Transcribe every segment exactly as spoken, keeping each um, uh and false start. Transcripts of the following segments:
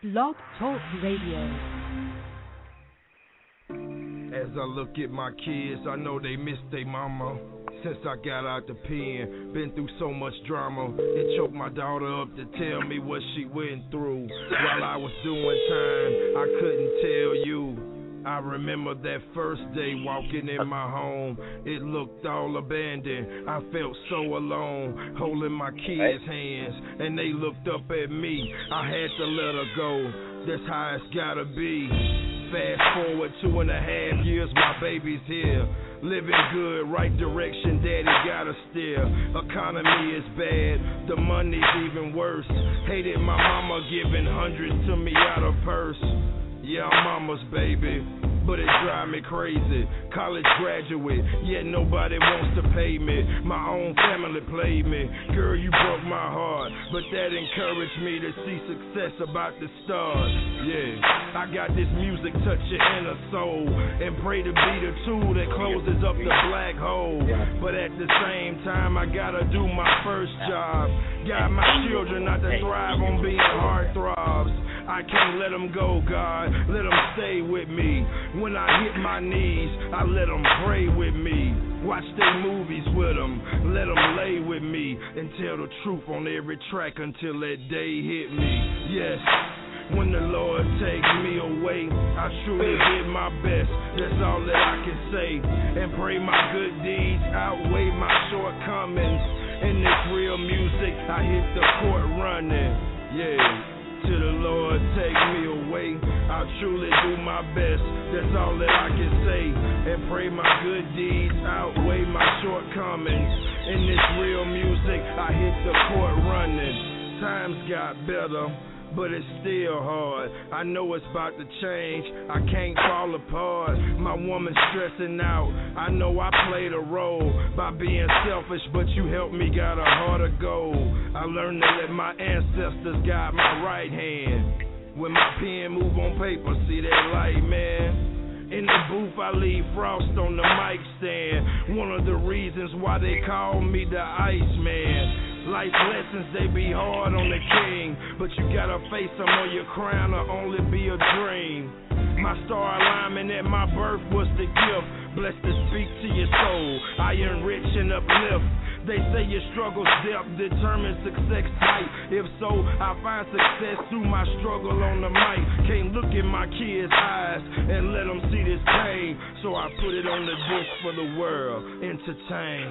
Blog Talk Radio. As I look at my kids, I know they miss their mama. Since I got out the pen, been through so much drama. It choked my daughter up to tell me what she went through. While I was doing time, I couldn't tell you. I remember that first day walking in my home. It looked all abandoned. I felt so alone, holding my kids' hands, and they looked up at me. I had to let her go. That's how it's gotta be. Fast forward two and a half years, my baby's here. Living good, right direction, daddy got us steer. Economy is bad, the money's even worse. Hated my mama giving hundreds to me out of purse. Yeah, I'm mama's baby, but it drive me crazy. College graduate, yet nobody wants to pay me. My own family played me. Girl, you broke my heart, but that encouraged me to see success about to start. Yeah, I got this music touch your inner soul, and pray to be the tool that closes up the black hole. But at the same time, I gotta do my first job. Got my children not to thrive on being heartthrobs. I can't let them go, God, let them stay with me. When I hit my knees, I let them pray with me. Watch their movies with them, let them lay with me, and tell the truth on every track until that day hit me. Yes, when the Lord take me away, I truly did my best, that's all that I can say. And pray my good deeds outweigh my shortcomings. In this real music, I hit the court running, yeah. Till the Lord take me away, I truly do my best, that's all that I can say. And pray my good deeds outweigh my shortcomings. In this real music, I hit the court running. Times got better, but it's still hard. I know it's about to change, I can't fall apart. My woman's stressing out, I know I played a role by being selfish, but you helped me got a heart of gold. I learned to let my ancestors guide my right hand. When my pen move on paper, see that light, man. In the booth, I leave frost on the mic stand. One of the reasons why they call me the Iceman. Life lessons, they be hard on the king, but you gotta face them or your crown will only be a dream. My star alignment at my birth was the gift, blessed to speak to your soul, I enrich and uplift. They say your struggle's depth determines success height. If so, I find success through my struggle on the mic. Can't look in my kids' eyes and let them see this pain, so I put it on the disc for the world, entertain.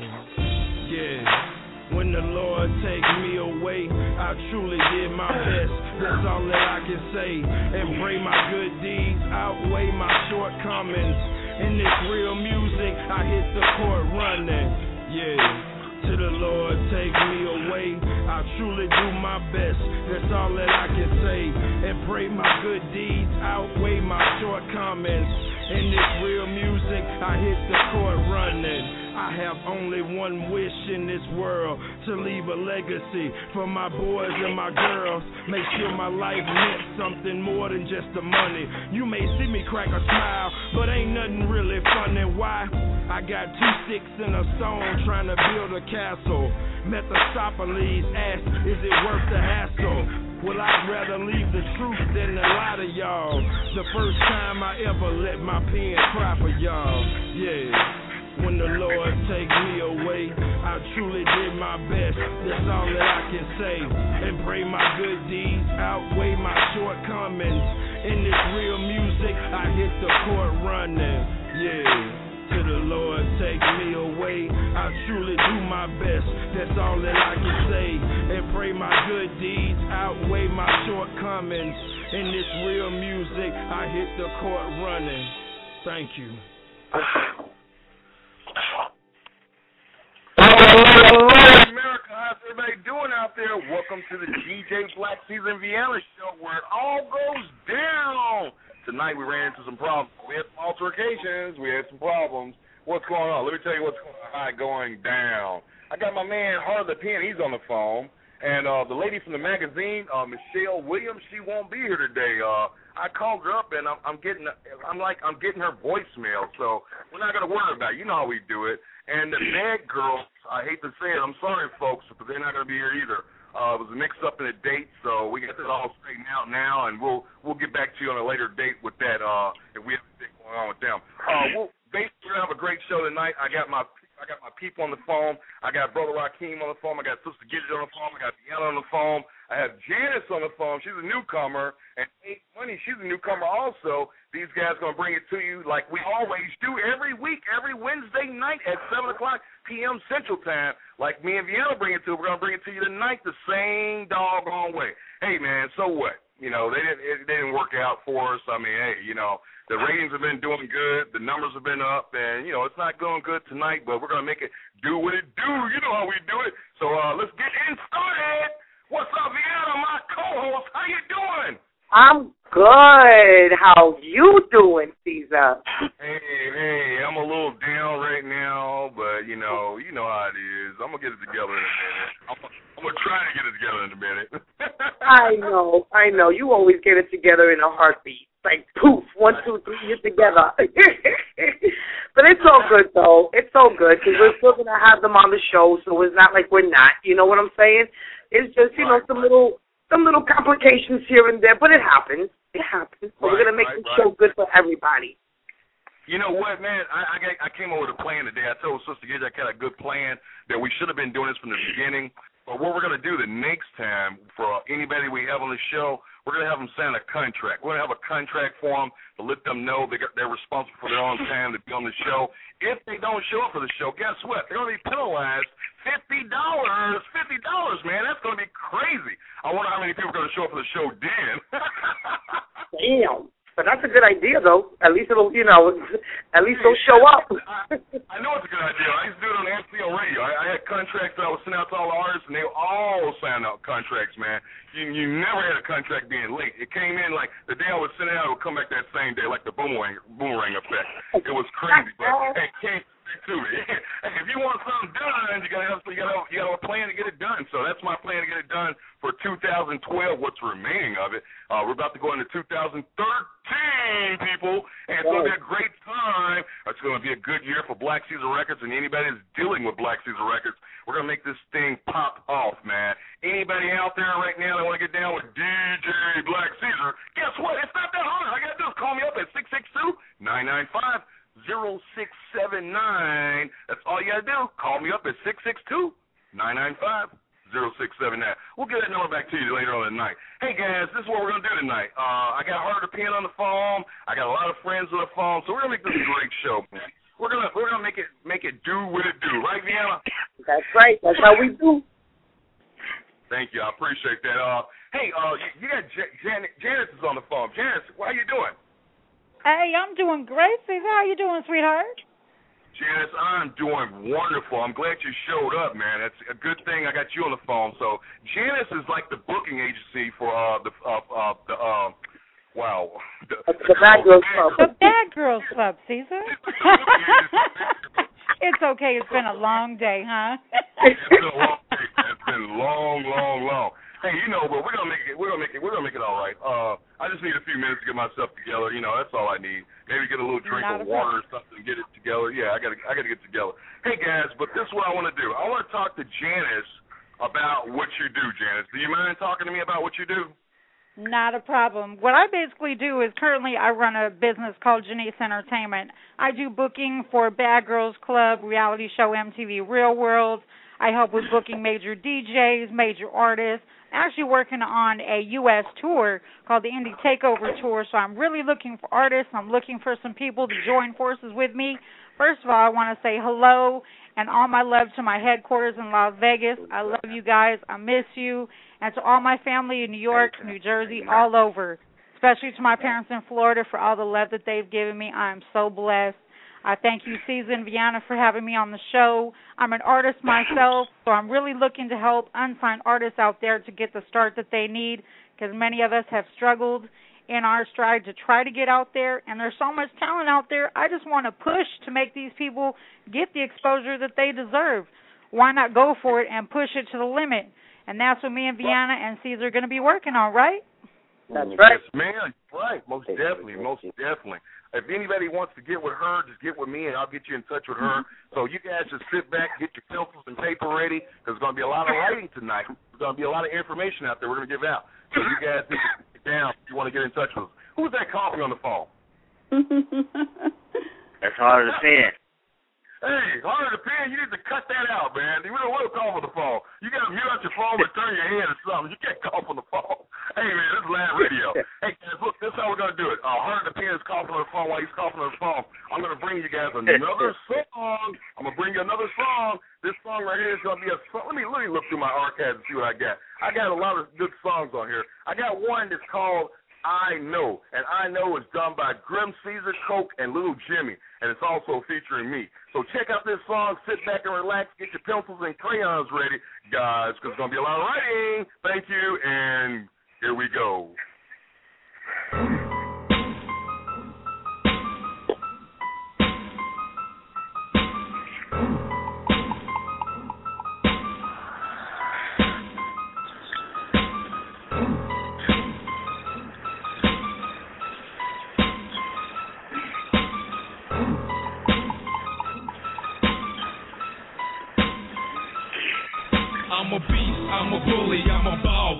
Yeah. When the Lord take me away, I truly did my best, that's all that I can say. And pray my good deeds outweigh my shortcomings. In this real music, I hit the court running, yeah. Till the Lord take me away, I truly do my best, that's all that I can say. And pray my good deeds outweigh my shortcomings. In this real music, I hit the court running. I have only one wish in this world, to leave a legacy for my boys and my girls. Make sure my life meant something more than just the money. You may see me crack a smile, but ain't nothing really funny. Why? I got two sticks and a stone trying to build a castle. Mephistopheles asked, is it worth the hassle? Well, I'd rather leave the truth than to lie to y'all. The first time I ever let my pen cry for y'all, yeah. When the Lord take me away, I truly did my best, that's all that I can say. And pray my good deeds outweigh my shortcomings. In this real music, I hit the court running, yeah. Till the Lord take me away, I truly do my best, that's all that I can say. And pray my good deeds outweigh my shortcomings. In this real music, I hit the court running. Thank you. Hello, America. How's everybody doing out there? Welcome to the D J Black Season Vienna show where it all goes down. Tonight we ran into some problems. We had some altercations. We had some problems. What's going on? Let me tell you what's going down. I got my man Hard the Pen. He's on the phone. And uh, the lady from the magazine, uh, Michelle Williams, she won't be here today. Uh, I called her up and I'm, I'm getting, I'm like, I'm getting her voicemail. So we're not gonna worry about it. You know how we do it. And the bad girls, I hate to say it, I'm sorry, folks, but they're not gonna be here either. Uh, it was a mix-up in the date, so we got that all straightened out now, and we'll we'll get back to you on a later date with that uh, if we have anything going on with them. Uh, we'll basically have a great show tonight. I got my I got my people on the phone. I got Brother Rakeem on the phone. I got Sister Gidget on the phone. I got Deanna on the phone. I have Janice on the phone. She's a newcomer. And Eight Money, she's a newcomer also. These guys are going to bring it to you like we always do every week, every Wednesday night at seven o'clock p.m. Central Time. Like me and Vienna bring it to you, we're going to bring it to you tonight the same doggone way. Hey, man, so what? You know, they didn't, it, they didn't work out for us. I mean, hey, you know, the ratings have been doing good. The numbers have been up. And, you know, it's not going good tonight, but we're going to make it do what it do. You know how we do it. So uh, let's get in started. What's up, Vienna, my co-host? How you doing? I'm good. How you doing, Caesar? Hey, hey, I'm a little down right now, but, you know, you know how it is. I'm going to get it together in a minute. I'm, I'm going to try to get it together in a minute. I know, I know. You always get it together in a heartbeat. Like, poof, one, two, three, you're together. But it's all good, though. It's all good, because we're still going to have them on the show, so it's not like we're not. You know what I'm saying? It's just, you know, some little some little complications here and there, but it happens. It happens. So right, we're going to make right, the right. show good for everybody. You know what, man? I, I I came up with a plan today. I told Sister Gidget I got a good plan that we should have been doing this from the beginning. But what we're going to do the next time for anybody we have on the show, we're going to have them sign a contract. We're going to have a contract for them to let them know they got, they're responsible for their own time to be on the show. If they don't show up for the show, guess what? They're going to be penalized fifty dollars. fifty dollars, man. That's going to be crazy. I wonder how many people are going to show up for the show then. Damn. But that's a good idea, though. At least it'll, you know, at least they'll show up. I, I know it's a good idea. I used to do it on M C O radio. I, I had contracts that I would send out to all the artists, and they all signed out contracts, man. You you never had a contract being late. It came in like the day I was sending it out, it would come back that same day, like the boomerang boomerang effect. It was crazy, but hey, came to me. Hey, if you want something done, you gotta have you gotta you gotta have a plan to get it done. So that's my plan to get it done for two thousand twelve. What's remaining of it? Uh, we're about to go into two thousand thirteen, people, and it's gonna be a great time. It's gonna be a good year for Black Caesar Records and anybody that's dealing with Black Caesar Records. We're gonna make this thing pop off, man. Anybody out there right now that want to get down with D J Black Caesar? Guess what? It's not that hard. I got this. Call me up at six six two, nine nine five, zero six seven nine. That's all you gotta do. Call me up at six six two, nine nine five, zero six seven nine. We'll get that number back to you later on tonight. Hey guys, this is what we're gonna do tonight. Uh, I got Heart of the Pen on the phone. I got a lot of friends on the phone, so we're gonna make this a great show, man. We're gonna we're gonna make it make it do what it do, right, Vienna? That's right. That's how we do. Thank you. I appreciate that. Uh, hey, uh, you, you got J- Jan- Janice is on the phone. Janice, how you doing? Hey, I'm doing great, Caesar. How you doing, sweetheart? Janice, I'm doing wonderful. I'm glad you showed up, man. It's a good thing I got you on the phone. So Janice is like the booking agency for uh, the uh, uh, the uh, wow, the, the, the Bad Girls Club. The Bad Girls Club, Caesar. It's okay. It's been a long day, huh? It's been a long day. It's been long, long, long. Hey, you know, but we're gonna make it. We're gonna make it. We're gonna make it all right. Uh, I just need a few minutes to get myself together. You know, that's all I need. Maybe get a little drink Not of a water or something, get it together. Yeah, I gotta. I gotta get together. Hey guys, but this is what I want to do. I want to talk to Janice about what you do, Janice. Do you mind talking to me about what you do? Not a problem. What I basically do is currently I run a business called Janice Entertainment. I do booking for Bad Girls Club, reality show M T V Real World. I help with booking major D Js, major artists. I'm actually working on a U S tour called the Indie Takeover Tour, so I'm really looking for artists. I'm looking for some people to join forces with me. First of all, I want to say hello and all my love to my headquarters in Las Vegas. I love you guys. I miss you. And to all my family in New York, New Jersey, all over, especially to my parents in Florida for all the love that they've given me. I am so blessed. I thank you, Caesar and Vienna, for having me on the show. I'm an artist myself, so I'm really looking to help unsigned artists out there to get the start that they need, because many of us have struggled in our stride to try to get out there, and there's so much talent out there. I just want to push to make these people get the exposure that they deserve. Why not go for it and push it to the limit? And that's what me and Vienna and Caesar are going to be working on, right? That's right. Yes, man. Right. Most definitely. Most definitely. If anybody wants to get with her, just get with me, and I'll get you in touch with her. So you guys just sit back, get your pencils and paper ready, because there's going to be a lot of writing tonight. There's going to be a lot of information out there we're going to give out. So you guys need to sit down if you want to get in touch with us. Who's that calling on the phone? That's hard to pen. Hey, harder to pen, you need to cut that out, man. You don't want to call on the phone. You got to mute out your phone or turn your head or something. You can't call on the phone. Hey, man, this is live radio. Hey, guys, look, this is how we're going to do it. Uh, harder to pen is coughing on the phone while he's coughing on the phone. I'm going to bring you guys another song. I'm going to bring you another song. This song right here is going to be a song. Let me, let me look through my archives and see what I got. I got a lot of good songs on here. I got one that's called I Know, and I Know is done by Grim Caesar, Coke, and Little Jimmy, and it's also featuring me. So check out this song, sit back and relax, get your pencils and crayons ready, guys, because it's going to be a lot of writing. Thank you, and here we go. I'm a beast, I'm a bully, I'm a boss.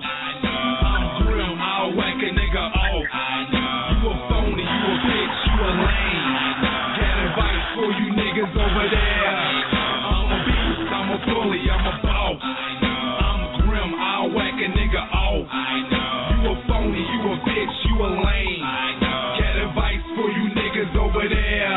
I'm grim, I'll whack a nigga off. You a phony, you a bitch, you a lame. Got advice for you niggas over there. I'm a beast, I'm a bully, I'm a boss. I'm grim, I'll whack a nigga off. You a phony, you a bitch, you a lame. Got advice for you niggas over there.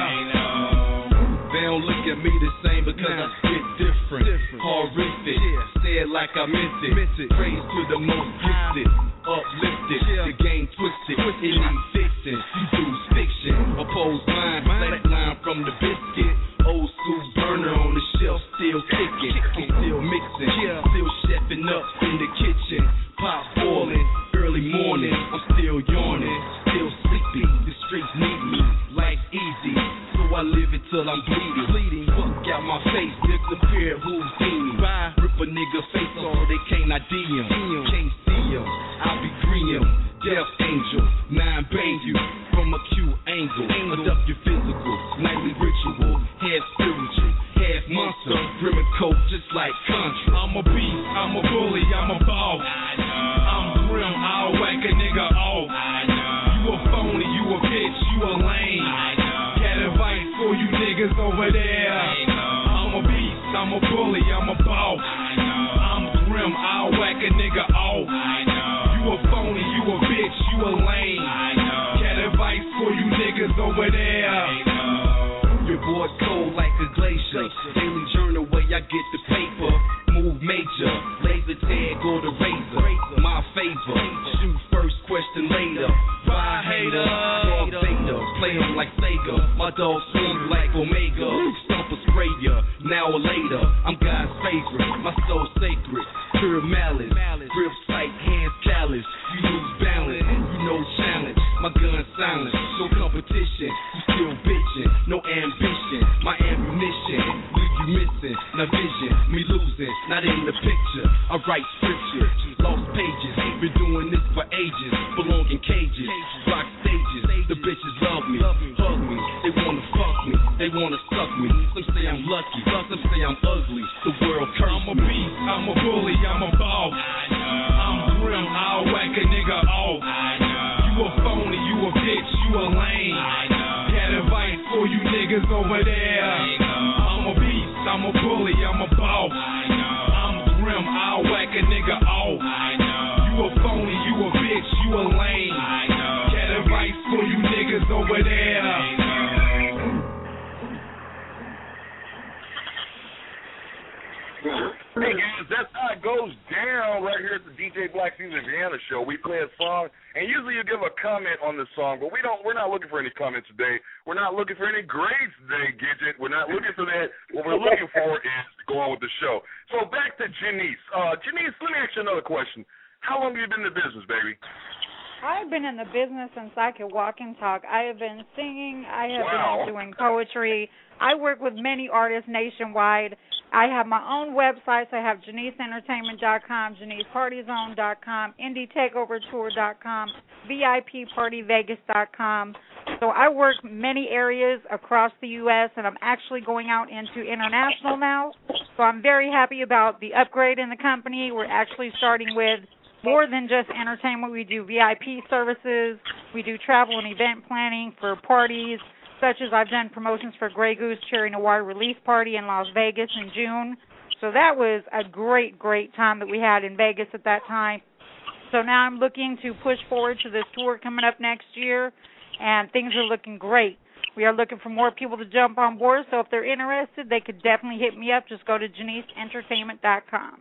They don't look at me the same because I spit different, horrific, say it like I meant it, praise to the most gifted, uplifted, the game twisted, it needs fixing, you do fiction, oppose mine, flat line from the biscuit, old school burner on the shelf, still kicking, I'm still mixing, still chefing up in the kitchen, pot boiling, early morning, I'm still yawning, still sleepy, the streets need me, life easy, so I live it till I'm bleeding, bleeding. Fuck out my face, disappear, Houdini. Rip a nigga face off, they can't I D him. Can't see him, I'll be green him. Death angel, nine bang you from a Q angle. Adapt your physical, nightly ritual, half spiritual, half monster. Grim and coke, just like Contra. I'm a beast, I'm a bully, I'm a boss. I'm grim, I'll whack a nigga off. You a phony, you a bitch, you a lame. Got advice for you niggas over there. I'm a beast, I'm a bully, I'm a boss. I'm grim, I'll whack a nigga off. You a phony, you a bitch, you a lame. Got advice for you niggas over there. Your boy cold like a glacier. Daily journal where I get the paper. Move major, laser tag or the razor. My favor, shoot first, question later. Bye hater, dog beta, play them like Sega. My dog swing like Omega. Stomp a sprayer, now or later. I'm God's favorite, my soul sacred. Pure malice, grip sight, hands callous. You lose balance, you know challenge. My gun silent, no competition. You still bitching, no ambition. My ammunition, leave you missing. Now vision, me losing, not in the picture. I write scripture, lost pages. Been doing this for ages. Belong in cages, rock stages. The bitches love me, hug me. They wanna fuck me, they wanna suck me. Some say I'm lucky, some say I'm ugly. The world curse me. I'm a beast, I'm a bully, I'm a boss. I'm grim, I'll whack a nigga off. You a phony, you a bitch, you a lame. Got advice for you niggas over there. I'm a beast, I'm a bully, I'm a boss. I'm grim, I'll whack a nigga off. You a phony, you a bitch, you a lame. Got advice for you niggas over there. Hey guys, that's how it goes down right here at the D J Black Caesar Vienna show. We play a song, and usually you give a comment on the song, but we don't. We're not looking for any comments today. We're not looking for any grades today, Gidget. We're not looking for that. What we're looking for is to go on with the show. So back to Janice. Uh, Janice, let me ask you another question. How long have you been in the business, baby? I've been in the business since I could walk and talk. I have been singing. I have Wow. been doing poetry. I work with many artists nationwide. I have my own websites. I have Janice Entertainment dot com, Janice Party Zone dot com, Indie Takeover Tour dot com. V I P party vegas dot com. So I work many areas across the U S, and I'm actually going out into international now. So I'm very happy about the upgrade in the company. We're actually starting with more than just entertainment. We do V I P services. We do travel and event planning for parties, such as I've done promotions for Grey Goose Cherry Noir Release Party in Las Vegas in June. So that was a great, great time that we had in Vegas at that time. So now I'm looking to push forward to this tour coming up next year, and things are looking great. We are looking for more people to jump on board, so if they're interested, they could definitely hit me up. Just go to Janice Entertainment dot com.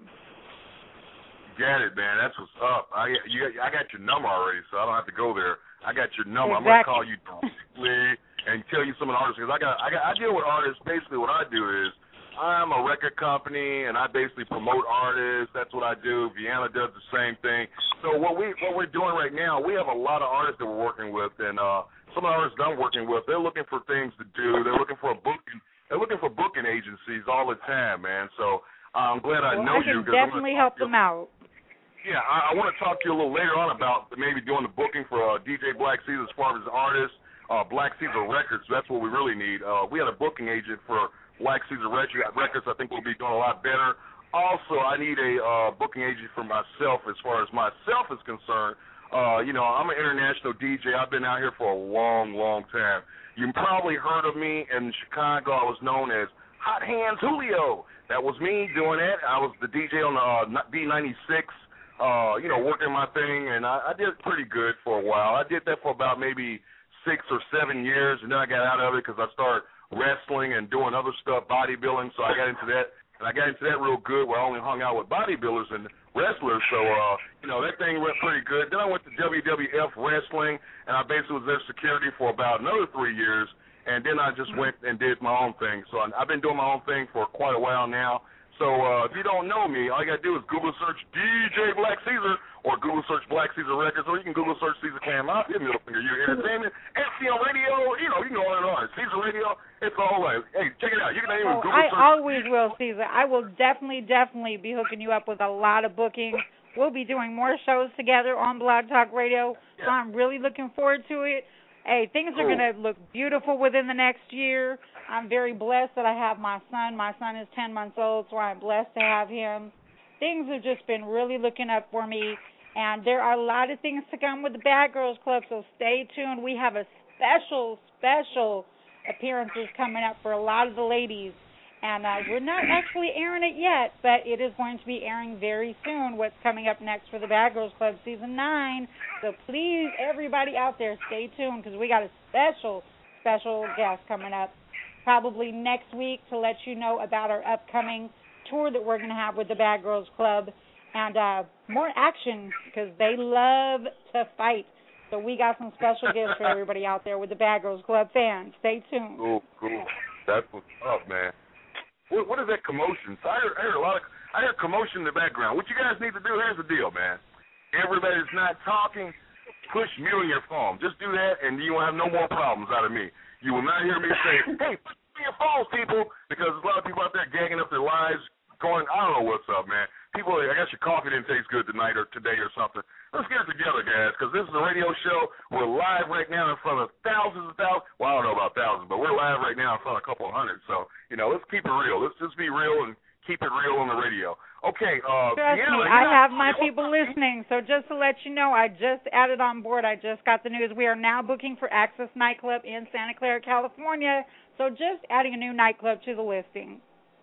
Get it, man. That's what's up. I you, I got your number already, so I don't have to go there. I got your number. Exactly. I'm gonna call you directly and tell you some of the artists, because I got I got I deal with artists. Basically, what I do is I'm a record company, and I basically promote artists. That's what I do. Vienna does the same thing. So what we what we're doing right now, we have a lot of artists that we're working with, and uh, some of the artists that I'm working with, they're looking for things to do. They're looking for a booking. They're looking for booking agencies all the time, man. So uh, I'm glad I well, know I you. can definitely help them out. Yeah, I, I want to talk to you a little later on about maybe doing the booking for uh, D J Black Caesar as far as artists. Uh, Black Caesar Records, that's what we really need. Uh, we had a booking agent for Black Caesar Records. I think we'll be doing a lot better. Also, I need a uh, booking agent for myself as far as myself is concerned. Uh, you know, I'm an international D J. I've been out here for a long, long time. You probably heard of me in Chicago. I was known as Hot Hands Julio. That was me doing it. I was the D J on the uh, B ninety-six. Uh, you know, working my thing, and I, I did pretty good for a while. I did that for about maybe six or seven years, and then I got out of it because I started wrestling and doing other stuff, bodybuilding, so I got into that, and I got into that real good where I only hung out with bodybuilders and wrestlers, so, uh, you know, that thing went pretty good. Then I went to W W F Wrestling, and I basically was their security for about another three years, and then I just went and did my own thing. So I, I've been doing my own thing for quite a while now. So uh, if you don't know me, all you got to do is Google search D J Black Caesar or Google search Black Caesar Records, or you can Google search Caesar Cam out, your middle finger, your entertainment, S C M Radio, you know, you can go on and on. Caesar Radio, it's all right. Hey, check it out. You can even oh, Google I search. I always will, Caesar. I will definitely, definitely be hooking you up with a lot of bookings. We'll be doing more shows together on Blog Talk Radio, yeah. So I'm really looking forward to it. Hey, things cool. are going to look beautiful within the next year. I'm very blessed that I have my son. My son is ten months old, so I'm blessed to have him. Things have just been really looking up for me, and there are a lot of things to come with the Bad Girls Club, so stay tuned. We have a special, special appearances coming up for a lot of the ladies, and uh, we're not actually airing it yet, but it is going to be airing very soon, what's coming up next for the Bad Girls Club Season nine. So please, everybody out there, stay tuned, because we got a special, special guest coming up probably next week to let you know about our upcoming tour that we're going to have with the Bad Girls Club, and uh, more action, because they love to fight. So we got some special gifts for everybody out there with the Bad Girls Club fans. Stay tuned. Cool, cool. That's what's up, man. What, what is that commotion? So I heard, I heard a lot of, I heard commotion in the background. What you guys need to do, here's the deal, man. Everybody that's not talking, push mute on your phone. Just do that, and you won't have no more problems out of me. You will not hear me say, hey, push your phones, people, because there's a lot of people out there gagging up their lives, going, I don't know what's up, man. People, I guess your coffee didn't taste good tonight or today or something. Let's get it together, guys, because this is a radio show. We're live right now in front of thousands and thousands. Well, I don't know about thousands, but we're live right now in front of a couple of hundred. So, you know, let's keep it real. Let's just be real and keep it real on the radio. Okay. Uh, Trust Deanna, me, I have my people listening. So just to let you know, I just added on board. I just got the news. We are now booking for Access Nightclub in Santa Clara, California. So just adding a new nightclub to the listing.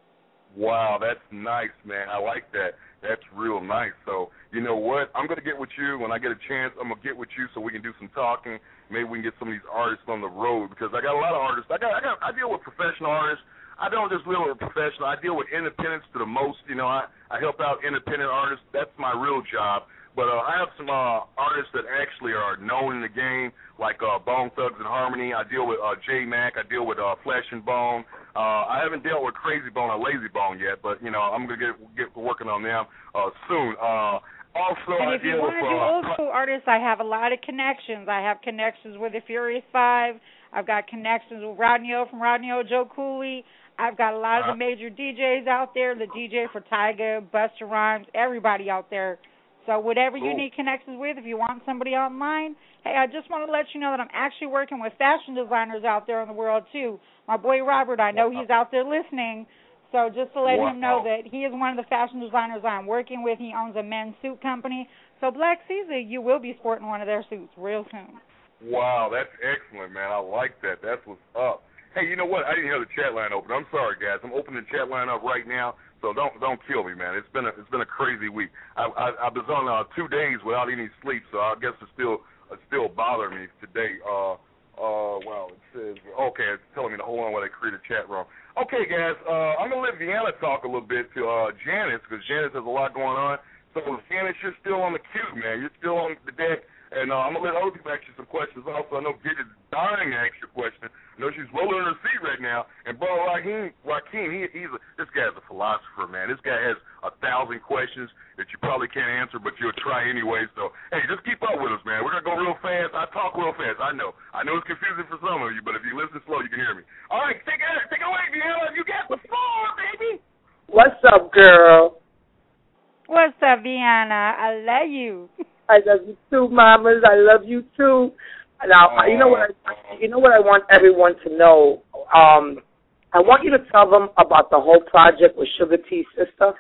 Wow, that's nice, man. I like that. That's real nice. So, you know what? I'm going to get with you. When I get a chance, I'm going to get with you so we can do some talking. Maybe we can get some of these artists on the road, because I got a lot of artists. I got, I got, I deal with professional artists. I don't just deal with professional. I deal with independents to the most. You know, I, I help out independent artists. That's my real job. But uh, I have some uh, artists that actually are known in the game, like uh, Bone Thugs and Harmony. I deal with uh, J Mac. I deal with uh, Flesh and Bone. Uh, I haven't dealt with Crazy Bone or Lazy Bone yet, but, you know, I'm going to get get working on them uh, soon. Uh, also, and I if you deal want to with, do uh, old school artists, I have a lot of connections. I have connections with the Furious Five. I've got connections with Rodney O from Rodney O, Joe Cooley. I've got a lot of the major D Js out there, the D J for Tyga, Busta Rhymes, everybody out there. So whatever cool. you need connections with, if you want somebody online, hey, I just want to let you know that I'm actually working with fashion designers out there in the world, too. My boy Robert, I know he's out there listening. So just to let wow. him know that he is one of the fashion designers I'm working with. He owns a men's suit company. So Black Caesar, you will be sporting one of their suits real soon. Wow, that's excellent, man. I like that. That's what's up. Hey, you know what? I didn't have the chat line open. I'm sorry, guys. I'm opening the chat line up right now, so don't don't kill me, man. It's been a it's been a crazy week. I I, I was on uh, two days without any sleep, so I guess it's still it still bothering me today. Uh uh wow, it says okay, it's telling me to hold on while they create a chat room. Okay, guys, uh, I'm gonna let Vienna talk a little bit to uh, Janice because Janice has a lot going on. So Janice, you're still on the queue, man. You're still on the deck. And uh, I'm going to let other people ask you some questions also. I know Gidget's dying to ask you a question. I know she's rolling in her seat right now. And, bro, Raheem, Raheem he, he's a, this guy's a philosopher, man. This guy has a thousand questions that you probably can't answer, but you'll try anyway. So, hey, just keep up with us, man. We're going to go real fast. I talk real fast. I know. I know it's confusing for some of you, but if you listen slow, you can hear me. All right, take it, take it away, Vienna. You got the floor, baby. What's up, girl? What's up, Vienna? I love you. I love you too, mamas. I love you too. Now, you know what? I, you know what I want everyone to know. Um, I want you to tell them about the whole project with Sugar T's sister.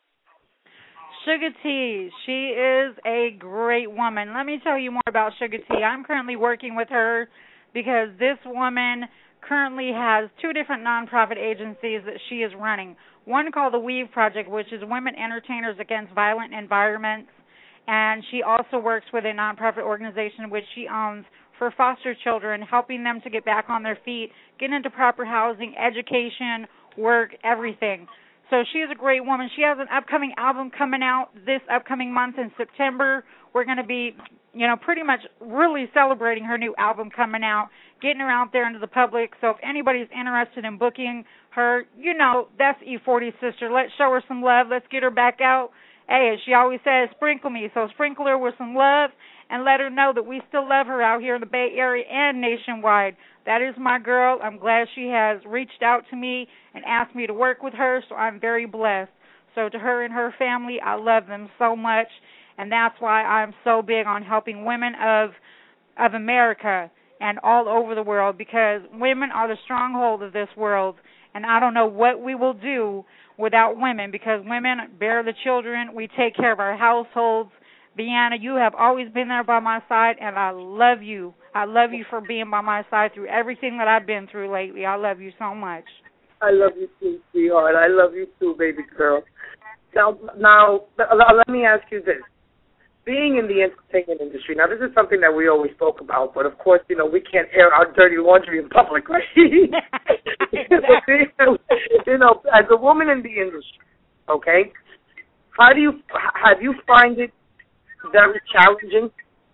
Sugar T, she is a great woman. Let me tell you more about Sugar T. I'm currently working with her because this woman currently has two different nonprofit agencies that she is running. One called the Weave Project, which is Women Entertainers Against Violent Environments. And she also works with a nonprofit organization which she owns for foster children, helping them to get back on their feet, get into proper housing, education, work, everything. So she is a great woman. She has an upcoming album coming out this upcoming month in September. We're going to be, you know, pretty much really celebrating her new album coming out, getting her out there into the public. So if anybody's interested in booking her, you know, that's E forty's sister. Let's show her some love. Let's get her back out. Hey, as she always says, sprinkle me. So sprinkle her with some love and let her know that we still love her out here in the Bay Area and nationwide. That is my girl. I'm glad she has reached out to me and asked me to work with her, so I'm very blessed. So to her and her family, I love them so much, and that's why I'm so big on helping women of of America and all over the world, because women are the stronghold of this world, and I don't know what we will do without women, because women bear the children. We take care of our households. Vienna, you have always been there by my side, and I love you. I love you for being by my side through everything that I've been through lately. I love you so much. I love you too, sweetheart. I love you too, baby girl. Now, now, let me ask you this. Being in the entertainment industry, now this is something that we always spoke about, but of course, you know, we can't air our dirty laundry in public, right? You know, as a woman in the industry, okay, how do you, have you find it very challenging?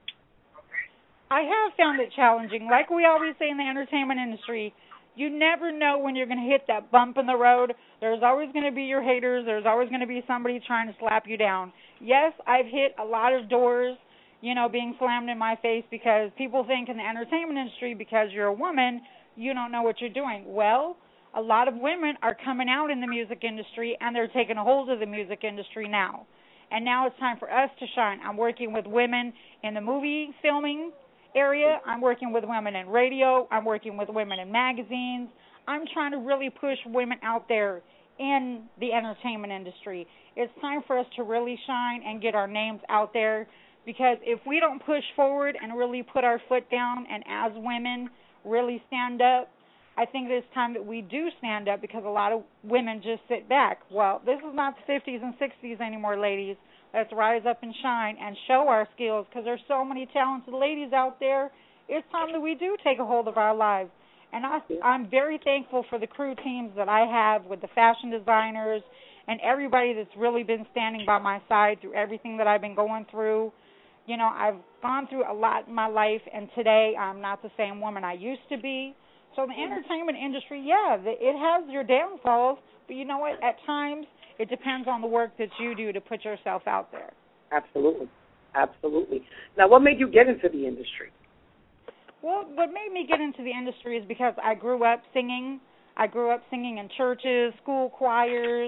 I have found it challenging. Like we always say in the entertainment industry, you never know when you're going to hit that bump in the road. There's always going to be your haters. There's always going to be somebody trying to slap you down. Yes, I've hit a lot of doors, you know, being slammed in my face because people think in the entertainment industry, because you're a woman, you don't know what you're doing. Well, a lot of women are coming out in the music industry, and they're taking a hold of the music industry now. And now it's time for us to shine. I'm working with women in the movie filming area. I'm working with women in radio. I'm working with women in magazines. I'm trying to really push women out there in the entertainment industry. It's time for us to really shine and get our names out there, because if we don't push forward and really put our foot down and as women really stand up, I think it's time that we do stand up, because a lot of women just sit back. Well, this is not the fifties and sixties anymore, ladies. Let's rise up and shine and show our skills, because there's so many talented ladies out there. It's time that we do take a hold of our lives. And I, I'm very thankful for the crew teams that I have with the fashion designers and everybody that's really been standing by my side through everything that I've been going through. You know, I've gone through a lot in my life, and today I'm not the same woman I used to be. So the entertainment industry, yeah, it has your downfalls, but you know what? At times, it depends on the work that you do to put yourself out there. Absolutely. Absolutely. Now, what made you get into the industry? Well, what made me get into the industry is because I grew up singing. I grew up singing in churches, school choirs.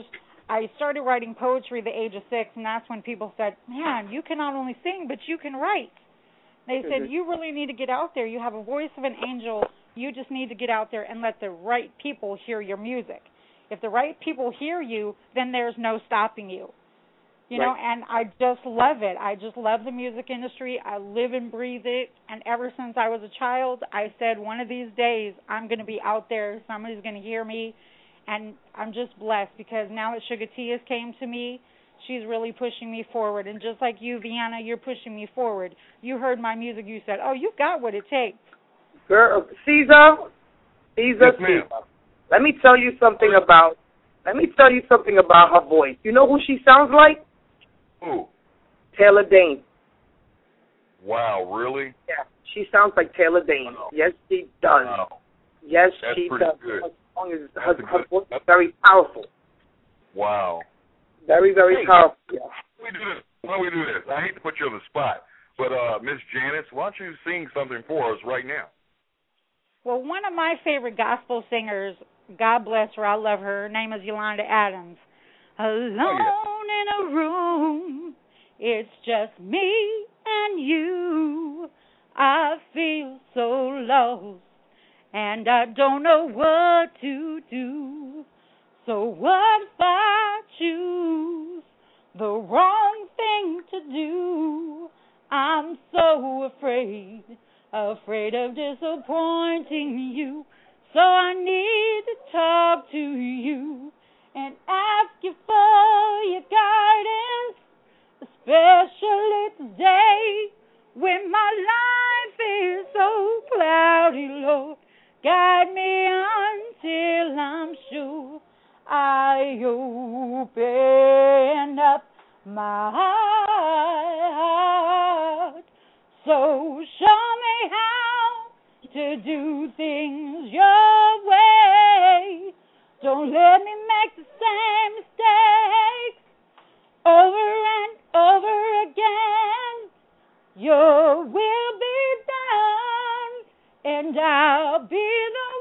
I started writing poetry at the age of six, and that's when people said, man, you can not only sing, but you can write. They said, you really need to get out there. You have a voice of an angel. You just need to get out there and let the right people hear your music. If the right people hear you, then there's no stopping you. You know, right. And I just love it. I just love the music industry. I live and breathe it. And ever since I was a child, I said one of these days I'm going to be out there. Somebody's going to hear me. And I'm just blessed because now that Sugar T has came to me, she's really pushing me forward. And just like you, Vienna, you're pushing me forward. You heard my music. You said, oh, you've got what it takes. Girl, Caesar, Caesar, yes, ma'am. Caesar. Let me tell you something about, let me tell you something about her voice. You know who she sounds like? Who? Taylor Dayne. Wow, really? Yeah, she sounds like Taylor Dayne. Wow. Yes, she does. Wow. Yes, That's she pretty does. good. Her, song is, her, That's her good. voice is very powerful. Wow. Very, very hey, powerful. Yeah. Why don't we do this? Why don't we do this? I hate to put you on the spot, but uh, Miss Janice, why don't you sing something for us right now? Well, one of my favorite gospel singers, God bless her, I love her, her name is Yolanda Adams. Alone oh, yeah. in a room, it's just me and you. I feel so lost, and I don't know what to do. So what if I choose the wrong thing to do? I'm so afraid, afraid of disappointing you. So I need to talk to you and ask you for your guidance, especially today when my life is so cloudy, Lord. Guide me until I'm sure I open up my heart. So show me how to do things your way. Don't let me make the same mistakes over and over again. Your will be done, and I'll be the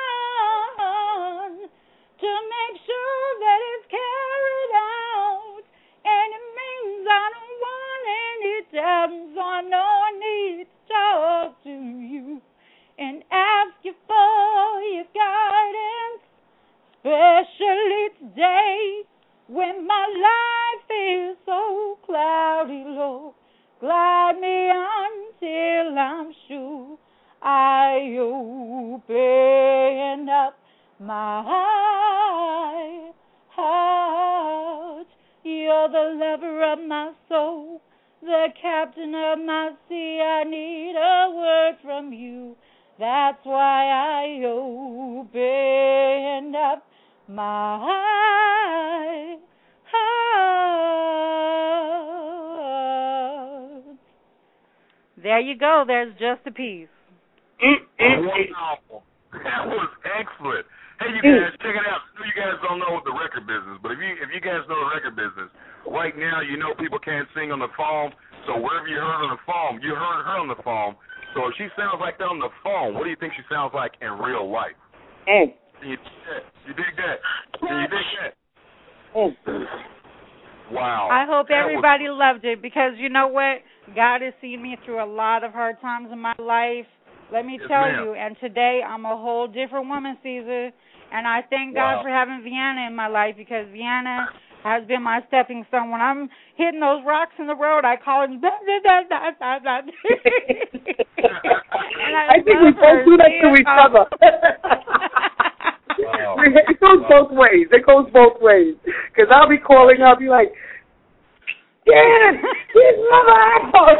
one to make sure that it's carried out. And it means I don't want any doubt, so I know I need to talk to you and ask you for your guidance, especially today when my life is so cloudy, Lord. Glide me until I'm sure I open up my heart. You're the lover of my soul, the captain of my sea. I need a word from you. That's why I open up my heart. There you go. There's just a piece. Wow. That was excellent. Hey, you guys, check it out. I know you guys don't know the record business, but if you if you guys know the record business, right now you know people can't sing on the phone, so wherever you heard on the phone, you heard her on the phone. So if she sounds like that on the phone, what do you think she sounds like in real life? Mm. You dig that? You dig that? Can you dig that? Mm. Wow. I hope that everybody was... loved it because you know what? God has seen me through a lot of hard times in my life. Let me yes, tell ma'am. you, and today I'm a whole different woman, Caesar. And I thank Wow. God for having Vienna in my life because Vienna has been my stepping stone. When I'm hitting those rocks in the road, I call it. Da, da, da, da, da, da. And I, I think we both do that to each other. Wow. It goes wow. both ways. It goes both ways. Because I'll be calling her, I'll be like, yeah, he's my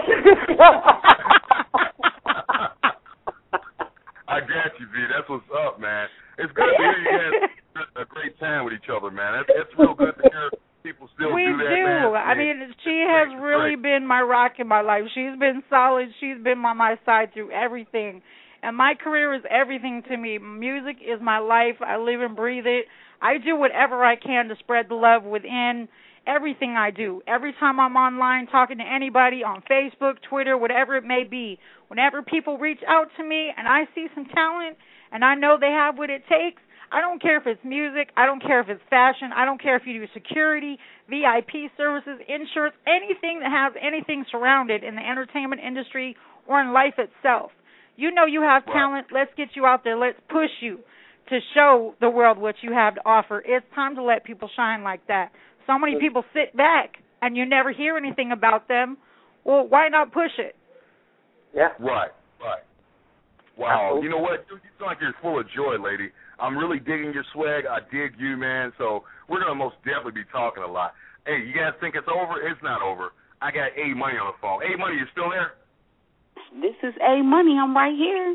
I got you, V. That's what's up, man. It's good to hear you guys have a great time with each other, man. It's, it's real good to hear people still we do that, do. man. I mean, she it's has great. really It's been my rock in my life. She's been solid. She's been by my side through everything. And my career is everything to me. Music is my life. I live and breathe it. I do whatever I can to spread the love within everything I do. Every time I'm online talking to anybody on Facebook, Twitter, whatever it may be, whenever people reach out to me and I see some talent and I know they have what it takes, I don't care if it's music. I don't care if it's fashion. I don't care if you do security, V I P services, insurance, anything that has anything surrounded in the entertainment industry or in life itself. You know you have talent. Let's get you out there. Let's push you to show the world what you have to offer. It's time to let people shine like that. So many people sit back and you never hear anything about them. Well, why not push it? Yeah. Right, right. Wow. You know what? You sound like you're full of joy, lady. I'm really digging your swag. I dig you, man. So we're going to most definitely be talking a lot. Hey, you guys think it's over? It's not over. I got A Money on the phone. A Money, you still there? This is A Money. I'm right here.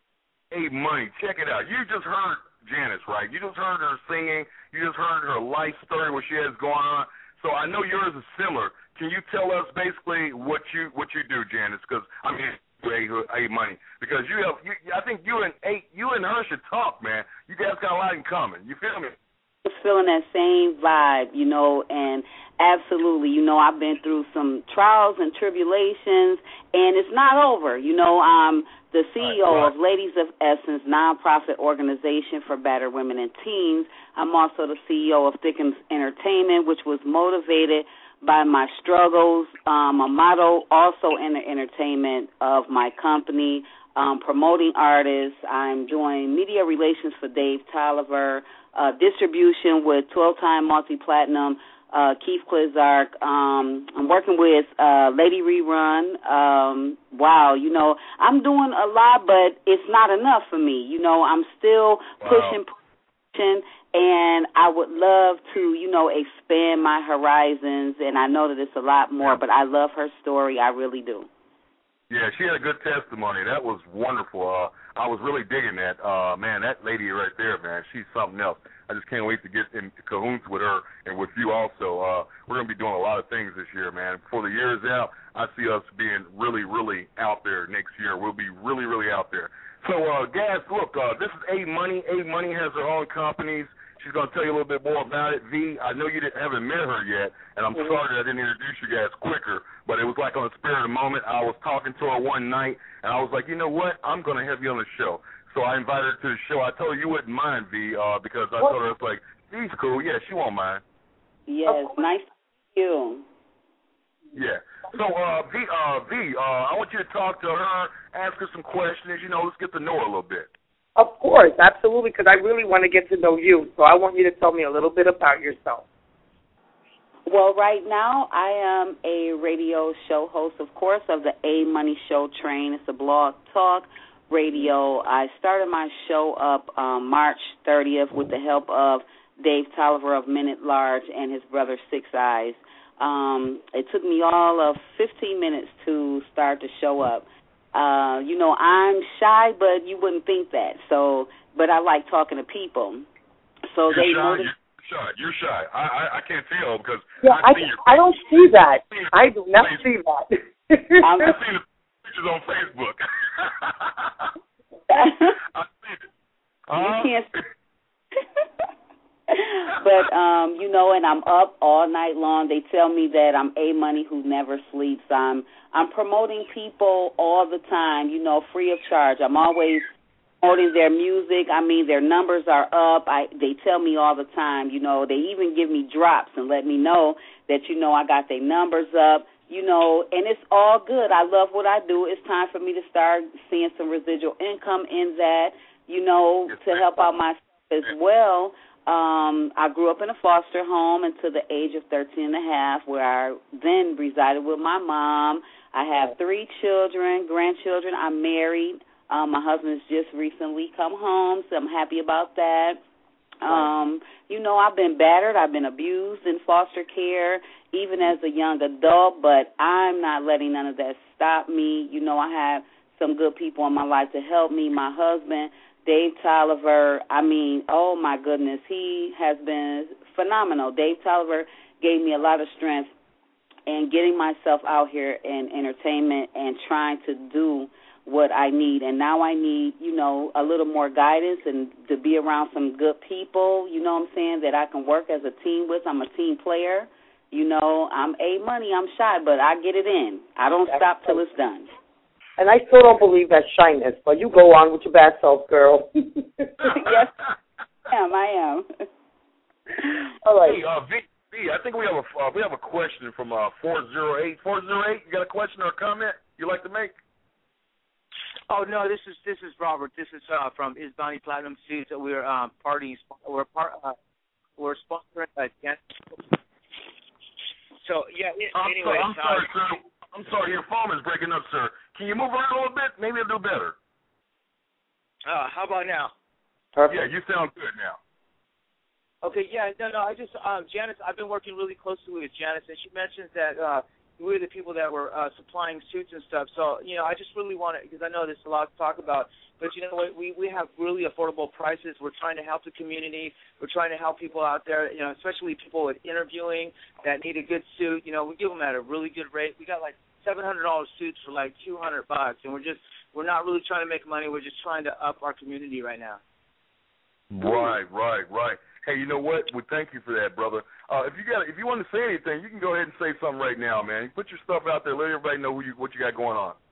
A Money, check it out. You just heard Janice, right? You just heard her singing. You just heard her life story, what she has going on. So I know yours is similar. Can you tell us basically what you what you do, Janice? Because I mean, A, A Money. Because you have, you, I think you and A, you and her should talk, man. You guys got a lot in common. You feel me? Just feeling that same vibe, you know, and absolutely, you know, I've been through some trials and tribulations, and it's not over. You know, I'm the C E O right, right. of Ladies of Essence, nonprofit organization for battered women and teens. I'm also the C E O of Thickens Entertainment, which was motivated by my struggles. Um, a model also in the entertainment of my company, um, promoting artists. I'm doing media relations for Dave Tolliver, uh, distribution with twelve-time multi-platinum uh, Keith Klizark. Um, I'm working with uh, Lady Rerun. Um, wow, you know, I'm doing a lot, but it's not enough for me. You know, I'm still wow. pushing, pushing, and I would love to, you know, expand my horizons, and I know that it's a lot more, but I love her story. I really do. Yeah, she had a good testimony. That was wonderful. Uh, I was really digging that. Uh, man, that lady right there, man, she's something else. I just can't wait to get in cahoots with her and with you also. Uh, we're going to be doing a lot of things this year, man. Before the year is out, I see us being really, really out there next year. We'll be really, really out there. So, uh, guys, look, uh, this is A Money. A Money has her own companies. She's going to tell you a little bit more about it. V, I know you didn't, haven't met her yet, and I'm mm-hmm. sorry that I didn't introduce you guys quicker, but it was like on the spur of the moment. I was talking to her one night, and I was like, you know what? I'm going to have you on the show. So I invited her to the show. I told her you wouldn't mind, V, uh, because I what? told her, it's like, V's cool. Yeah, she won't mind. Yes, nice to meet you. Yeah. So, uh, V, uh, V uh, I want you to talk to her, ask her some questions. You know, let's get to know her a little bit. Of course, absolutely, because I really want to get to know you. So I want you to tell me a little bit about yourself. Well, right now I am a radio show host, of course, of the A Money Show Train. It's a blog talk radio. I started my show up um, March thirtieth with the help of Dave Tolliver of Men at Large and his brother Six Eyes. Um, it took me all of fifteen minutes to start the show up. Uh, you know, I'm shy, but you wouldn't think that. So, but I like talking to people. So you're they shy. notice. You're shy. You're shy. I, I, I can't tell because yeah, I, see I, I don't see that. I do not see that. I'm, I've seen the pictures on Facebook. I've seen it. Uh, you can't. But, um, you know, and I'm up all night long. They tell me that I'm A Money who never sleeps. I'm I'm promoting people all the time, you know, free of charge. I'm always promoting their music. I mean, their numbers are up. I They tell me all the time, you know, they even give me drops and let me know that, you know, I got their numbers up, you know, and it's all good. I love what I do. It's time for me to start seeing some residual income in that, you know, to help out myself as well. Um, I grew up in a foster home until the age of thirteen and a half, where I then resided with my mom. I have three children, grandchildren. I'm married. Um, my husband's just recently come home, so I'm happy about that. Um, you know, I've been battered. I've been abused in foster care, even as a young adult, but I'm not letting none of that stop me. You know, I have some good people in my life to help me. My husband, Dave Tolliver, I mean, oh, my goodness, he has been phenomenal. Dave Tolliver gave me a lot of strength in getting myself out here in entertainment and trying to do what I need. And now I need, you know, a little more guidance and to be around some good people, you know what I'm saying, that I can work as a team with. I'm a team player. You know, I'm A Money, I'm shy, but I get it in. I don't stop till it's done. And I still don't believe that shyness, but you go on with your bad self, girl. Yes. am. I am. All right. Hey, uh, V, V, I think we have a uh, we have a question from uh four zero eight. four zero eight, you got a question or a comment you'd like to make? Oh no, this is this is Robert. This is uh, from Isbani Platinum Suits. We're um, parties. We're part. Uh, we're sponsoring. Uh, yeah. So yeah. I'm Anyway, sorry, I'm sorry, sir. I'm sorry, your phone is breaking up, sir. Can you move around a little bit? Maybe it'll do better. Uh, how about now? Perfect. Yeah, you sound good now. Okay, yeah, no, no, I just, um, Janice, I've been working really closely with Janice, and she mentioned that uh, we were the people that were uh, supplying suits and stuff. So, you know, I just really want to, because I know there's a lot to talk about, but, you know what, we, we have really affordable prices. We're trying to help the community. We're trying to help people out there, you know, especially people with interviewing that need a good suit. You know, we give them at a really good rate. We got like seven hundred dollars suits for like two hundred bucks, and we're just, we're not really trying to make money. We're just trying to up our community right now. Right, right, right. Hey, you know what? Well, thank you for that, brother. Uh, if you got, if you want to say anything, you can go ahead and say something right now, man. Put your stuff out there. Let everybody know who you, what you got going on.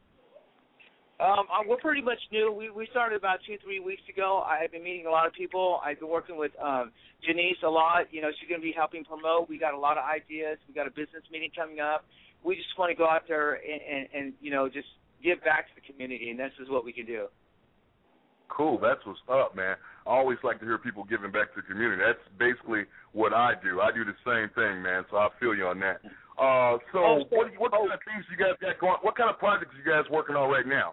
Um, uh, we're pretty much new. We we started about two, three weeks ago. I've been meeting a lot of people. I've been working with um, Janice a lot. You know, she's going to be helping promote. We got a lot of ideas. We got a business meeting coming up. We just want to go out there and, and, and you know, just give back to the community, and this is what we can do. Cool. That's what's up, man. I always like to hear people giving back to the community. That's basically what I do. I do the same thing, man, so I feel you on that. Uh, so oh, what, what kind of things you guys got going? What kind of projects you guys working on right now?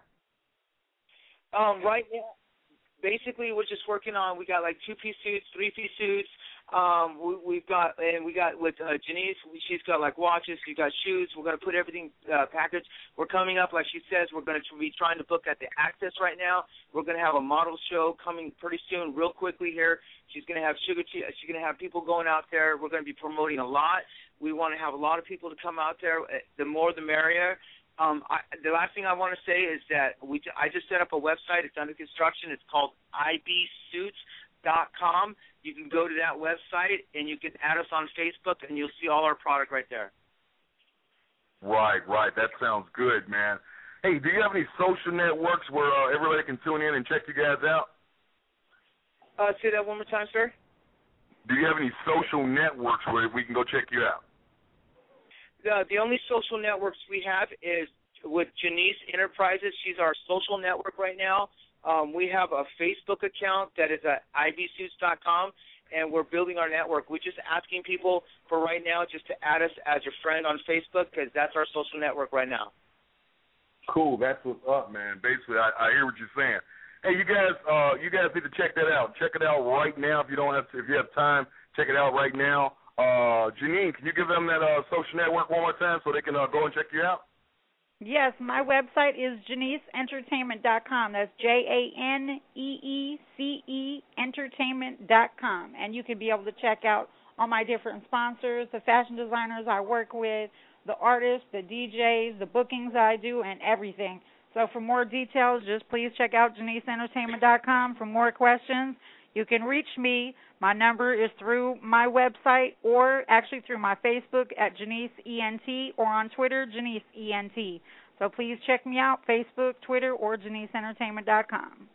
Um, right now, basically, we're just working on, we got like two-piece suits, three-piece suits. Um, we, we've got, and we got with uh, Janice, she's got like watches, she's got shoes. We're going to put everything uh, packaged. We're coming up, like she says, we're going to be trying to book at the Access right now. We're going to have a model show coming pretty soon, real quickly here. She's going to have sugar tea. She's going to have people going out there. We're going to be promoting a lot. We want to have a lot of people to come out there. The more, the merrier. Um, I, the last thing I want to say is that we I just set up a website. It's under construction. It's called I B suits dot com. You can go to that website, and you can add us on Facebook, and you'll see all our product right there. Right, right. That sounds good, man. Hey, do you have any social networks where uh, everybody can tune in and check you guys out? Uh, say that one more time, sir. Do you have any social networks where we can go check you out? The, the only social networks we have is with Janice Enterprises. She's our social network right now. Um, we have a Facebook account that is at I B suits dot com, and we're building our network. We're just asking people for right now just to add us as your friend on Facebook, because that's our social network right now. Cool. That's what's up, man. Basically, I, I hear what you're saying. Hey, you guys, uh, you guys need to check that out. Check it out right now if you don't have to, if you have time. Check it out right now. Uh, Janine, can you give them that uh, social network one more time so they can uh, go and check you out? Yes, my website is Janice Entertainment dot com. That's J A N E E C E Entertainment dot com. And you can be able to check out all my different sponsors, the fashion designers I work with, the artists, the D Js, the bookings I do, and everything. So for more details, just please check out Janice Entertainment dot com. For more questions, you can reach me. My number is through my website or actually through my Facebook at Janice E N T or on Twitter, Janice E N T. So please check me out, Facebook, Twitter, or Janice Entertainment dot com.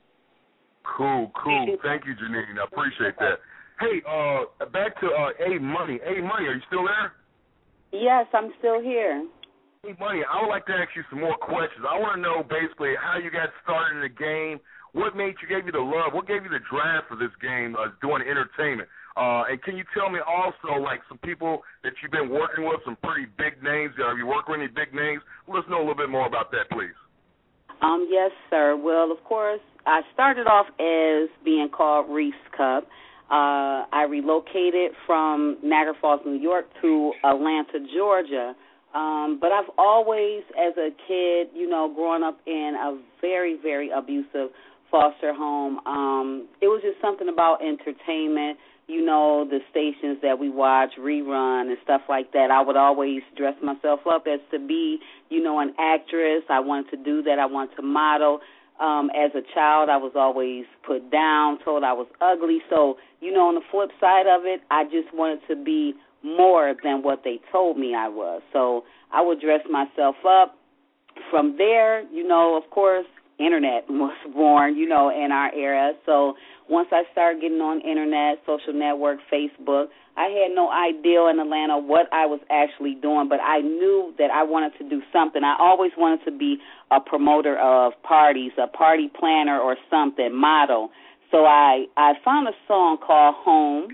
Cool, cool. Thank you, Janine. I appreciate that. Hey, uh, back to uh, A Money. A Money, are you still there? Yes, I'm still here. Hey, Money, I would like to ask you some more questions. I want to know basically how you got started in the game. What made you, gave you the love? What gave you the drive for this game, uh, doing entertainment? Uh, and can you tell me also, like, some people that you've been working with, some pretty big names? Are you working with any big names? Let us know a little bit more about that, please. Um, yes, sir. Well, of course, I started off as being called Reese Cup. Uh, I relocated from Niagara Falls, New York to Atlanta, Georgia. Um, but I've always, as a kid, you know, growing up in a very, very abusive foster home, um, it was just something about entertainment, you know, the stations that we watch, rerun and stuff like that. I would always dress myself up as to be, you know, an actress. I wanted to do that. I wanted to model. Um, as a child, I was always put down, told I was ugly. So, you know, on the flip side of it, I just wanted to be more than what they told me I was. So I would dress myself up. From there, you know, of course, internet was born, you know, in our era. So once I started getting on internet, social network, Facebook, I had no idea in Atlanta what I was actually doing, but I knew that I wanted to do something. I always wanted to be a promoter of parties, a party planner or something, model. So I, I found a song called Home,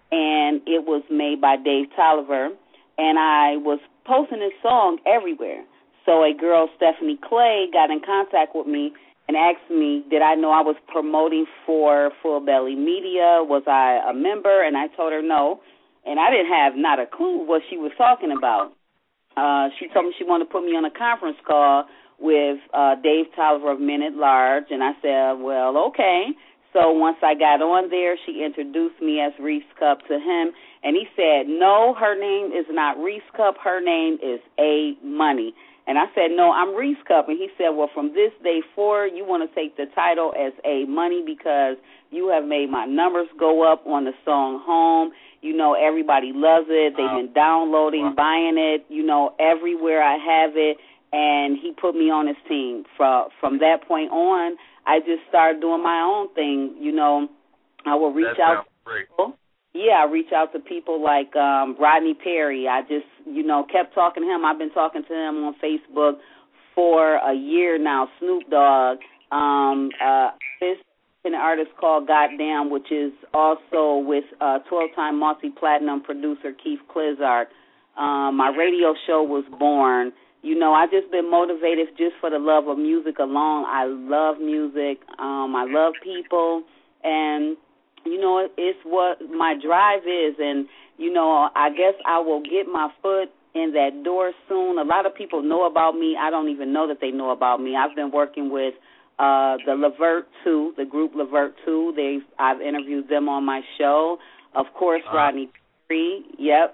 and it was made by Dave Tolliver, and I was posting this song everywhere. So a girl, Stephanie Clay, got in contact with me and asked me, did I know I was promoting for Full Belly Media? Was I a member? And I told her no. And I didn't have not a clue what she was talking about. Uh, she told me she wanted to put me on a conference call with uh, Dave Tolliver of Men at Large. And I said, well, okay. So once I got on there, she introduced me as Reese Cup to him. And he said, no, her name is not Reese Cup. Her name is A Money. And I said, no, I'm Reese Cup. And he said, well, from this day forward, you want to take the title as A Money because you have made my numbers go up on the song Home. You know, everybody loves it. They've been downloading, wow. buying it, you know, everywhere I have it. And he put me on his team. From, from that point on, I just started doing my own thing. You know, I will reach that out to great. people. Yeah, I reach out to people like um, Rodney Perry. I just, you know, kept talking to him. I've been talking to him on Facebook for a year now. Snoop Dogg. Um, uh, this an artist called Goddamn, which is also with uh, twelve-time multi-platinum producer Keith Clizart. Um, my radio show was born. You know, I just been motivated just for the love of music alone. I love music. Um, I love people, and you know, it's what my drive is, and, you know, I guess I will get my foot in that door soon. A lot of people know about me. I don't even know that they know about me. I've been working with uh, the Levert two, the group Levert two. They've, I've interviewed them on my show. Of course, uh-huh. Rodney Perry, yep.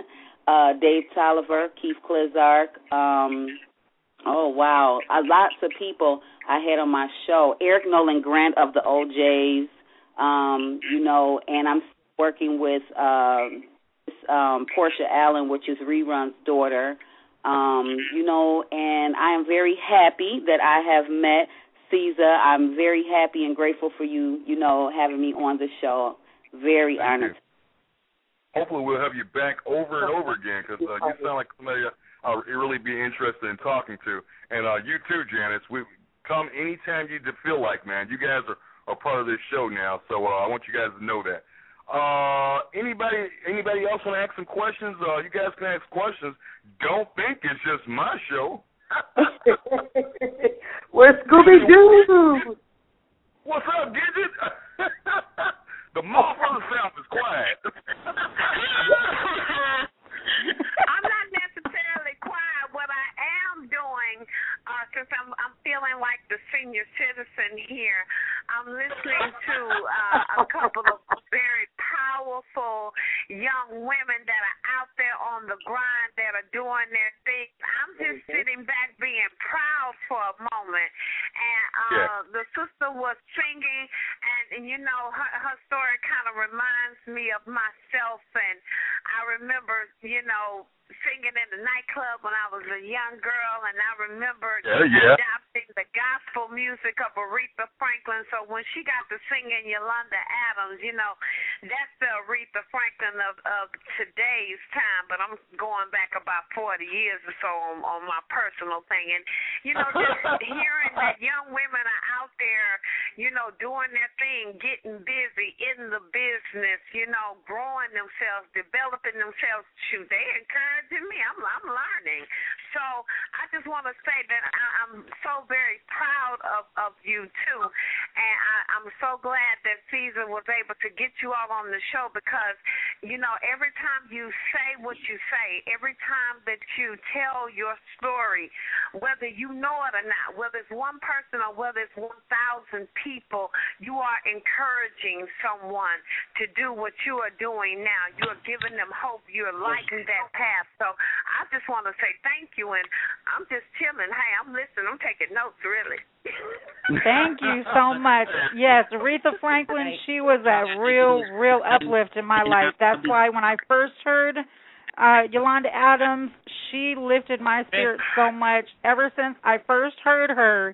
uh, Dave Tolliver, Keith Clizart. Um, oh, wow. Uh, lots of people I had on my show. Eric Nolan Grant of the O Js. Um, you know, and I'm working with uh, um, Portia Allen, which is Rerun's daughter, um, you know, and I am very happy that I have met Caesar. I'm very happy and grateful for you, you know, having me on the show. Very Thank honored. You. Hopefully we'll have you back over and over again because uh, you sound like somebody I'll really be interested in talking to. And uh, you too, Janice. We come anytime you feel like, man. You guys are a part of this show now, so uh, I want you guys to know that. Uh, anybody anybody else want to ask some questions? Uh, you guys can ask questions. Don't think it's just my show. We're Scooby-Doo. What's up, Gidget? The motherfucker sound is quiet. I'm not necessarily quiet. What I am doing, uh, since I'm, I'm feeling like the senior citizen here, I'm listening to uh, a couple of very powerful young women that are out there on the grind that are doing their thing. I'm just mm-hmm. sitting back being proud for a moment. And uh, yeah. the sister was singing, and, and you know, her, her story kind of reminds me of myself. And I remember, you know, singing in the nightclub when I was a young girl, and I remember yeah, yeah. adopting the gospel music of Aretha Franklin. So when she got to singing Yolanda Adams, you know, that's the Aretha Franklin of, of today's time. But I'm going back about forty years or so on, on my personal thing. And, you know, just hearing that young women are out there, you know, doing their thing, getting busy in the business, you know, growing themselves, developing themselves. Shoot, they encouraging me. I'm, I'm learning. So I just want to say that I, I'm so very proud of, of you, too. And I, I'm so glad that Caesar was able to get you all on the show because, you know, every time you say what you say, every time that you tell your story, whether you know it or not, whether it's one person or whether it's one thousand people, you are encouraging someone to do what you are doing now. You are giving them hope. You're lighting that path. So I just want to say thank you, and I'm just chilling. Hey, I'm listening. I'm taking notes, really. Thank you so much. Yes, Aretha Franklin, she was a real, real uplift in my life. That's why when I first heard uh, Yolanda Adams, she lifted my spirit so much. Ever since I first heard her,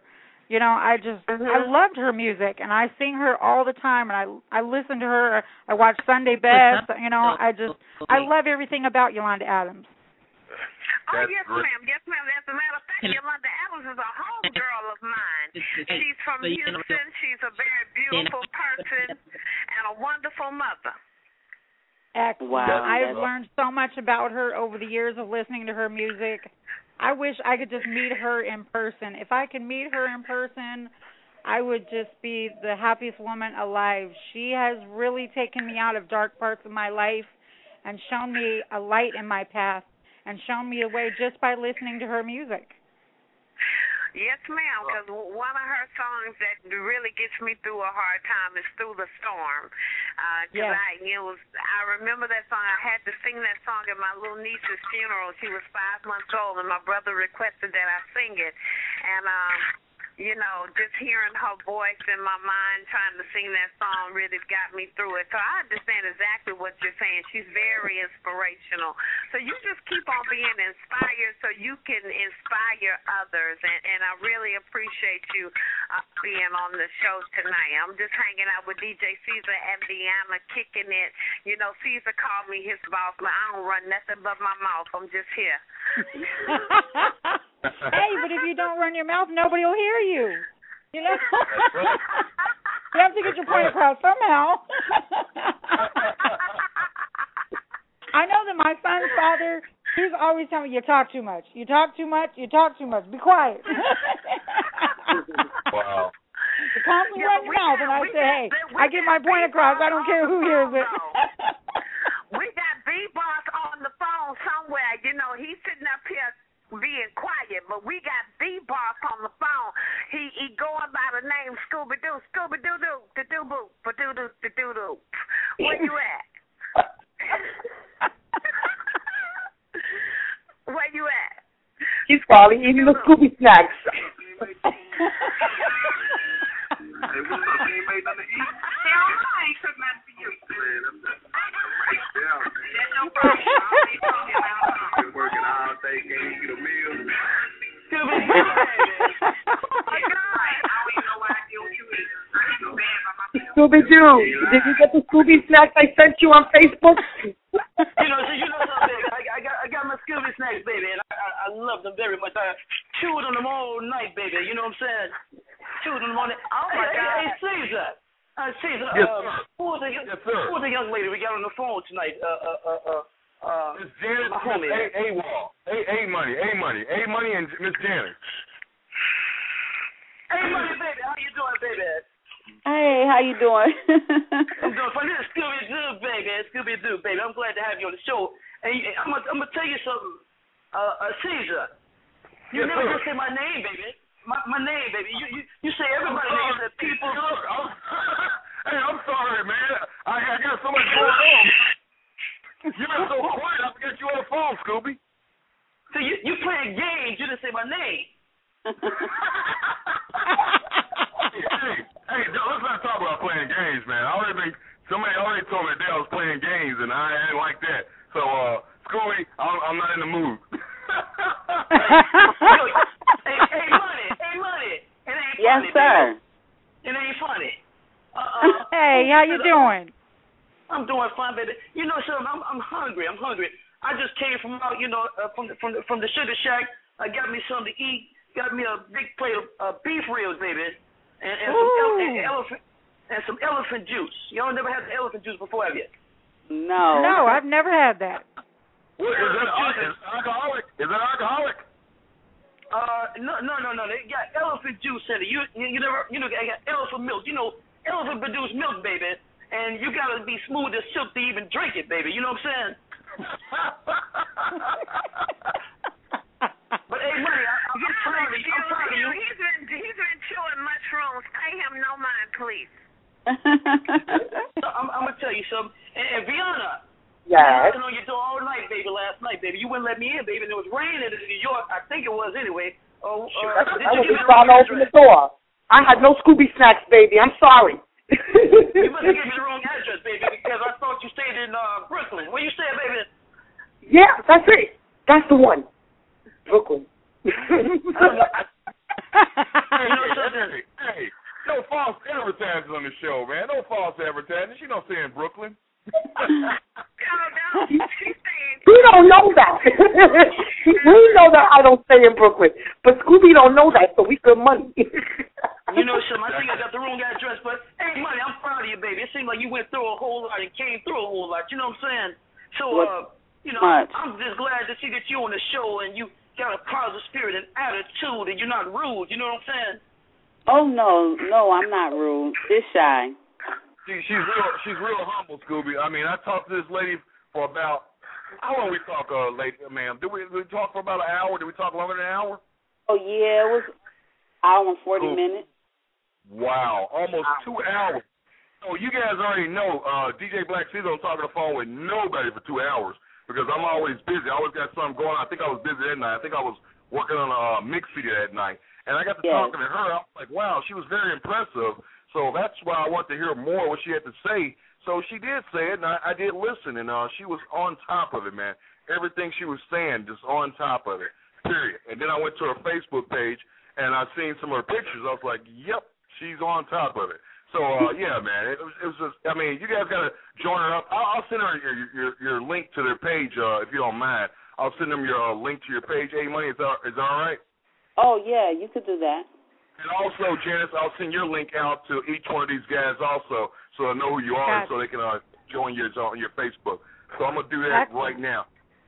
You know, I just mm-hmm. I loved her music, and I sing her all the time, and I I listen to her. I watch Sunday Best. You know, I just I love everything about Yolanda Adams. Oh, That's yes, great. ma'am. Yes, ma'am. As a matter of fact, Yolanda Adams is a homegirl of mine. She's from Houston. She's a very beautiful person and a wonderful mother. Excellent. Wow. I've learned so much about her over the years of listening to her music. I wish I could just meet her in person. If I could meet her in person, I would just be the happiest woman alive. She has really taken me out of dark parts of my life and shown me a light in my path and shown me a way just by listening to her music. Yes, ma'am, because one of her songs that really gets me through a hard time is Through the Storm. Because uh, yes. I, it was, I remember that song. I had to sing that song at my little niece's funeral. She was five months old, and my brother requested that I sing it. And, um, you know, just hearing her voice in my mind trying to sing that song really got me through it. So I understand exactly what you're saying. She's very inspirational. So you just keep on being inspired so you can inspire others. And, and I really appreciate you uh, being on the show tonight. I'm just hanging out with D J Caesar and Deanna, kicking it. You know, Caesar called me his boss, but I don't run nothing but my mouth. I'm just here. Hey, but if you don't run your mouth, nobody will hear you. You know? That's right. You have to get your point across somehow. I know that my son's father, he's always telling me, you talk too much. You talk too much. You talk too much. Be quiet. Wow. You constantly run your mouth, and I say, hey, I get my point across. I don't care who hears it. We got B-Boss on the phone somewhere. You know, he's sitting up here being quiet, but we got B-Boss on the phone. He he going by the name Scooby-Doo. Scooby-Doo-Doo, da-doo-boo, ba-doo-doo, da-doo-doo. Where you at? Where you at? He's probably eating the Scooby snacks. Hey, what's up? You ain't made nothing to eat? Hell no, I ain't cooked nothing for you. Man, that's right down, man. That's no problem. I'll be talking about it. Been working all day, can't eat a meal. Scooby, oh my God. I don't even know what I do with you is. I get so bad by myself. Scooby-Doo, did you get the Scooby snacks I sent you on Facebook? You know, so you know something, baby. I, I got I got my Scooby snacks, baby, and I, I, I love them very much. I chewed on them all night, baby. You know what I'm saying? Chewed on them all night. Oh my hey, God! Hey, hey, Caesar. Uh, Caesar. Yes, uh, sir. Who was the yes, sir. Who was the young lady we got on the phone tonight? Uh, uh, uh, uh. uh Miss Janet, Miss A Wall, A A Money, A Money, A Money, and Miss Janet. Hey, Money, baby. How you doing, baby? Hey, how you doing? I'm doing fine. This is Scooby-Doo, baby. Scooby-Doo, baby. I'm glad to have you on the show. And I'm gonna, I'm gonna tell you something, uh, uh Caesar. You yes, never sir. just say my name, baby. My my name, baby. You you, you say everybody names that people. I'm, hey, I'm sorry, man. I, I got so much going on. You've been so quiet. I forgot you on the phone, Scooby. So you you playing games? You didn't say my name. hey, hey, let's not talk about playing games, man. I already been, somebody already told me that I was playing games, and I ain't like that. So, uh, Scooby, I'm, I'm not in the mood. hey, hey, money, hey, money. It ain't yes, funny, sir. Baby. It ain't funny. Uh-uh. Hey, how you doing? I'm doing fine, baby. You know something? I'm I'm hungry. I'm hungry. I just came from out, you know, uh, from the from the from the Sugar Shack. I got me something to eat. Got me a big plate of uh, beef ribs, baby, and, and some ele- and elephant and some elephant juice. Y'all never had the elephant juice before, have you? No. No, I've never had that. What, is that is alcoholic? Is that alcoholic? Uh, no, no, no, no. They got elephant juice in it. You, you, you never, you know, they got elephant milk. You know, elephant produced milk, baby, and you gotta be smooth as silk to even drink it, baby. You know what I'm saying? But hey, money, I, I'm yeah, proud of you. I'm proud of you. He's been he's been chewing mushrooms. Pay him no mind, please. So I'm, I'm gonna tell you something. And, and Vienna. Yes. I was on your door all night, baby, last night, baby. You wouldn't let me in, baby, and it was raining in New York. I think it was anyway. Oh, uh, did I you give me was the trying wrong to open address? the door. I had no Scooby snacks, baby. I'm sorry. You must have given me the wrong address, baby, because I thought you stayed in uh, Brooklyn. Where you stay, baby? Yeah, that's it. That's the one. Brooklyn. I don't know. I, you know something? on the show, man. No false advertising. She don't stay in Brooklyn. We don't know that. We know that I don't stay in Brooklyn, but Scooby don't know that, so we good money. You know, some I think I got the wrong address, but hey, money, I'm proud of you, baby. It seemed like you went through a whole lot and came through a whole lot. You know what I'm saying? So, uh, you know, Much. I'm just glad to see that you on the show and you got a positive spirit and attitude and you're not rude. You know what I'm saying? Oh no, no, I'm not rude. Just shy. She, she's real. She's real humble, Scooby. I mean, I talked to this lady for about how long we talk, uh, lady, ma'am? Did we, did we talk for about an hour? Did we talk longer than an hour? Oh yeah, it was an hour and forty Cool. minutes. Wow, almost two hours. So you guys already know, uh, D J Black Caesar don't talk on the phone with nobody for two hours because I'm always busy. I always got something going on. I think I was busy that night. I think I was working on a uh, mix video that night. And I got to Yes. talking to her. I was like, wow, she was very impressive. So that's why I want to hear more what she had to say. So she did say it, and I, I did listen, and uh, she was on top of it, man. Everything she was saying, just on top of it, period. And then I went to her Facebook page, and I seen some of her pictures. I was like, yep, she's on top of it. So, uh, yeah, man, it was, it was just, I mean, you guys got to join her up. I'll, I'll send her your, your your link to their page, uh, if you don't mind. I'll send them your uh, link to your page. Hey, Money, is that, is that all right? Oh yeah, you could do that. And also, Janice, I'll send your link out to each one of these guys also so they know who you are Gotcha. so they can uh, join your, on your Facebook. So I'm going to do that Excellent. right now.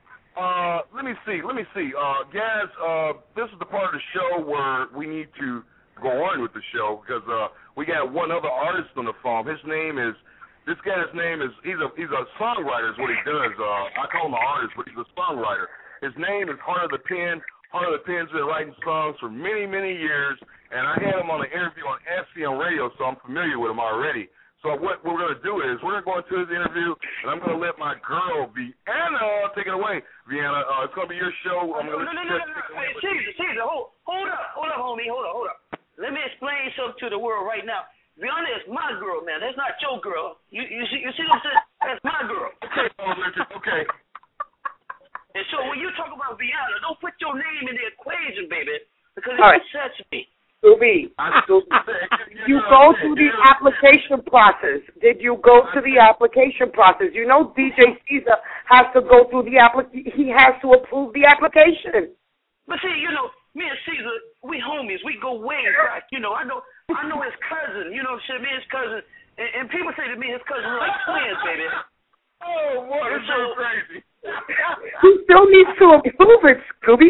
Uh, let me see. Let me see. Uh, guys, uh, this is the part of the show where we need to go on with the show because uh, we got one other artist on the phone. His name is, this guy's name is, he's a he's a songwriter is what he does. Uh, I call him an artist, but he's a songwriter. His name is Heart of the Pen. Heart of the Pen's been writing songs for many, many years, and I had him on an interview on S C M Radio, so I'm familiar with him already. So what we're going to do is we're going to go into his interview, and I'm going to let my girl, Vienna, take it away. Vienna, uh, it's going to be your show. I'm No, going no, to no, no, no, no. Hey, Caesar, Caesar, hold, hold up, hold up, homie, hold up, hold up. Let me explain something to the world right now. Vienna is my girl, man. That's not your girl. You, you see, you see what I'm saying? That's my girl. Okay, oh, Richard, okay. And so when you talk about Vienna, don't put your name in the equation, baby, because it All right. upsets me. Scooby, you go through the application process. Did you go to the application process? You know D J Caesar has to go through the application. He has to approve the application. But see, you know, me and Caesar, we homies. We go way back. You know, I know I know his cousin. You know what I'm saying? Me and his cousin. And, and people say to me his cousin are like twins, baby. Oh, boy, that's so crazy. He still needs to approve it, Scooby.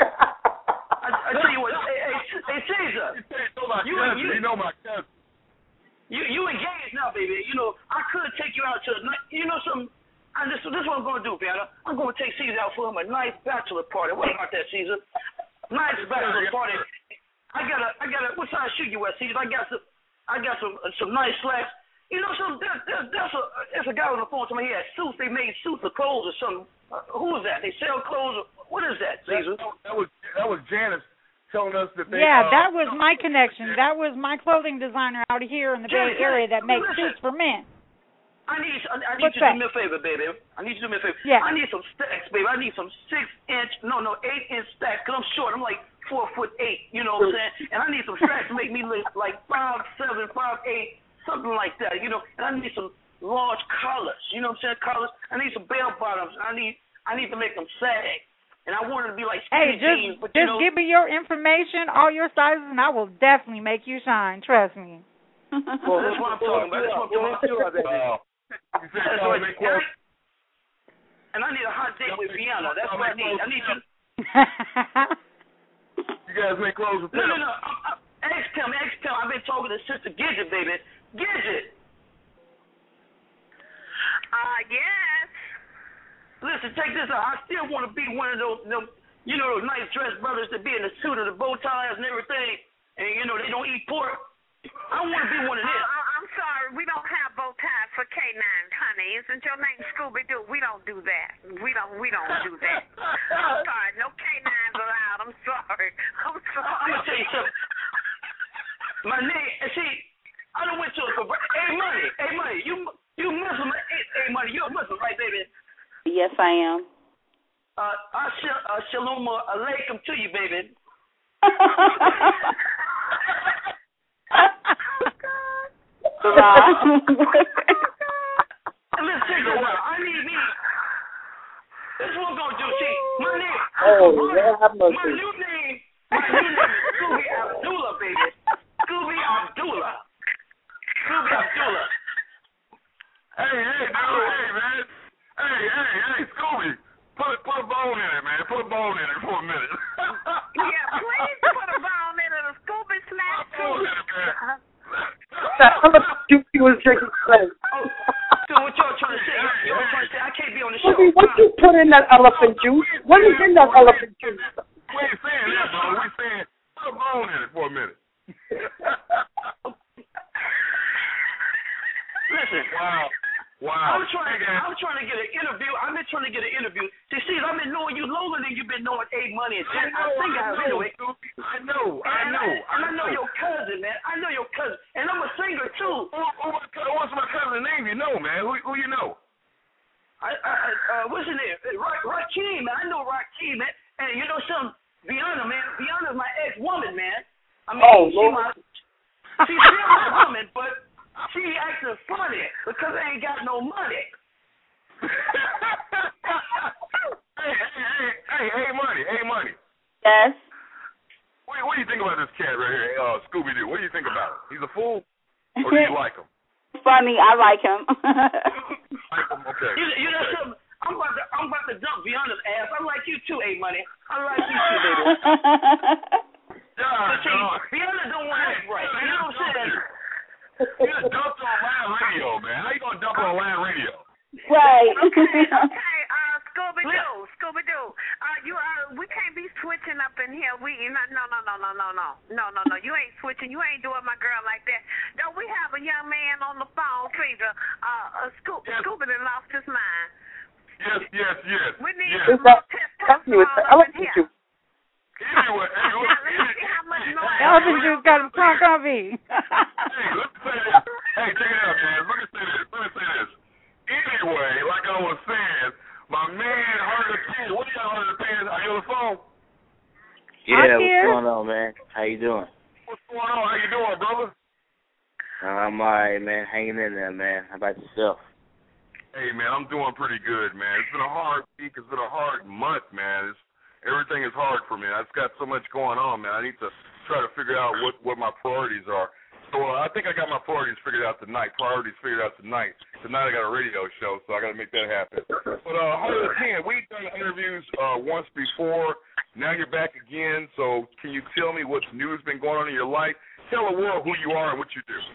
I, I tell you what, hey, hey, hey Caesar. You know my You, cousin. you, You know my cousin. You you engaged now, baby. You know, I could take you out to a night. You know something? I just, this is what I'm going to do, Vienna. I'm going to take Caesar out for him a nice bachelor party. What about that, Caesar? Nice bachelor party. I got a, I got a, what size shoe you wear, Caesar? I got some, I got some, uh, some nice slacks. You know, some that, that, that's a, that's a guy on the phone to me. He had suits. They made suits or clothes or something. Uh, who is that? They sell clothes. Or, what is that, Caesar? That, that was that was Janice telling us that they. Yeah, uh, that was my connection. That was my clothing designer out here in the Bay Area that makes suits for men. I need, I, I need What's you that? to do me a favor, baby. I need you to do me a favor. Yeah. I need some stacks, baby. I need some six inch, no, no, eight inch stacks. Cause I'm short. I'm like four foot eight. You know what I'm saying? And I need some stacks to make me look like five seven, five eight, something like that. You know. And I need some large collars. You know what I'm saying? Collars. I need some bell bottoms. I need, I need to make them sag. And I want it to be like Hey, skinny just jeans. But just you know, give me your information, all your sizes, and I will definitely make you shine. Trust me. well, that's what I'm talking about. That's what I'm talking about. Wow. You said That's y'all what, make and, clothes. I, and I need a hot date with Vienna. That's what I need. I need you. You guys make clothes with No, them. no, no. I, I, X tell me, X tell me. I've been talking to Sister Gidget, baby. Gidget. Uh, yes. Listen, take this out. I still want to be one of those, those, you know, those nice dressed brothers that be in the suit and the bow ties and everything, and you know they don't eat pork. I want to be one of them. Uh, I'm sorry, we don't have bow ties for K nine, honey. Isn't your name Scooby Doo? We don't do that. We don't. We don't do that. I'm sorry, no K nines allowed. I'm sorry. I'm sorry. I'm gonna tell you something. My name, and see, I done went to a. Hey, money, hey, money, you you Muslim? Hey, hey, money, you a Muslim, right, baby? Yes, I am. Uh, I shall, uh, shalom alaikum to you, baby. So Let's take a while. I need me. This is what I'm gonna do. See, my name. Oh, my, Lord have mercy. my new name. My new name is Scooby Abdullah, baby. Scooby Abdullah. Scooby Abdullah. Hey, hey, dude, hey, man. Hey, hey, hey, Scooby. Put put a bone in it, man. Put a bone in it for a minute. Yeah, please put a bone in it. A Scooby snack. Put a bone in it, man. That other juice he was drinking Flint. Oh, so what y'all trying to say? Y'all trying to say I can't be on the show? What, what you put in that elephant juice? What is in that elephant juice? We ain't saying that, bro. We saying put a bone in it for a minute. Listen. Wow. Wow. I'm trying. I'm trying to get an interview. I've been trying to get an interview. See, see, I've been knowing you longer than you've been knowing A Money and Jack. I, I think I have anyway. I know. I know. And I, I know your cousin, man. I know your cousin, and I'm a singer too. Who, who, what's my cousin's name? You know, man. Who, who you know? I, I, uh, what's his name? Ra- Rakeem, man. I know Rakeem, man. And you know something? Bianna, man. Bianna's my ex-woman, man. I mean, oh, she my, she's still my woman, but she acting funny because I ain't got no money. hey, hey, hey, hey, hey, money, hey, money. Yes. What, what do you think about this cat right here, uh, Scooby Doo? What do you think about him? He's a fool, or do you like him? Funny, I like him. Like him, okay. You, you know okay. something? I'm about to, I'm about to dump Bianna's ass. I like you too, A Money. I like you too, baby. Yeah, but see, no. Bianna don't want us right. You know what I'm saying? You just dumped on live radio, man. How you gonna dump on live radio? Right. Okay, okay, uh, Scooby Doo, Scooby Doo. Uh, you uh, we can't be switching up in here. We no, no, no, no, no, no, no, no, no, no. You ain't switching. You ain't doing my girl like that. No, we have a young man on the phone, Peter. Uh, uh Scoop, yes. Scooby done lost his mind. Yes, yes, yes. We need yes. some more testosterone up in here. Anyway, hey, look, Elephant juice got him crunk on me. Hey, let me say this. Hey, check it out, man. Let me say this. Let me say this. Anyway, like I was saying, my man Heart of the Pen. What do y'all Heart of the Pen? Are you on the phone? Yeah, what's going on, man? How you doing? What's going on? How you doing, brother? Uh, I'm all right, man. Hanging in there, man. How about yourself? Hey, man, I'm doing pretty good, man. It's been a hard week. It's been a hard month, man. It's Everything is hard for me. I've got so much going on, man. I need to try to figure out what, what my priorities are. So uh, I think I got my priorities figured out tonight. Priorities figured out tonight. Tonight I got a radio show, so I got to make that happen. But uh, Heart of the Pen, we've done interviews uh, once before. Now you're back again. So can you tell me what's new has been going on in your life? Tell the world who you are and what you do.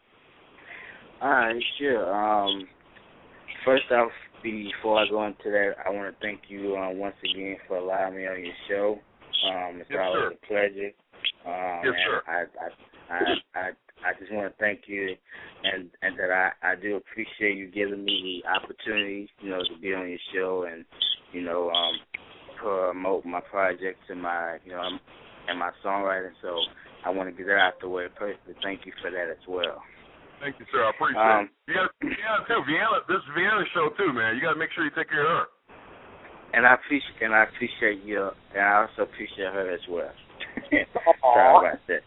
All right, sure. Um, first off, before I go into that, I want to thank you uh, once again for allowing me on your show. Um, it's yes, always sir. a pleasure. Um, yes, sir. I, I, I, I, I just want to thank you, and and that I, I do appreciate you giving me the opportunity, you know, to be on your show and, you know, um, promote my projects and my, you know, and my songwriting. So I want to get that out the way personally. Thank you for that as well. Thank you, sir. I appreciate um, it. You got, you got too. Vienna, this Vienna show too, man. You got to make sure you take care of her. And I appreciate, and I appreciate you, and I also appreciate her as well. Sorry about that.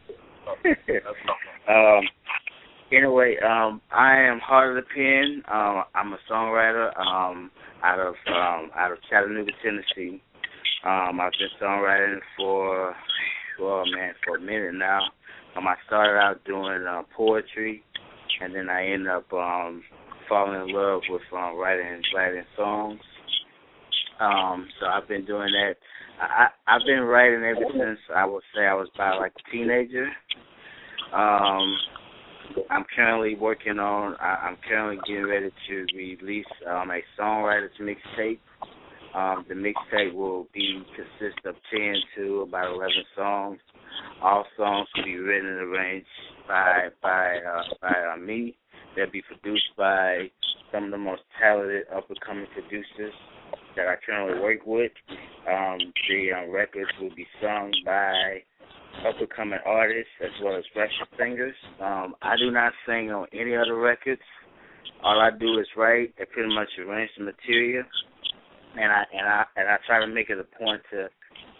um. Anyway, um, I am Heart of the Pen. Um, I'm a songwriter. Um, out of um, out of Chattanooga, Tennessee. Um, I've been songwriting for, well, man, for a minute now. Um, I started out doing uh, poetry. And then I ended up um, falling in love with um, writing writing songs. Um, so I've been doing that. I, I've been writing ever since I would say I was about like a teenager. Um, I'm currently working on. I, I'm currently getting ready to release um, a songwriter's mixtape. Um, the mixtape will be consist of ten to about eleven songs. All songs will be written and arranged by by uh, by uh, me. They'll be produced by some of the most talented up and coming producers that I currently work with. Um, the um, records will be sung by up and coming artists as well as veteran singers. Um, I do not sing on any other records. All I do is write and pretty much arrange the material, and I and I and I try to make it a point to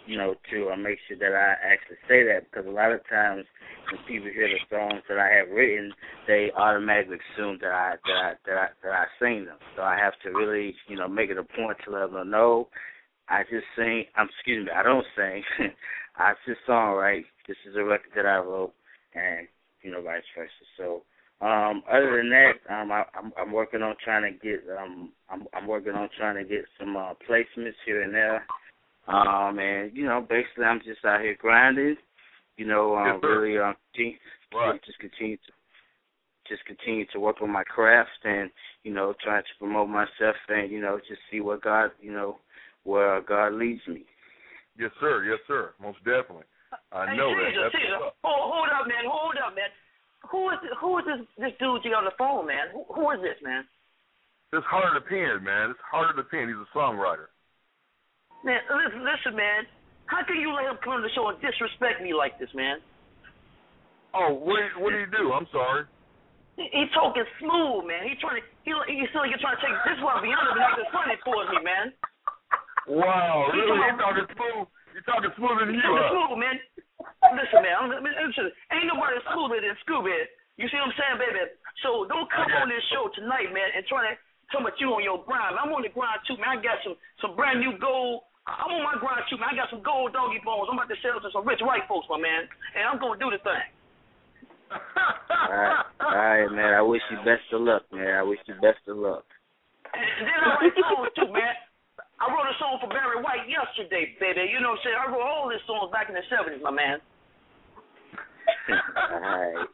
you know, to uh, make sure that I actually say that, because a lot of times when people hear the songs that I have written, they automatically assume that I that I that I, that I sing them. So I have to really, you know, make it a point to let them know I just sing. I'm excuse me, I don't sing. I just songwrite. This is a record that I wrote, and you know, vice versa. So. Um, other than that, um, I, I'm, I'm working on trying to get um, I'm, I'm working on trying to get some uh, placements here and there, um, and you know, basically, I'm just out here grinding, you know, um, yes, really um, continue, right. just continue to just continue to work on my craft, and you know, trying to promote myself, and you know, just see what God, you know, where God leads me. Yes, sir. Yes, sir. Most definitely. I hey, know Caesar, that. That's Caesar, hold, hold up, man. Hold up, man. Who is who is this this dude you on the phone, man? Who, who is this, man? It's Heart of the Pen, man. It's Heart of the Pen. He's a songwriter. Man, listen, listen, man. How can you let him come to the show and disrespect me like this, man? Oh, what what did he do? I'm sorry. He, he talking smooth, man. He trying to he he still like trying to take this one beyond and make it funny for me, man. Wow, he really? Talking, He talking smooth? He talking smoother than you, talking huh? smooth, man. Listen, man, I'm, listen, ain't nobody smoother than Scooby. You see what I'm saying, baby? So don't come on this show tonight, man, and try to tell me you on your grind. I'm on the grind too, man. I got some some brand new gold. I'm on my grind too, man. I got some gold doggy bones. I'm about to sell to some rich white folks, my man, and I'm gonna do the thing. All right, all right, man. I wish you best of luck, man. I wish you best of luck. And, and then I write songs too, man. I wrote a song for Barry White yesterday, baby. You know what I'm saying? I wrote all these songs back in the seventies, my man. All right.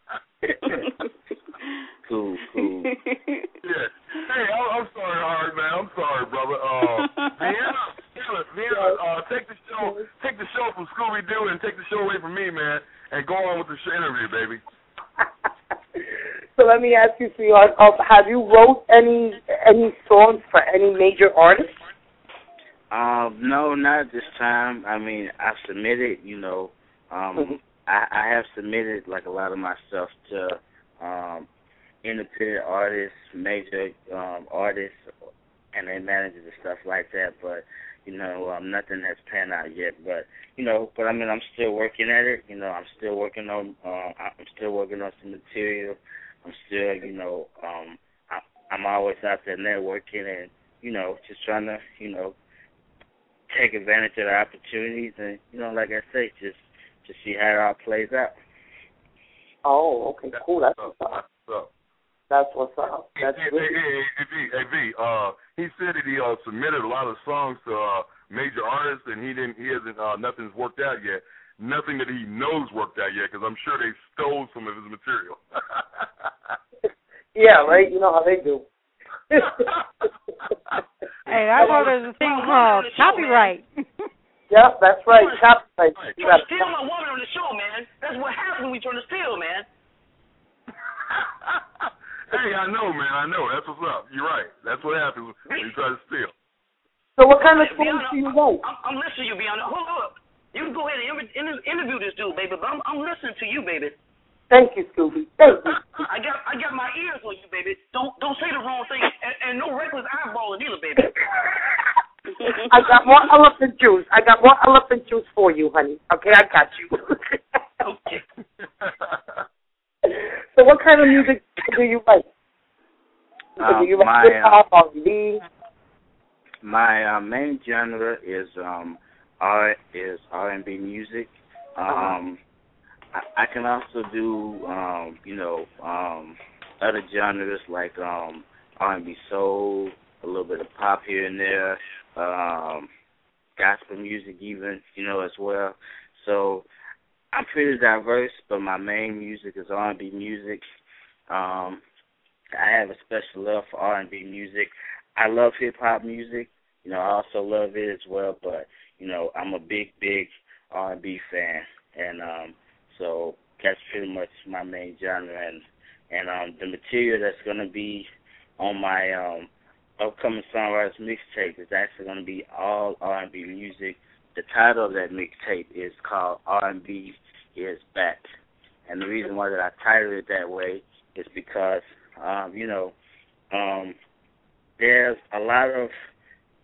cool, cool. Yeah. Hey, I'm, I'm sorry, Hard man. I'm sorry, brother. Uh, Vienna, Vienna, Vienna uh, take the show, take the show from Scooby Doo and take the show away from me, man, and go on with the show interview, baby. So let me ask you, sweetheart, uh, have you wrote any any songs for any major artists? Um, no, not at this time. I mean, I've submitted, you know, um, mm-hmm. I, I have submitted like a lot of my stuff to um, independent artists, major um, artists, and their managers and stuff like that. But you know, um, nothing has panned out yet. But you know, but I mean, I'm still working at it. You know, I'm still working on. Uh, I'm still working on some material. I'm still, you know, um, I, I'm always out there networking and you know, just trying to, you know, take advantage of the opportunities and, you know, like I say, just to see how it all plays out. Oh, okay, cool. That's what's up. That's what's up. That's hey, really hey, hey, hey, V, hey, V, uh, he said that he uh, submitted a lot of songs to uh, major artists, and he didn't. He hasn't. Uh, nothing's worked out yet. Nothing that he knows worked out yet, because I'm sure they stole some of his material. Yeah, right. You know how they do. Hey, that's why there's a thing called copyright. Yep, that's right. Copyright. You trying to steal my woman on the show, man. That's what happens when we trying to steal, man. Hey, I know, man. I know. That's what's up. You're right. That's what happens when you try to steal. So what kind of songs do you write? I'm, I'm listening to you, Bianca. Hold up. You can go ahead and inter- interview this dude, baby, but I'm, I'm listening to you, baby. Thank you, Scooby. Thank you. I got I got my ears on you, baby. Don't don't say the wrong thing, and, and no reckless eyeballing either, baby. I got more elephant juice. I got more elephant juice for you, honey. Okay, I got you. Okay. So what kind of music do you like? Um, do you like my, hip hop, R and B? My uh, main genre is um R is R and B music. Um, I, I can also do um you know um other genres like um R and B soul, a little bit of pop here and there, um, gospel music even, you know, as well. So I'm pretty diverse, but my main music is R and B music. Um, I have a special love for R and B music. I love hip-hop music. You know, I also love it as well, but, you know, I'm a big, big R and B fan. And um, so that's pretty much my main genre. And, and um, the material that's going to be on my um, upcoming Songwriters mixtape is actually going to be all R and B music. The title of that mixtape is called R and B Is Back. And the reason why that I titled it that way is because, um, you know, um, there's a lot of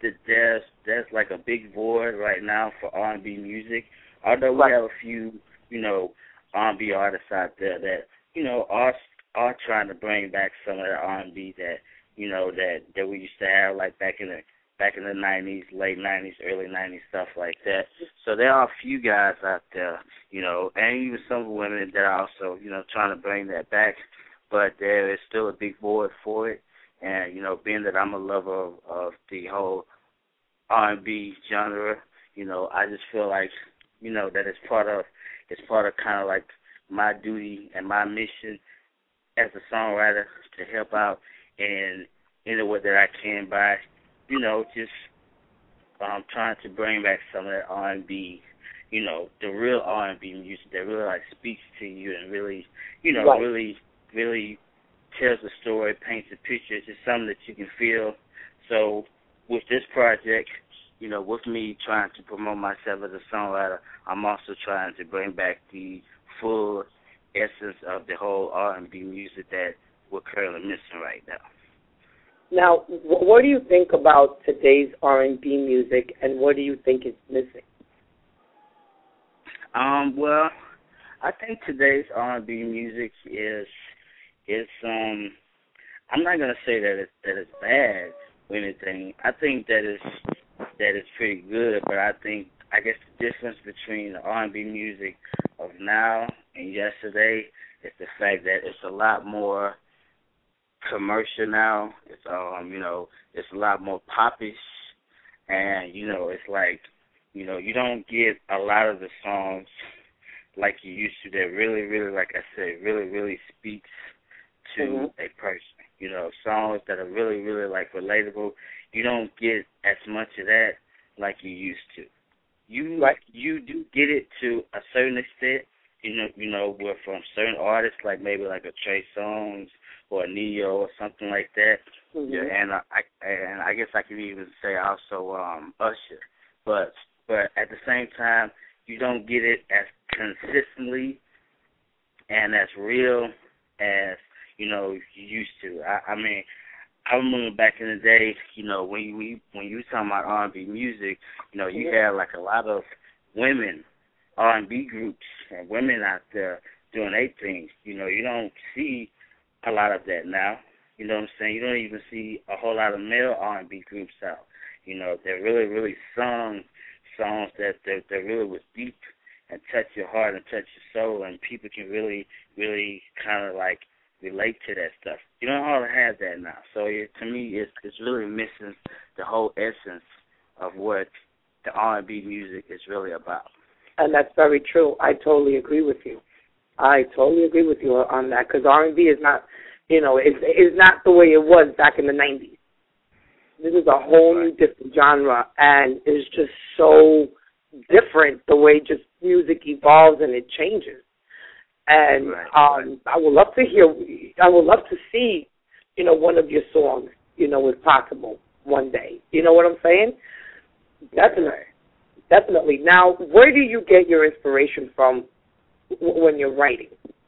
that there's there's like a big void right now for R and B music. Although we Right. have a few, you know, R and B artists out there that, you know, are are trying to bring back some of the R and B that, you know, that, that we used to have like back in the back in the nineties, late nineties, early nineties, stuff like that. So there are a few guys out there, you know, and even some women that are also, you know, trying to bring that back. But there is still a big void for it. And, you know, being that I'm a lover of, of the whole R and B genre, you know, I just feel like, you know, that it's part of, it's part of kind of like my duty and my mission as a songwriter to help out in any way that I can by, you know, just um, trying to bring back some of that R and B, you know, the real R and B music that really like speaks to you and really, you know, Right. really, really tells a story, paints a picture. It's just something that you can feel. So with this project, you know, with me trying to promote myself as a songwriter, I'm also trying to bring back the full essence of the whole R and B music that we're currently missing right now. Now, wh- what do you think about today's R and B music, and what do you think is missing? Um, well, I think today's R and B music is is um I'm not gonna say that it's that it's bad or anything. I think that it's that it's pretty good, but I think I guess the difference between the R and B music of now and yesterday is the fact that it's a lot more commercial now. It's um, you know, it's a lot more popish, and you know, it's like, you know, you don't get a lot of the songs like you used to that really, really, like I said, really, really speaks to Mhm. a person. You know, songs that are really, really like relatable. You don't get as much of that like you used to. You Right. you do get it to a certain extent. You know, you know, where from certain artists like maybe like a Trey Songz or a Neo or something like that. Mhm. Yeah, and I, I and I guess I could even say also um, Usher, but but at the same time, you don't get it as consistently and as real as, you know, you used to. I, I mean, I remember back in the day, you know, when you we, when you were talking about R and B music, you know, you Yeah. had like a lot of women R and B groups and women out there doing their things. You know, you don't see a lot of that now. You know what I'm saying? You don't even see a whole lot of male R and B groups out. You know, they're really, really sung songs that that, that really was deep and touch your heart and touch your soul, and people can really, really kind of like relate to that stuff. You don't all have that now. So it, to me, it's it's really missing the whole essence of what the R and B music is really about. And that's very true. I totally agree with you. I totally agree with you on that, because R and B is not, you know, it's, it's not the way it was back in the nineties. This is a whole new different genre, and it's just so different the way just music evolves and it changes. And Right, um, I would love to hear, I would love to see, you know, one of your songs, you know, if possible, one day. You know what I'm saying? Definitely. Definitely. Now, where do you get your inspiration from w- when you're writing?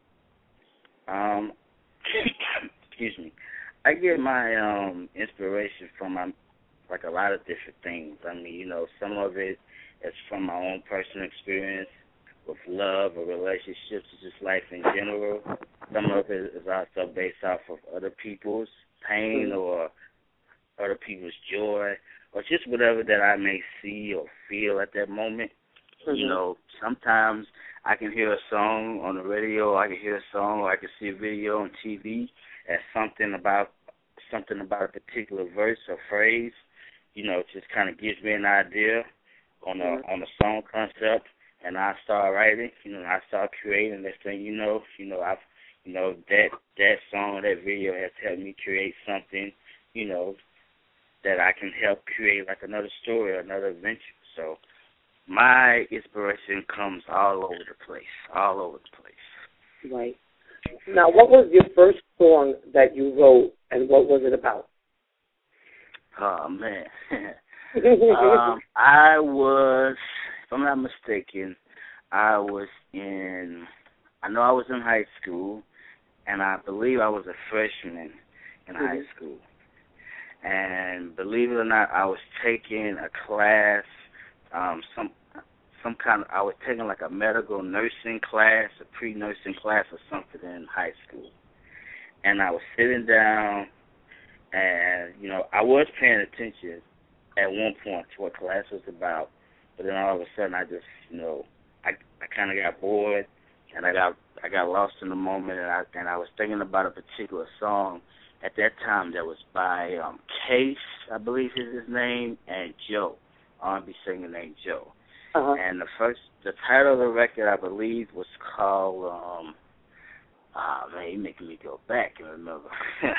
Um, excuse me. I get my um inspiration from my, like a lot of different things. I mean, you know, some of it is from my own personal experience with love or relationships, or just life in general. Some of it is also based off of other people's pain Mm-hmm. or other people's joy, or just whatever that I may see or feel at that moment. Mm-hmm. You know, sometimes I can hear a song on the radio, I can hear a song, or I can see a video on T V as something about something about a particular verse or phrase. You know, it just kind of gives me an idea on a Mm-hmm. on a song concept, and I start writing. You know, I start creating. Next thing you know, you know, I've you know that that song, that video has helped me create something. You know, that I can help create like another story or another adventure. So my inspiration comes all over the place, all over the place. Right. Now, what was your first song that you wrote, and what was it about? Oh, man. um, I was, if I'm not mistaken, I was in, I know I was in high school, and I believe I was a freshman in Mm-hmm. high school. and believe it or not, I was taking a class, um, some some kind of, I was taking like a medical nursing class, a pre-nursing class or something in high school. And I was sitting down, and, you know, I was paying attention at one point to what class was about, but then all of a sudden I just, you know, I I kind of got bored, and I got I got lost in the moment, and I and I was thinking about a particular song at that time that was by um, Case, I believe is his name, and Joe, R and B singer named Joe. Uh-huh. And the first, the title of the record, I believe, was called, um, ah, oh, man, you're making me go back and remember.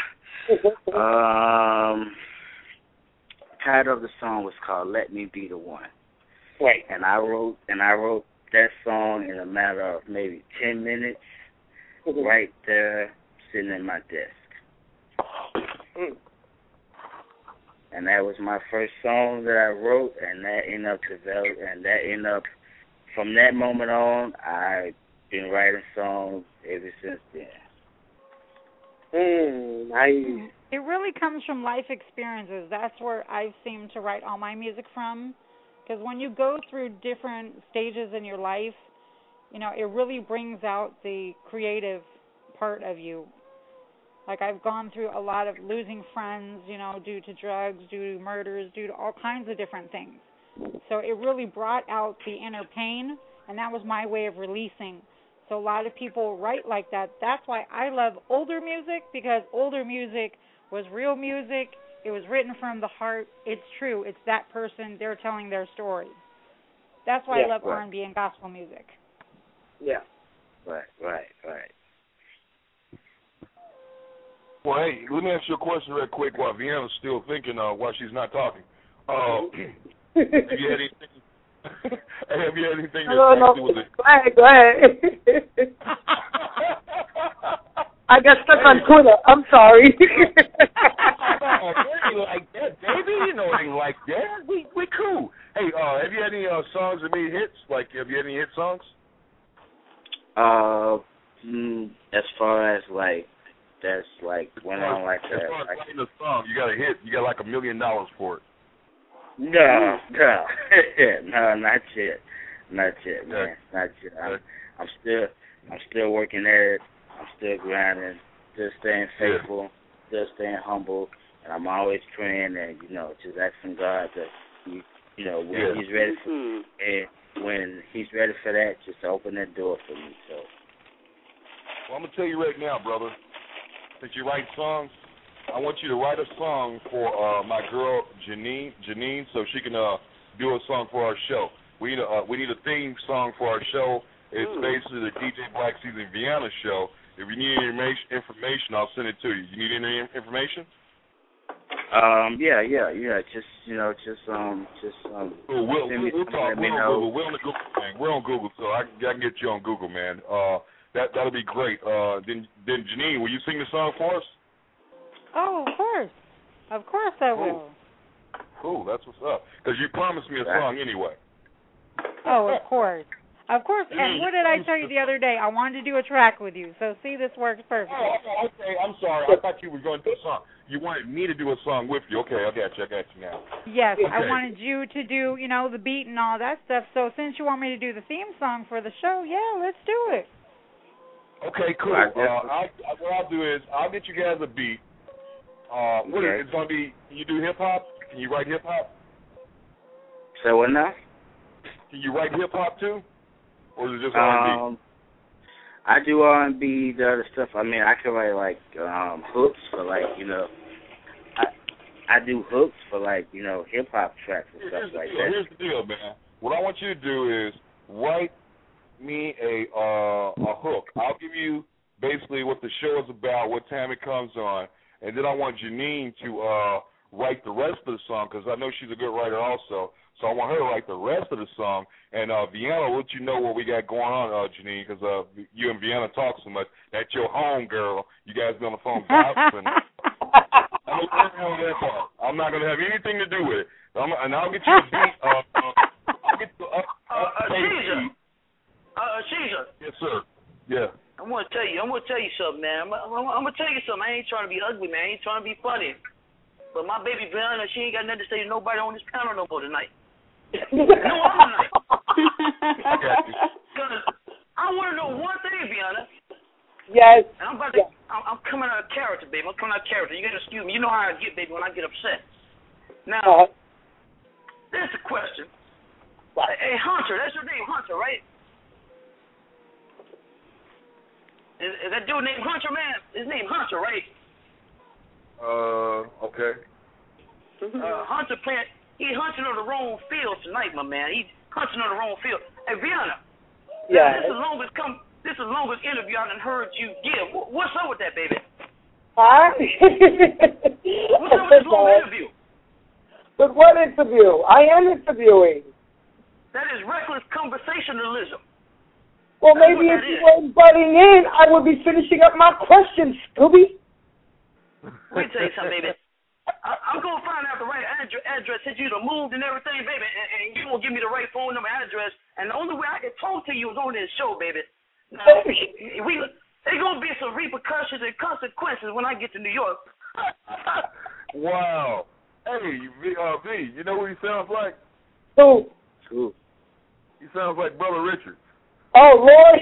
um, the title of the song was called Let Me Be the One. Right. And I wrote, and I wrote that song in a matter of maybe ten minutes, mm-hmm. right there, sitting in my desk. Mm. And that was my first song that I wrote, and that ended up develop, and that ended up, from that moment on, I've been writing songs ever since then. Mm, nice. It really comes from life experiences. That's where I seem to write all my music from. Because when you go through different stages in your life, you know, it really brings out the creative part of you. Like, I've gone through a lot of losing friends, you know, due to drugs, due to murders, due to all kinds of different things. So it really brought out the inner pain, and that was my way of releasing. So a lot of people write like that. That's why I love older music, because older music was real music. It was written from the heart. It's true. It's that person. They're telling their story. That's why yeah, I love right. R and B and gospel music. Yeah. Right, right, right. Well, hey, let me ask you a question real quick while Vienna's still thinking uh, while she's not talking. Uh, have you had anything? have you had anything that's no, no. with it? Go ahead, go ahead. I got stuck on Twitter. I'm sorry. Oh, it ain't like that, baby. You know it ain't like that. We we cool. Hey, uh, have you had any uh, songs that made hits? Like, have you had any hit songs? Uh, mm, as far as like. That's like went on like that. As far as like, writing a song, you got a hit. You got like a million dollars for it. No, no, no, not yet, not yet, man, not yet. I'm, I'm still, I'm still working at it. I'm still grinding, still staying faithful, still staying humble, and I'm always praying and you know just asking God that He, you know, when yeah. He's ready for, and when He's ready for that, just open that door for me. So. Well, I'm gonna tell you right now, brother. Since you write songs, I want you to write a song for uh, my girl Janine, Janine, so she can uh, do a song for our show. We need a uh, we need a theme song for our show. It's Ooh. basically the D J Black Season Vienna show. If you need any information, I'll send it to you. You need any information? Um. Yeah. Yeah. Yeah. Just you know. Just um. Just um. We'll we'll, we'll, we'll talk. We're on Google. We're on the Google thing. We're on Google, so I, I can get you on Google, man. Uh. That that'll be great. Uh, then then Janine, will you sing the song for us? Oh, of course, of course I cool. will. Cool, that's what's up. Because you promised me a song anyway. Oh, of course, of course. And what did I tell you the other day? I wanted to do a track with you. So see, this works perfectly. Oh, okay. I'm sorry. I thought you were going to do a song. You wanted me to do a song with you. Okay, I got you. I got you now. Yes, okay. I wanted you to do, you know, the beat and all that stuff. So since you want me to do the theme song for the show, yeah, let's do it. Okay, cool. Uh, I, I, what I'll do is I'll get you guys a beat. Uh, what okay. is it going to be? Can you do hip hop? Can you write hip hop? Say what now? Can you write hip hop too, or is it just R and B? Um, I do R and B, the other stuff. I mean, I can write like um, hooks for like you know. I I do hooks for like you know hip hop tracks and Here's stuff like deal. that. Here's the deal, man. What I want you to do is write me a uh, a hook. I'll give you basically what the show is about, what time it comes on, and then I want Janine to uh, write the rest of the song because I know she's a good writer also. So I want her to write the rest of the song. And uh, Vienna will let you know what we got going on, uh, Janine, because uh, you and Vienna talk so much. That's your home girl. You guys be on the phone bouncing. I'm not going to have anything to do with it. I'm, and I'll get you a beat. Uh, uh, I'll get you a uh, uh, Caesar. Uh, Caesar. Yes, sir. Yeah. I'm gonna tell you. I'm gonna tell you something, man. I'm, I'm, I'm gonna tell you something. I ain't trying to be ugly, man. I ain't trying to be funny. but my baby Brianna, she ain't got nothing to say to nobody on this panel no more tonight. No other night. Because I want to know one thing, Brianna. Yes. And I'm about to. Yes. I'm, I'm coming out of character, baby. I'm coming out of character. You gotta excuse me. You know how I get, baby, when I get upset. Now, uh-huh. There's the question. What? Hey, Hunter, that's your name, Hunter, right? Is, is that dude named Hunter, man? His name Hunter, right? Uh, okay. Uh, Hunter playing. He hunting on the wrong field tonight, my man. He hunting on the wrong field. Hey, Brianna. Yeah. This is the longest come. This is the longest interview I done heard you give. What's up with that, baby? Huh? What's up with this long interview? But what interview? I am interviewing. That is reckless conversationalism. Well, That's maybe if you weren't butting in, I would be finishing up my questions, Scooby. Let me tell you something, baby. I, I'm going to find out the right address, address since you done moved and everything, baby, and, and you won't give me the right phone number address. And the only way I can talk to you is on this show, baby. Now, we, there's going to be some repercussions and consequences when I get to New York. Wow. Hey, V, uh, V, you know what he sounds like? Who? Who? He sounds like Brother Richard. Oh, Lord.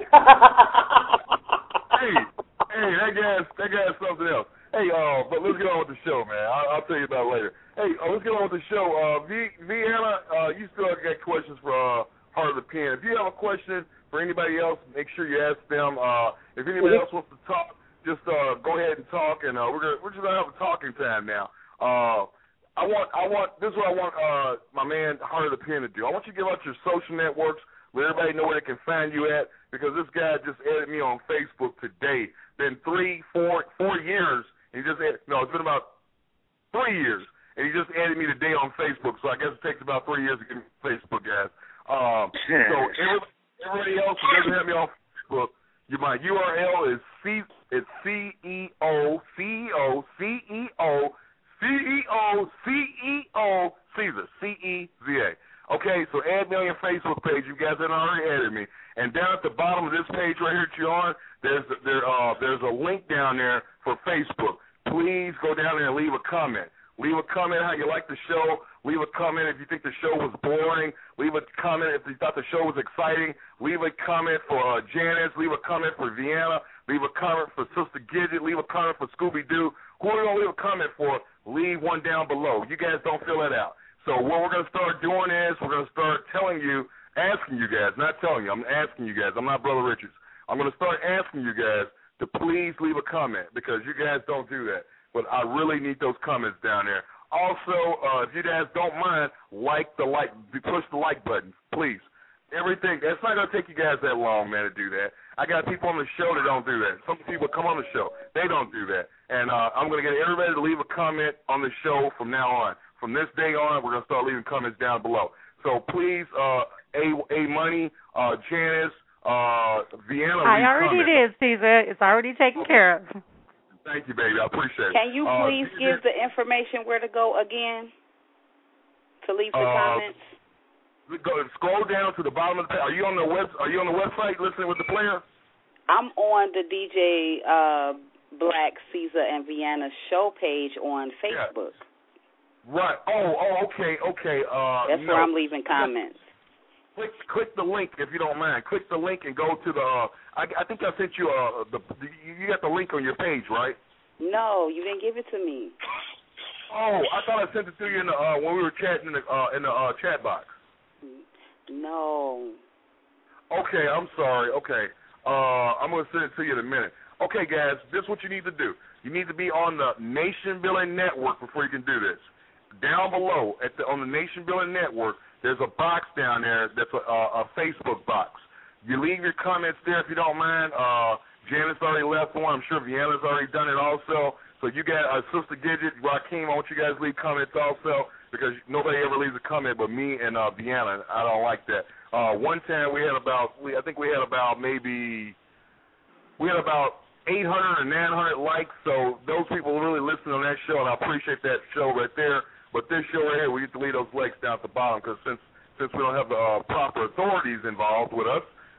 hey, hey, that guy's, that guy's something else. Hey, uh, but let's get on with the show, man. I'll, I'll tell you about it later. Hey, uh, let's get on with the show. Uh, v, Vienna, uh, you still got questions for uh, Heart of the Pen. If you have a question for anybody else, make sure you ask them. Uh, if anybody else wants to talk, just uh, go ahead and talk, and uh, we're gonna, we're just gonna have a talking time now. Uh, I want, I want. This is what I want uh, my man Heart of the Pen to do. I want you to give out your social networks. Let everybody know where they can find you at, because this guy just added me on Facebook today. Been three, four, four years. And he just added, no, it's been about three years, and he just added me today on Facebook. So I guess it takes about three years to get me on Facebook, guys. Um, so everybody, everybody else who doesn't have me on Facebook, you, my U R L is C. It's C E O C E O C E O C E O C E O Caesar C E Z A. Okay, so add me on your Facebook page. You guys have already added me. And down at the bottom of this page right here that you're on, there's there uh there's a link down there for Facebook. Please go down there and leave a comment. Leave a comment how you like the show. Leave a comment if you think the show was boring. Leave a comment if you thought the show was exciting. Leave a comment for uh, Janice. Leave a comment for Vienna. Leave a comment for Sister Gidget. Leave a comment for Scooby-Doo. Who are you going to leave a comment for? Leave one down below. You guys don't fill that out. So what we're going to start doing is we're going to start telling you, asking you guys, not telling you, I'm asking you guys. I'm not Brother Richards. I'm going to start asking you guys to please leave a comment, because you guys don't do that. But I really need those comments down there. Also, uh, if you guys don't mind, like the like, push the like button, please. Everything, it's not going to take you guys that long, man, to do that. I got people on the show that don't do that. Some people come on the show. They don't do that. And uh, I'm going to get everybody to leave a comment on the show from now on. From this day on, we're going to start leaving comments down below. So please, uh, A, A Money, uh, Janice, uh, Vienna. I already did, Caesar. It's already taken okay. care of. Thank you, baby. I appreciate it. Can you please uh, give the information where to go again to leave the uh, comments? Go scroll down to the bottom of the page. Are you on the web? Are you on the website listening with the player? I'm on the D J uh, Black, Caesar, and Vienna show page on Facebook. Yeah. Right. Oh, oh, okay, okay. Uh, That's no. where I'm leaving comments. Click, click the link if you don't mind. Click the link and go to the. Uh, I, I think I sent you uh, the, the. You got the link on your page, right? No, you didn't give it to me. Oh, I thought I sent it to you in the uh, when we were chatting in the uh, in the uh, chat box. No. Okay, I'm sorry. Okay, uh, I'm gonna send it to you in a minute. Okay, guys, this is what you need to do. You need to be on the Nation Building Network before you can do this. Down below at the on the Nation Building Network, there's a box down there that's a, a, a Facebook box. You leave your comments there if you don't mind. Uh, Janice already left one. I'm sure Vienna's already done it also. So you got uh, Sister Gidget, Rakeem, I want you guys to leave comments also, because nobody ever leaves a comment but me and uh, Vienna. I don't like that. Uh, one time we had about, we, I think we had about maybe, we had about eight hundred or nine hundred likes, so those people really listen on that show, and I appreciate that show right there. But this show right here, we need to leave those links down at the bottom, because since since we don't have the uh, proper authorities involved with us,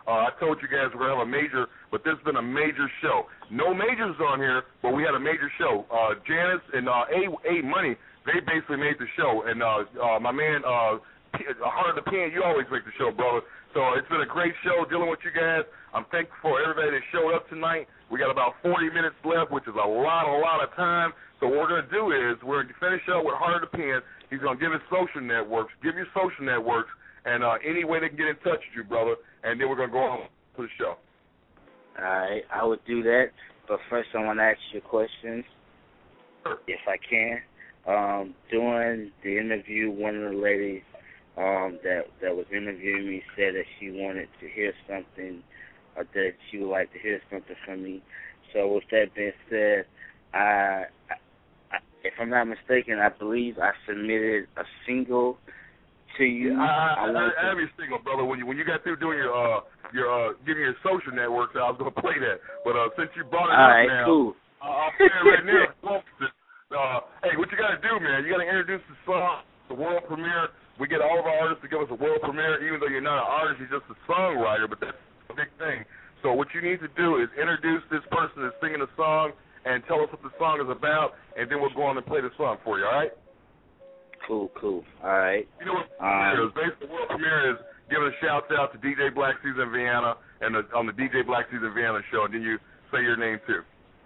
Uh, I told you guys we're going to have a major, but this has been a major show. No majors on here, but we had a major show. Uh, Janice and uh, A, A Money, they basically made the show. And uh, uh, my man, uh, Heart of the Pen, you always make the show, brother. So it's been a great show dealing with you guys. I'm thankful for everybody that showed up tonight. We got about forty minutes left, which is a lot, a lot of time. So what we're going to do is we're going to finish up with Heart of the Pen. He's going to give his social networks, give your social networks, and uh, any way they can get in touch with you, brother, and then we're going to go on to the show. All right, I would do that, but first I want to ask you a question, sure. If I can. Um, during the interview, one of the ladies um, that that was interviewing me said that she wanted to hear something, or that she would like to hear something from me. So with that being said, I, I if I'm not mistaken, I believe I submitted a single to you. I, I, I, I, I have your single, brother. When you when you got through doing your uh your uh giving your social networks, I was gonna play that. But uh since you brought it all up right, now, cool. uh, I'll play it right now. Uh, hey, what you gotta do, man? You gotta introduce the song, the world premiere. We get all of our artists to give us a world premiere, even though you're not an artist, you're just a songwriter. But that's a big thing. So what you need to do is introduce this person that's singing the song and tell us what the song is about, and then we'll go on and play the song for you. All right? Cool, cool. All right. You know what the premiere is? Basically, the world premiere is giving a shout out to D J Black Season Vienna and the, on the D J Black Season Vienna show, and then you say your name too.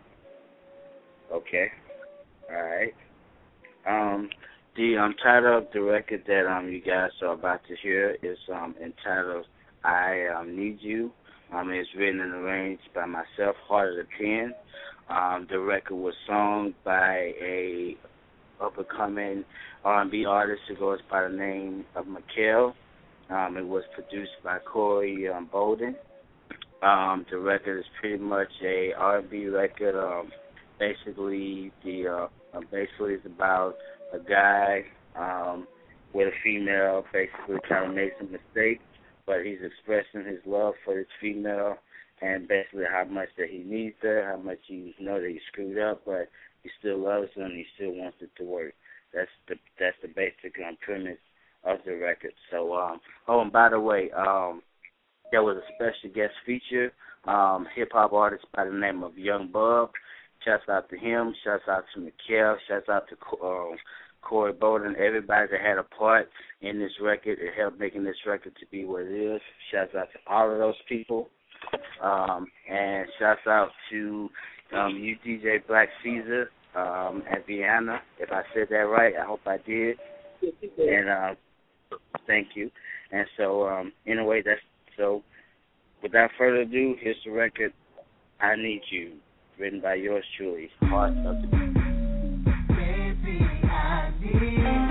Okay. All right. Um, the um, title of the record that um you guys are about to hear is um entitled "I um, Need You." Um, it's written and arranged by myself, Heart of the Pen. Um, the record was sung by a up-and-coming R and B artist who goes by the name of Mikkel. Um, it was produced by Corey um, Bolden. Um, the record is pretty much a R and B record. Um, basically, the uh, uh, basically it's about a guy um, with a female. Basically, kind of makes a mistake, but he's expressing his love for this female, and basically how much that he needs her, how much he knows that he screwed up, but he still loves her and he still wants it to work. That's the that's the basic um, premise of the record. So, um, oh, and by the way, um, there was a special guest feature, um, hip hop artist by the name of Young Bub. Shouts out to him. Shouts out to Mikkel. Shouts out to um, Corey Bolden. Everybody that had a part in this record, it helped making this record to be what it is. Shouts out to all of those people. Um, and shouts out to um, you, D J Black Caesar, um, at Vienna. If I said that right, I hope I did. Yes, you did. And uh, thank you. And so, um, anyway, that's so. Without further ado, here's the record, "I Need You," written by yours truly, Heart of the Pen. Baby, I need you.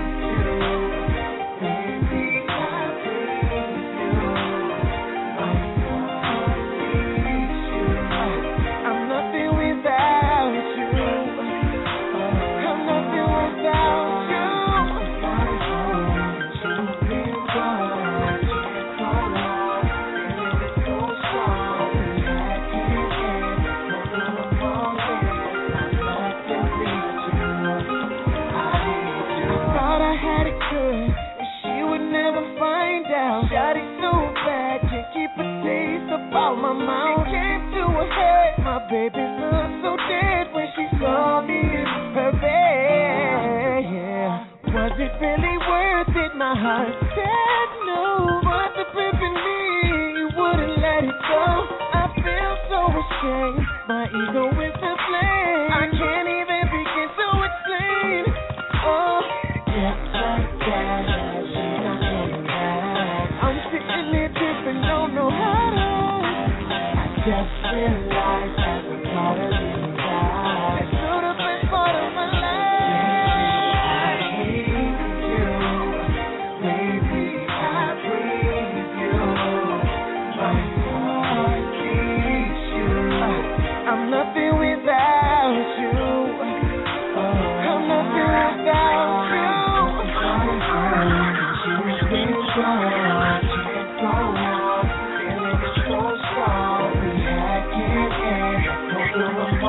Out my mouth, came to her head. My baby looked so dead when she saw me in her bed. Yeah. Was it really worth it? My heart said no, but the grip in me wouldn't let it go. I feel so ashamed. My ego is to blame. I can't even begin to explain. Oh, just like that, she's not coming back. I'm sitting there tripping, don't know how to. Just realized that the part of me died. It should have been part of my life. I need you, baby. I breathe you. My heart needs you. I'm nothing without you. I'm nothing without you. I'm you can't go on, can't go on. Feeling so strong. No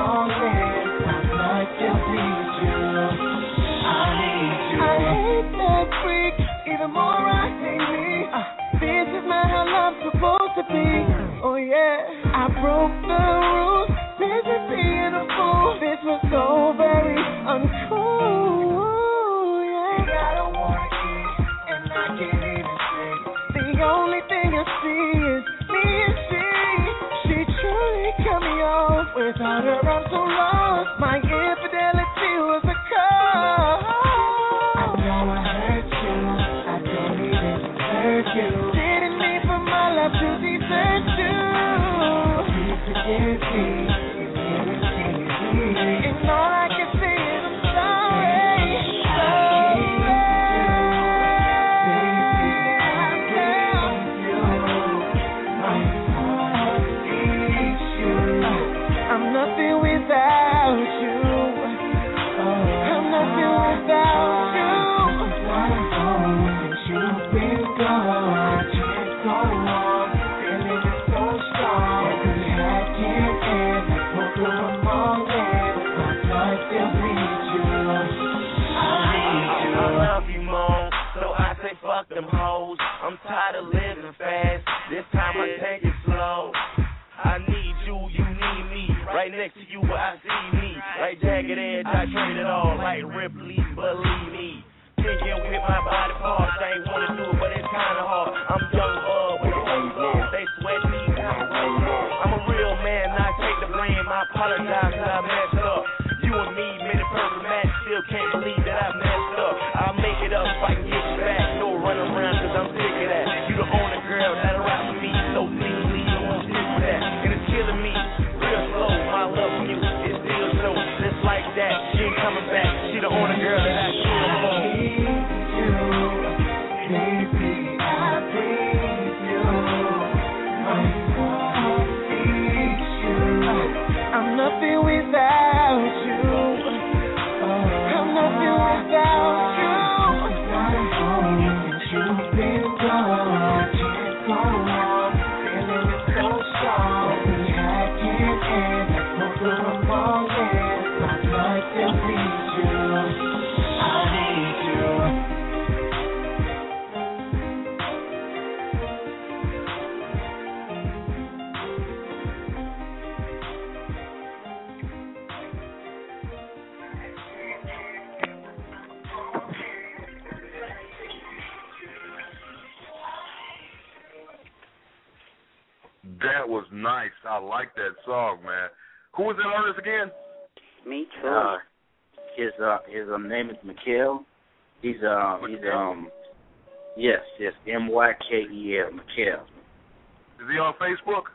broke the rules. Busy being a fool. This was so very uncool. Yeah. I don't wanna eat, and I can't even see. The only thing I see is me and she. She truly cut me off. Without her, I'm so lost. My infidelity was a cause. I know I hurt you. I don't even hurt you. Didn't mean for my love to desert you. Please forgive me. And all I can say is I'm sorry. I'm nothing without you. I'm nothing without you. Since you've been gone, can't go on. Feeling is so strong. Every head can't end. Won't do a moment. My blood still bleeds you. I need you. I love you, Mom. So I say fuck them hoes. I'm tired of living fast. This time I take it slow. I need you, you need me. Right next to you where I see me. Like Jagged Edge, I trade it all. Like Ripley, believe me. Thinking with my body parts. I ain't wanna do it, but it's kinda hard. I'm young, uh, with the they sweat me. I'm a real man, I take the blame. I apologize that I messed up. You and me made a perfect match. Still can't believe that I messed up. I'll make it up if I can get you back. No run around cause I'm sick of that. You the only girl that'll rock with me. So cleanly, you won't stick with that. And it's killing me real slow. My love for you is still slow. Just like that, she ain't coming back. She the only girl that I kill for. Baby, I need you. My heart needs you. I'm nothing without you. I'm nothing without you. Since you've been gone, can't go on. Feeling is so strong. Every head can't end. Won't do a moment. My blood still bleeds you. I need you. That was nice. I like that song, man. Who was that artist again? Me too. Uh, his uh his um, name is Mikhail. He's um he's um yes yes M Y K E L Mikhail. Is he on Facebook?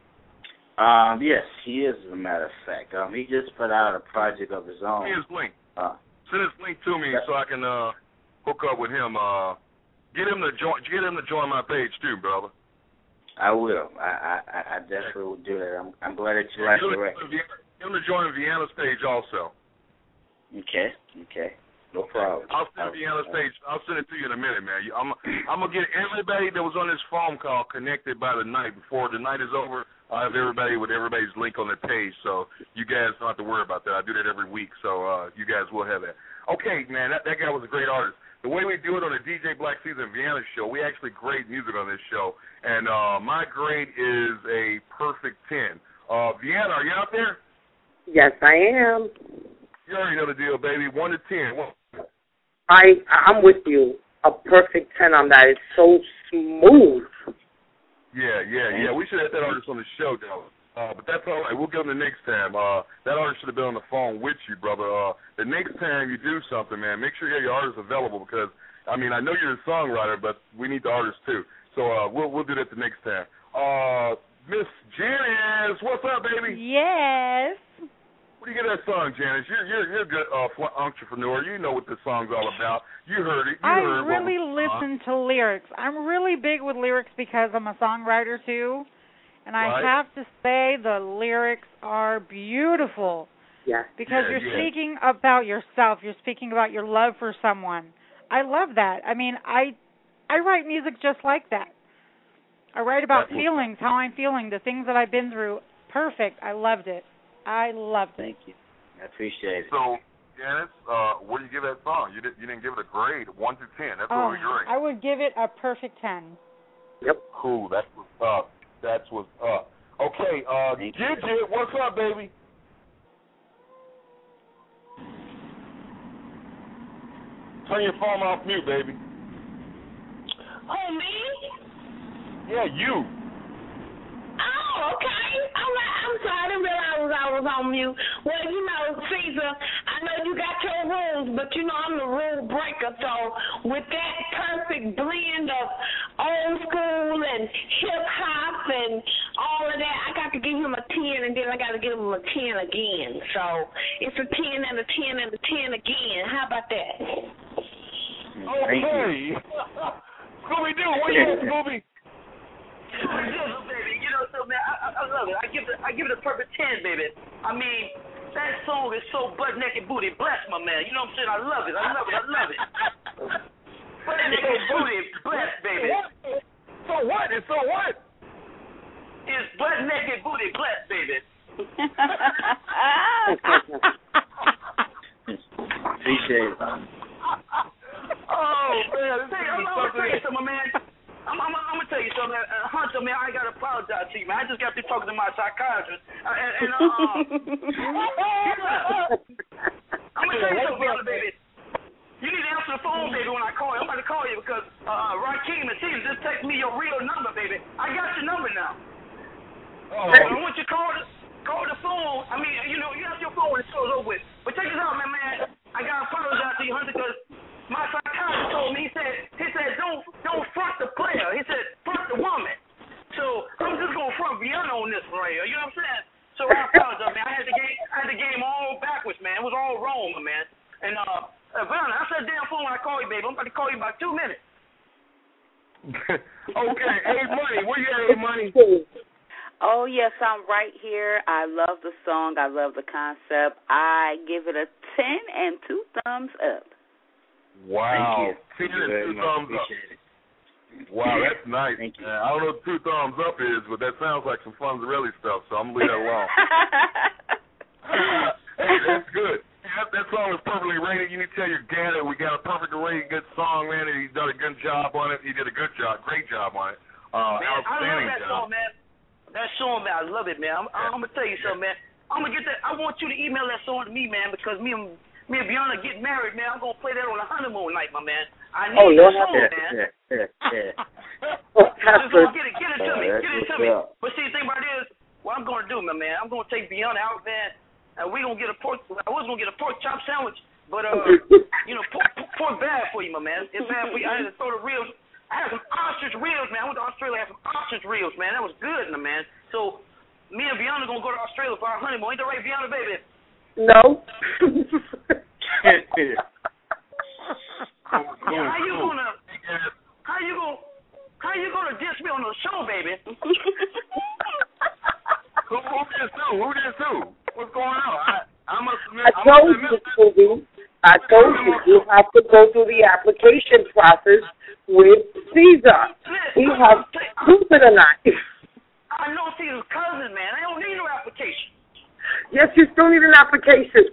Um yes he is, as a matter of fact. Um he just put out a project of his own. Send his link. Uh, Send his link to me so I can uh hook up with him. Uh, get him to join. Get him to join my page too, brother. I will. I, I, I definitely will do that. I'm, I'm glad that you like the record. Get him to join Vienna's page also. Okay, okay. No problem. I'll send Vienna's page. I'll send it to you in a minute, man. You, I'm, I'm going to get everybody that was on this phone call connected by the night. Before the night is over, I have everybody with everybody's link on their page, so you guys don't have to worry about that. I do that every week, so uh, you guys will have that. Okay, man, that, that guy was a great artist. The way we do it on the D J Black Season Vienna show, we actually grade music on this show, and uh, my grade is a perfect ten. Uh, Vienna, are you out there? Yes, I am. You already know the deal, baby. One to ten. One. I I'm with you. A perfect ten on that. It's so smooth. Yeah, yeah, yeah. We should have that artist on the show, though. Uh, but that's all right. We'll get him the next time. Uh, that artist should have been on the phone with you, brother. Uh, the next time you do something, man, make sure you have your artist available because, I mean, I know you're a songwriter, but we need the artist too. So uh, we'll we'll do that the next time. Uh, Miss Janice, what's up, baby? Yes. What do you get that song, Janice? You're you're you're a good uh, entrepreneur. You know what this song's all about. You heard it. You I heard really what was, listen to lyrics. I'm really big with lyrics because I'm a songwriter too. And I right. have to say the lyrics are beautiful. Yeah. Because yeah, you're yeah. speaking about yourself. You're speaking about your love for someone. I love that. I mean, I I write music just like that. I write about That's feelings, how I'm feeling, the things that I've been through. Perfect. I loved it. I loved it. Thank you. I appreciate it. So, Janice, uh, what do you give that song? You, did, you didn't give it a grade, one to ten. That's Oh, what we grade. I would give it a perfect ten. Yep. Cool. That's what's up. That's what's up. Okay, uh, Gidget, what's up, baby? Turn your phone off mute, baby. Oh, me? Yeah, you. Oh, okay. All right. I'm sorry. I didn't realize I was on mute. Well, you know, Caesar, I know you got your rules, but you know I'm the rule breaker. So with that perfect blend of old school and hip hop and all of that, I got to give him a ten, and then I got to give him a ten again. So it's a ten and a ten and a ten again. How about that? Okay. Scooby Doo, where you at, Scooby? Baby, you know, so man, I, I love it. I give it, I give it a perfect ten, baby. I mean, that song is so butt naked booty blessed, my man. You know what I'm saying? I love it. I love it. I love it. Butt naked booty blessed, baby. So what? It's so what? It's butt naked booty blessed, baby. Appreciate it. Oh man, hey, I'm, I'm gonna tell you something, man. I'm, I'm, I'm gonna tell you something, uh, Hunter, man. I gotta apologize to you, man. I just got through talking to my psychiatrist, uh, and, and uh, I'm gonna tell you something, brother, baby. You need to answer the phone, baby, when I call you. I'm about to call you because uh, Rakeem and Caesar just text me your real number, baby. I got your number now. Oh. I want you to call the, call the phone. I mean, you know, you have your phone when the show's over with. But check this out, man, man. I gotta apologize to you, Hunter, because my psychiatrist told me, he said, he said, don't don't front the player. He said, front the woman. So I'm just gonna front Vienna on this one right here. You know what I'm saying? So I apologize, man. I had the game, I had the game all backwards, man. It was all wrong, man. And uh, uh Vienna, I said damn phone when I call you, baby. I'm about to call you in about two minutes. Okay, hey Money, where you at, hey Money? Oh, yes, I'm right here. I love the song. I love the concept. I give it a ten and two thumbs up. Wow. Thank you. Thank you two much. thumbs up. Appreciate it. Wow, that's nice. Thank you. Man. I don't know what two thumbs up is, but that sounds like some Funzarelli stuff, so I'm going to leave that alone. Hey, that's good. That, that song is perfectly rated. You need to tell your dad that we got a perfectly rated good song, man, and he's done a good job on it. He did a good job, great job on it. Uh, man, outstanding I love that job. song, man. That song, man, I love it, man. I'm, I'm gonna tell you something, man. I'm gonna get that. I want you to email that song to me, man, because me and me and Beyonce get married, man. I'm gonna play that on the honeymoon night, my man. I need oh, that song, yeah, man. Yeah, yeah, yeah. Just gonna get it, get it to me, Oh, get it to me. up. But see, the thing about it is, what I'm gonna do, my man, I'm gonna take Beyonce out, man, and we gonna get a pork. I was gonna get a pork chop sandwich, but uh, you know, pork, pork bad for you, my man. It's bad for you. I had to throw the ribs. I had some ostrich ribs, man. I went to Australia. I had some ostrich ribs, man. That was good, my man. So me and Beyonce gonna go to Australia for our honeymoon. Ain't that right, Beyonce, baby? No. Yeah, how you gonna? How you gonna? How you gonna diss me on the show, baby? Who, who did who? Who did who? What's going on? I, I must admit. I told you, Scooby. I told you you have to go through the application process with Caesar. He has proof it or not. I know Caesar's cousin, man. I don't need no application. Yes, you still need an application.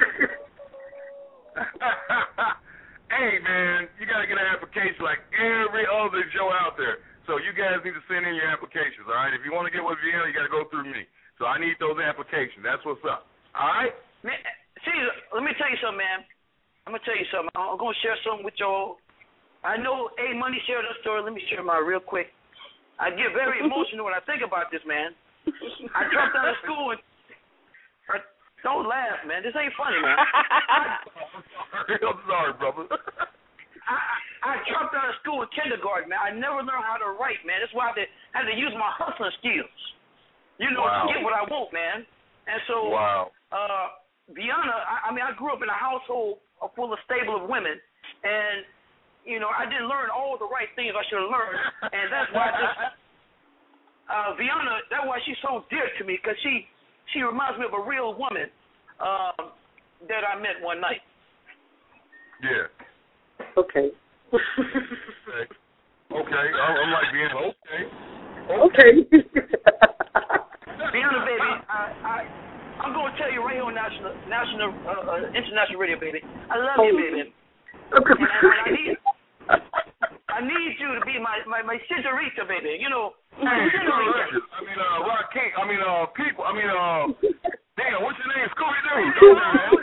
Hey, man, you got to get an application like every other Joe out there. So you guys need to send in your applications, all right? If you want to get with Vienna, you got to go through me. So I need those applications. That's what's up. All right? Man, Caesar, let me tell you something, man. I'm going to tell you something. I'm going to share something with y'all. I know A Money shared a story. Let me share mine real quick. I get very emotional when I think about this, man. I dropped out of school and I, don't laugh, man. This ain't funny, man. I'm sorry, brother. I, I dropped out of school in kindergarten, man. I never learned how to write, man. That's why I had to, I had to use my hustling skills, you know, Wow. to get what I want, man. And so, Wow. uh, Beyonce, I, I mean, I grew up in a household full of stable of women, and you know, I didn't learn all the right things I should have learned, and that's why I just, uh, Beyonce, that's why she's so dear to me, because she, she reminds me of a real woman um, that I met one night. Yeah. Okay. Okay. Okay. I'm, I'm like being okay. Okay. Beyonce, baby, I, I, I'm going to tell you right here on national, national, uh, uh, international radio, baby. I love you, baby. And, and I need, I need you to be my my, my senorita, baby. You know, Hey, senorita. I mean, mean, uh, Rakim. I mean, uh, people. I mean, uh, damn, what's your name? Scooby Doo.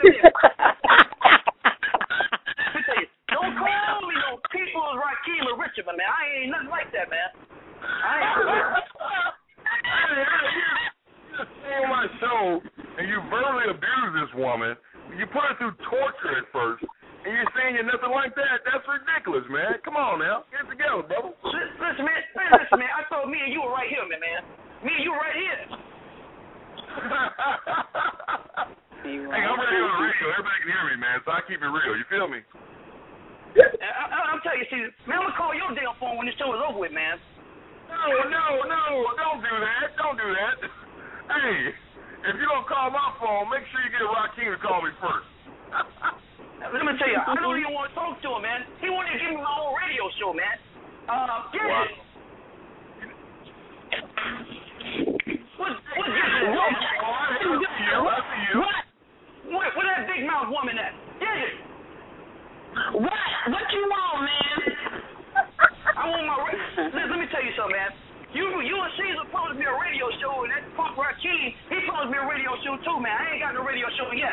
Don't call me no people Rakim or Richard, man. I ain't nothing like that, man. I ain't. You stay on my show and you verbally abuse this woman. You put her through torture at first, and you're saying you're nothing like that. That's ridiculous, man. Come on now, get it together, brother. Listen, man. Listen, man. I thought me and you were right here, man. man. Me and you were right here. Hey, I'm ready on the radio. Everybody can hear me, man, so I keep it real. You feel me? I, I, I'll tell you, see, man, I'm gonna call your damn phone when this show is over with, man. No, no, no, don't do that. Don't do that. Hey, if you're gonna call my phone, make sure you get Rakim to call me first. Let me tell you, I don't even want to talk to him, man. He wanted to give me my own radio show, man. Uh, get wow. it. What, what, get it? What? What? What, where that big mouth woman at? Get it. What? What you want, man? I want my. Let, let me tell you something, man. You, you and Caesar promised me a radio show, and that punk Rakim, he promised me a radio show too, man. I ain't got no radio show yet.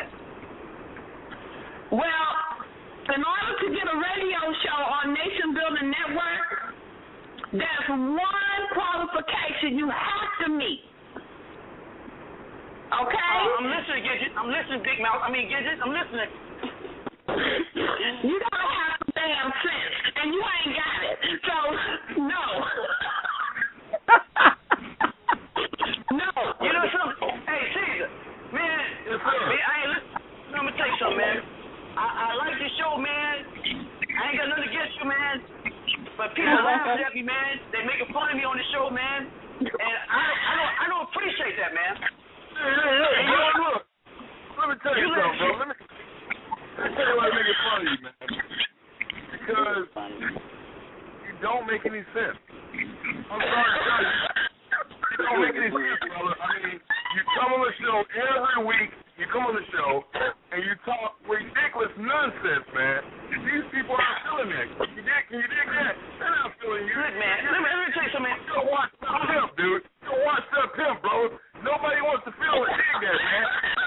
Well, in order to get a radio show on Nation Building Network, there's one qualification you have to meet. Okay? Uh, I'm listening, Gidget. I'm listening, Big Mouth. I mean, Gidget, I'm listening. You gotta have some damn sense, and you ain't got it. So, no. No. You know something? Hey, Caesar, man, yes, I, man, I ain't listen. Let me tell you something, man. I, I like the show, man. I ain't got nothing against you, man. But people laughing at me, man. They making fun of me on the show, man. And I, I don't, I don't appreciate that, man. Hey, hey, hey, you know, look. Let me tell you, you something, bro. Let me, let me tell you why I'm making fun of you, man. Because you don't make any sense. I'm sorry to tell you. You don't make any sense, brother. I mean, you come on the show every week, you come on the show, and you talk ridiculous nonsense, man. These people aren't feeling that. You dig, can you dig that? They're not feeling you. Look, man, let me, let me tell you something, man. You're a washed up pimp, dude. You're a washed up pimp, bro. Nobody wants to feel or dig that, man.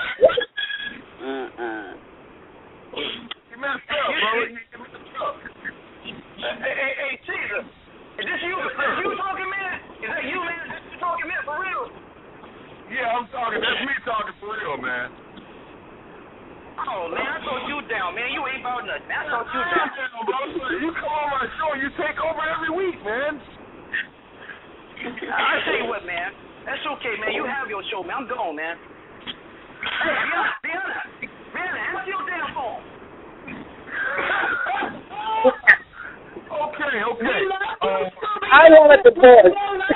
Uh-uh. You messed up, bro. You messed up. Hey, hey, hey, Caesar. Is this you? Is this you talking, man? Is that you, man? Is this you talking, man, for real? Yeah, I'm talking. That's me talking for real, man. Oh, man, I thought you down, man. You ain't about nothing. I thought you down. You come on my show, you take over every week, man. I tell you what, man. That's okay, man. You have your show, man. I'm gone, man. Hey, Deanna, Deanna, Deanna, answer your damn phone. Okay, okay. Uh, I want a divorce.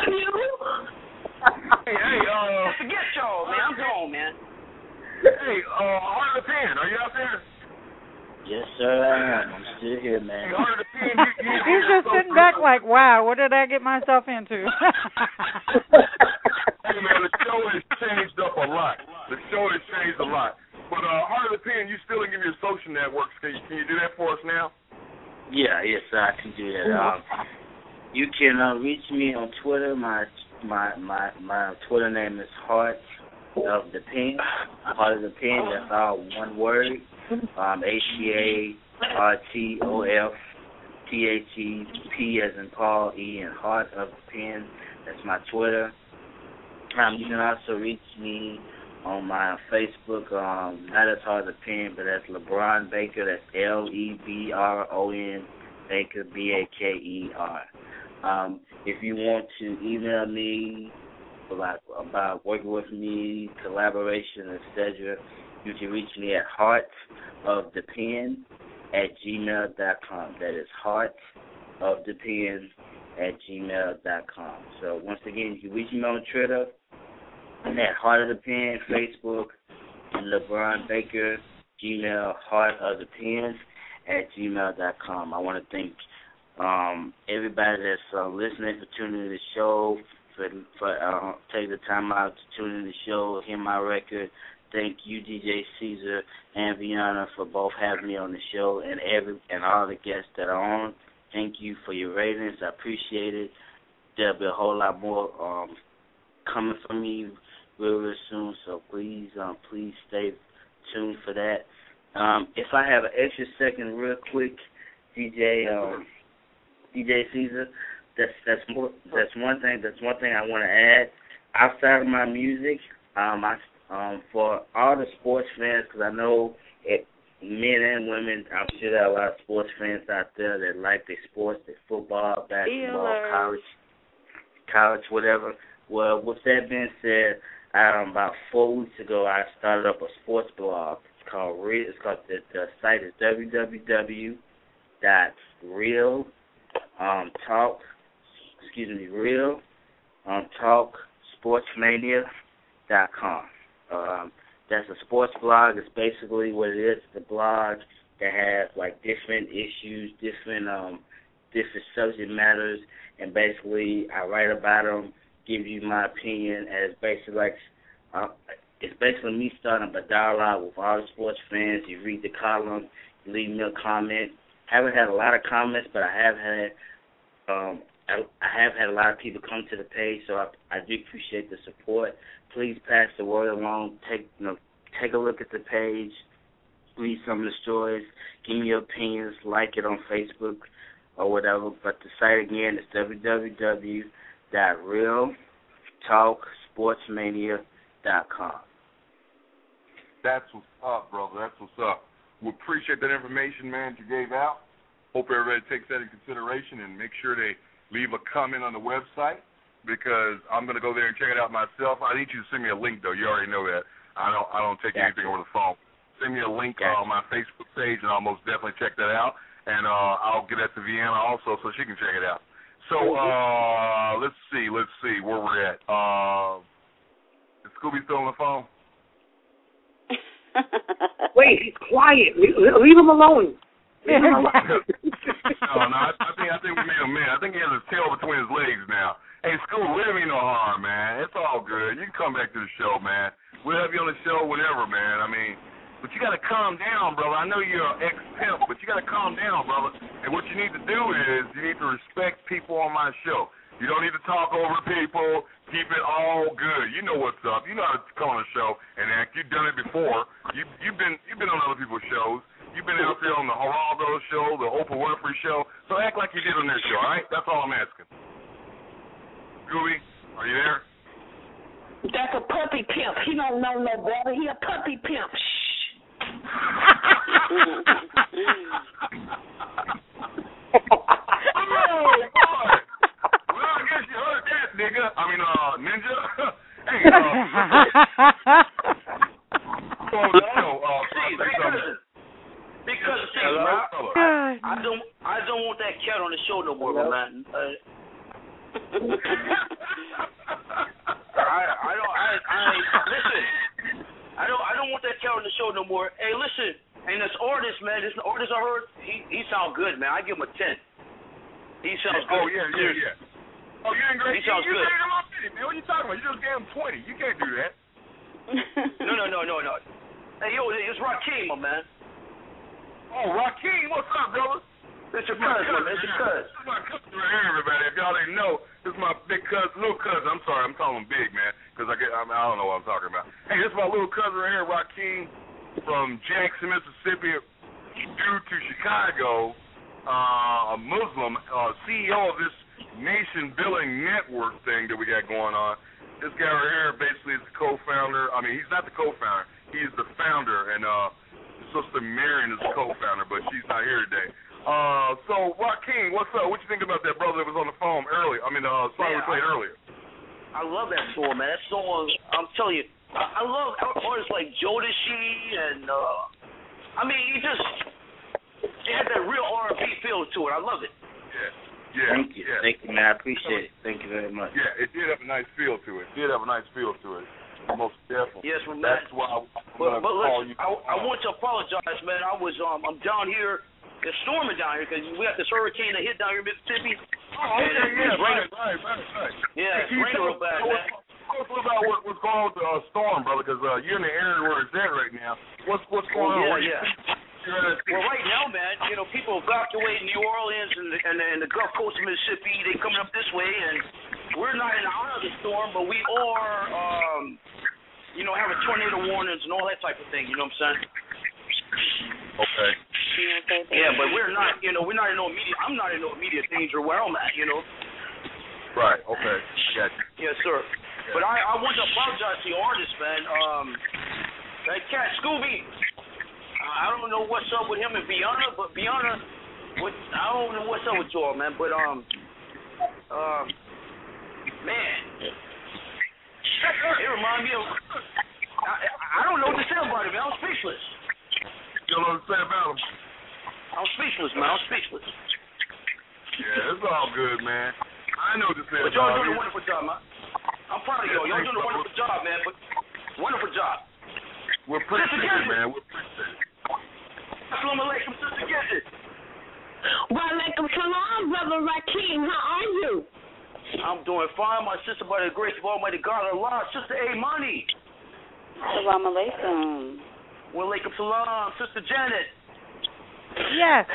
Hey, hey, uh... Forget y'all, man. I'm gone, man. Hey, uh, Heart of the Pen, are you out there? Yes, sir, I am. I'm still here, man. Hey, Heart of the Pen, you, you, He's just sitting back like, wow, what did I get myself into? Hey, man, the show has changed up a lot. The show has changed a lot. But, uh, Heart of the Pen, you still didn't give me your social networks. Can you, can you do that for us now? Yeah, yes, sir, I can do that. Um, you can uh, reach me on Twitter. My my my my Twitter name is Heart of the Pen. Heart of the Pen. That's all one word. Um, H C A R T O F T H E P as in Paul, E and Heart of the Pen. That's my Twitter. Um, you can also reach me on my Facebook, um, not as Heart of the Pen, but that's LeBron Baker. That's L E B R O N Baker, B A K E R. Um, if you want to email me about, about working with me, collaboration, et cetera, you can reach me at heart of the pen at gmail dot com. That is heart of the pen at gmail dot com. So once again, you can reach me on Twitter and at Heart of the Pen, Facebook, and LeBron Baker, Gmail, Heart of the Pen at gmail dot com. I want to thank um, everybody that's uh, listening for tuning in the show, for, for uh, taking the time out to tune in the show, hear my record. Thank you, D J Caesar and Vianna, for both having me on the show, and every and all the guests that are on. Thank you for your ratings. I appreciate it. There'll be a whole lot more um, coming from me real, real soon. So please, um, please stay tuned for that. Um, if I have an extra second, real quick, D J, um, D J Caesar, that's that's more, that's one thing. That's one thing I want to add. Outside of my music, um, I um, for all the sports fans, because I know it, men and women, I'm sure there are a lot of sports fans out there that like their sports, their football, basketball, Steelers. college, college, whatever. Well, with that being said, um, about four weeks ago, I started up a sports blog. It's called Real. It's called the, the site is w w w dot real um, talk. Excuse me, real um, talk sportsmania dot com. Um, that's a sports blog. It's basically what it is. It's a blog that has like different issues, different um, different subject matters, and basically I write about them, give you my opinion, and it's basically like uh, it's basically me starting up a dialogue with all the sports fans. You read the column, you leave me a comment. Haven't had a lot of comments, but I have had um, I, I have had a lot of people come to the page, so I, I do appreciate the support. Please pass the word along. Take you know, take a look at the page, read some of the stories, give me your opinions, like it on Facebook or whatever. But the site again is w w w dot real talk sportsmania dot com. That's what's up, brother. That's what's up. We appreciate that information, man, you gave out. Hope everybody takes that in consideration and make sure they leave a comment on the website, because I'm going to go there and check it out myself. I need you to send me a link, though. You already know that. I don't I don't take Gotcha. anything over the phone. Send me a link Gotcha. on my Facebook page, and I'll most definitely check that out. And uh, I'll get that to Vienna also so she can check it out. So uh, let's see, let's see where we're at. Uh, is Scooby still on the phone? Wait, he's quiet. Leave, leave him alone. Leave him alone. no, no, I, I think I think we made him mad. I think he has his tail between his legs now. Hey, Scooby, we don't mean no harm, man. It's all good. You can come back to the show, man. We'll have you on the show whenever, man. I mean, but you got to calm down, brother. I know you're an ex-pimp, but you got to calm down, brother. And what you need to do is you need to respect people on my show. You don't need to talk over people. Keep it all good. You know what's up. You know how to come on a show and act. You've done it before. You, you've been you've been on other people's shows. You've been out there on the Geraldo show, the Oprah Winfrey show. So act like you did on their show, all right? That's all I'm asking. Gooey, are you there? That's a puppy pimp. He don't know no better. He a puppy pimp. Shh. Oh, boy. Well, I guess you heard that, nigga. I mean, uh, ninja. Hey, uh, so, no, uh, because, because see, I, I don't, I don't want that cat on the show no more, man. Uh, I, I don't, I, I, listen. I don't, I don't want that cat on the show no more. Hey, listen, and this artist, man, this artist I heard, he, he sounds good, man. I give him a ten. He sounds good. Oh yeah, yeah, yeah. Oh, you ain't great. He sounds you, you good. gave him up, man. What are you talking about? You just gave him twenty. You can't do that. no, no, no, no, no. Hey, yo, it's Rakeem, my man. Oh, Rakeem, what's up, brother? It's your cousin, man. It's your cousin. This is my cousin right here, everybody. If y'all didn't know, this is my big cousin, little cousin. I'm sorry, I'm calling him big, man, because I get, I, mean, I don't know what I'm talking about. Hey, this is my little cousin right here, Rakeem, from Jackson, Mississippi, due to Chicago, uh, a Muslim, uh, C E O of this nation building network thing that we got going on. This guy right here basically is the co-founder. I mean, he's not the co-founder. He's the founder, and uh, his sister Marion is the co-founder, but she's not here today. Uh, so, Rakeem, what's up? What you think about that brother that was on the phone earlier? I mean, uh, song Man, we played I, earlier. I love that song, man. That song, I'm telling you, I, I love artists like Jodeci, and, uh, I mean, he just, it had that real R and B feel to it. I love it. Yeah. Yeah, Thank you. yeah. Thank you, man. I appreciate it. Thank you very much. Yeah, it did have a nice feel to it. It did have a nice feel to it. Most definitely. Yes, man. That's why I, But, but call listen, you. I, I want to apologize, man. I was, um, I'm down here. It's storming down here because we got this hurricane that hit down here in Mississippi. Oh, okay, and yeah, it's right, raining. right, right, right. Yeah, it's Hey, raining real bad, tell man. us, tell us about what, what's going on with the uh, storm, brother, because uh, you're in the area where it's at right now. What's what's going Oh, on? yeah, Where you- yeah. you're at- Well, right now, man, you know, people evacuating New Orleans and the, and, the, and the Gulf Coast of Mississippi. They coming up this way, and we're not in the eye of the storm, but we are, um, you know, having tornado warnings and all that type of thing. You know what I'm saying? Okay. Yeah, but we're not, you know, we're not in no immediate. I'm not in no immediate danger where I'm at. You know. Right. Okay. I got you. Yes, sir. Yeah. But I, I want to apologize to the artist, man. Um, that cat Scooby. I don't know what's up with him and Bianna, but Bianna, what I don't know what's up with y'all, man. But um, um, man, it reminds me of. I, I don't know what to say about it, man. I'm speechless. You know what I'm saying about him? I'm speechless, man. I'm speechless. Yeah, it's all good, man. I know what to say but about y'all doing him. a wonderful job, man. I'm proud of y'all. Y'all doing a wonderful job, man. But wonderful job. We're appreciative, man. We're appreciative. Assalamu alaikum, Sister Gidget. Wa alaikum salam, Brother Rakeem. How are you? I'm doing fine, my sister, by the grace of Almighty God, Allah. Sister A Money. Assalamu alaikum. Wa alaikum salam, Sister Janet. Yes.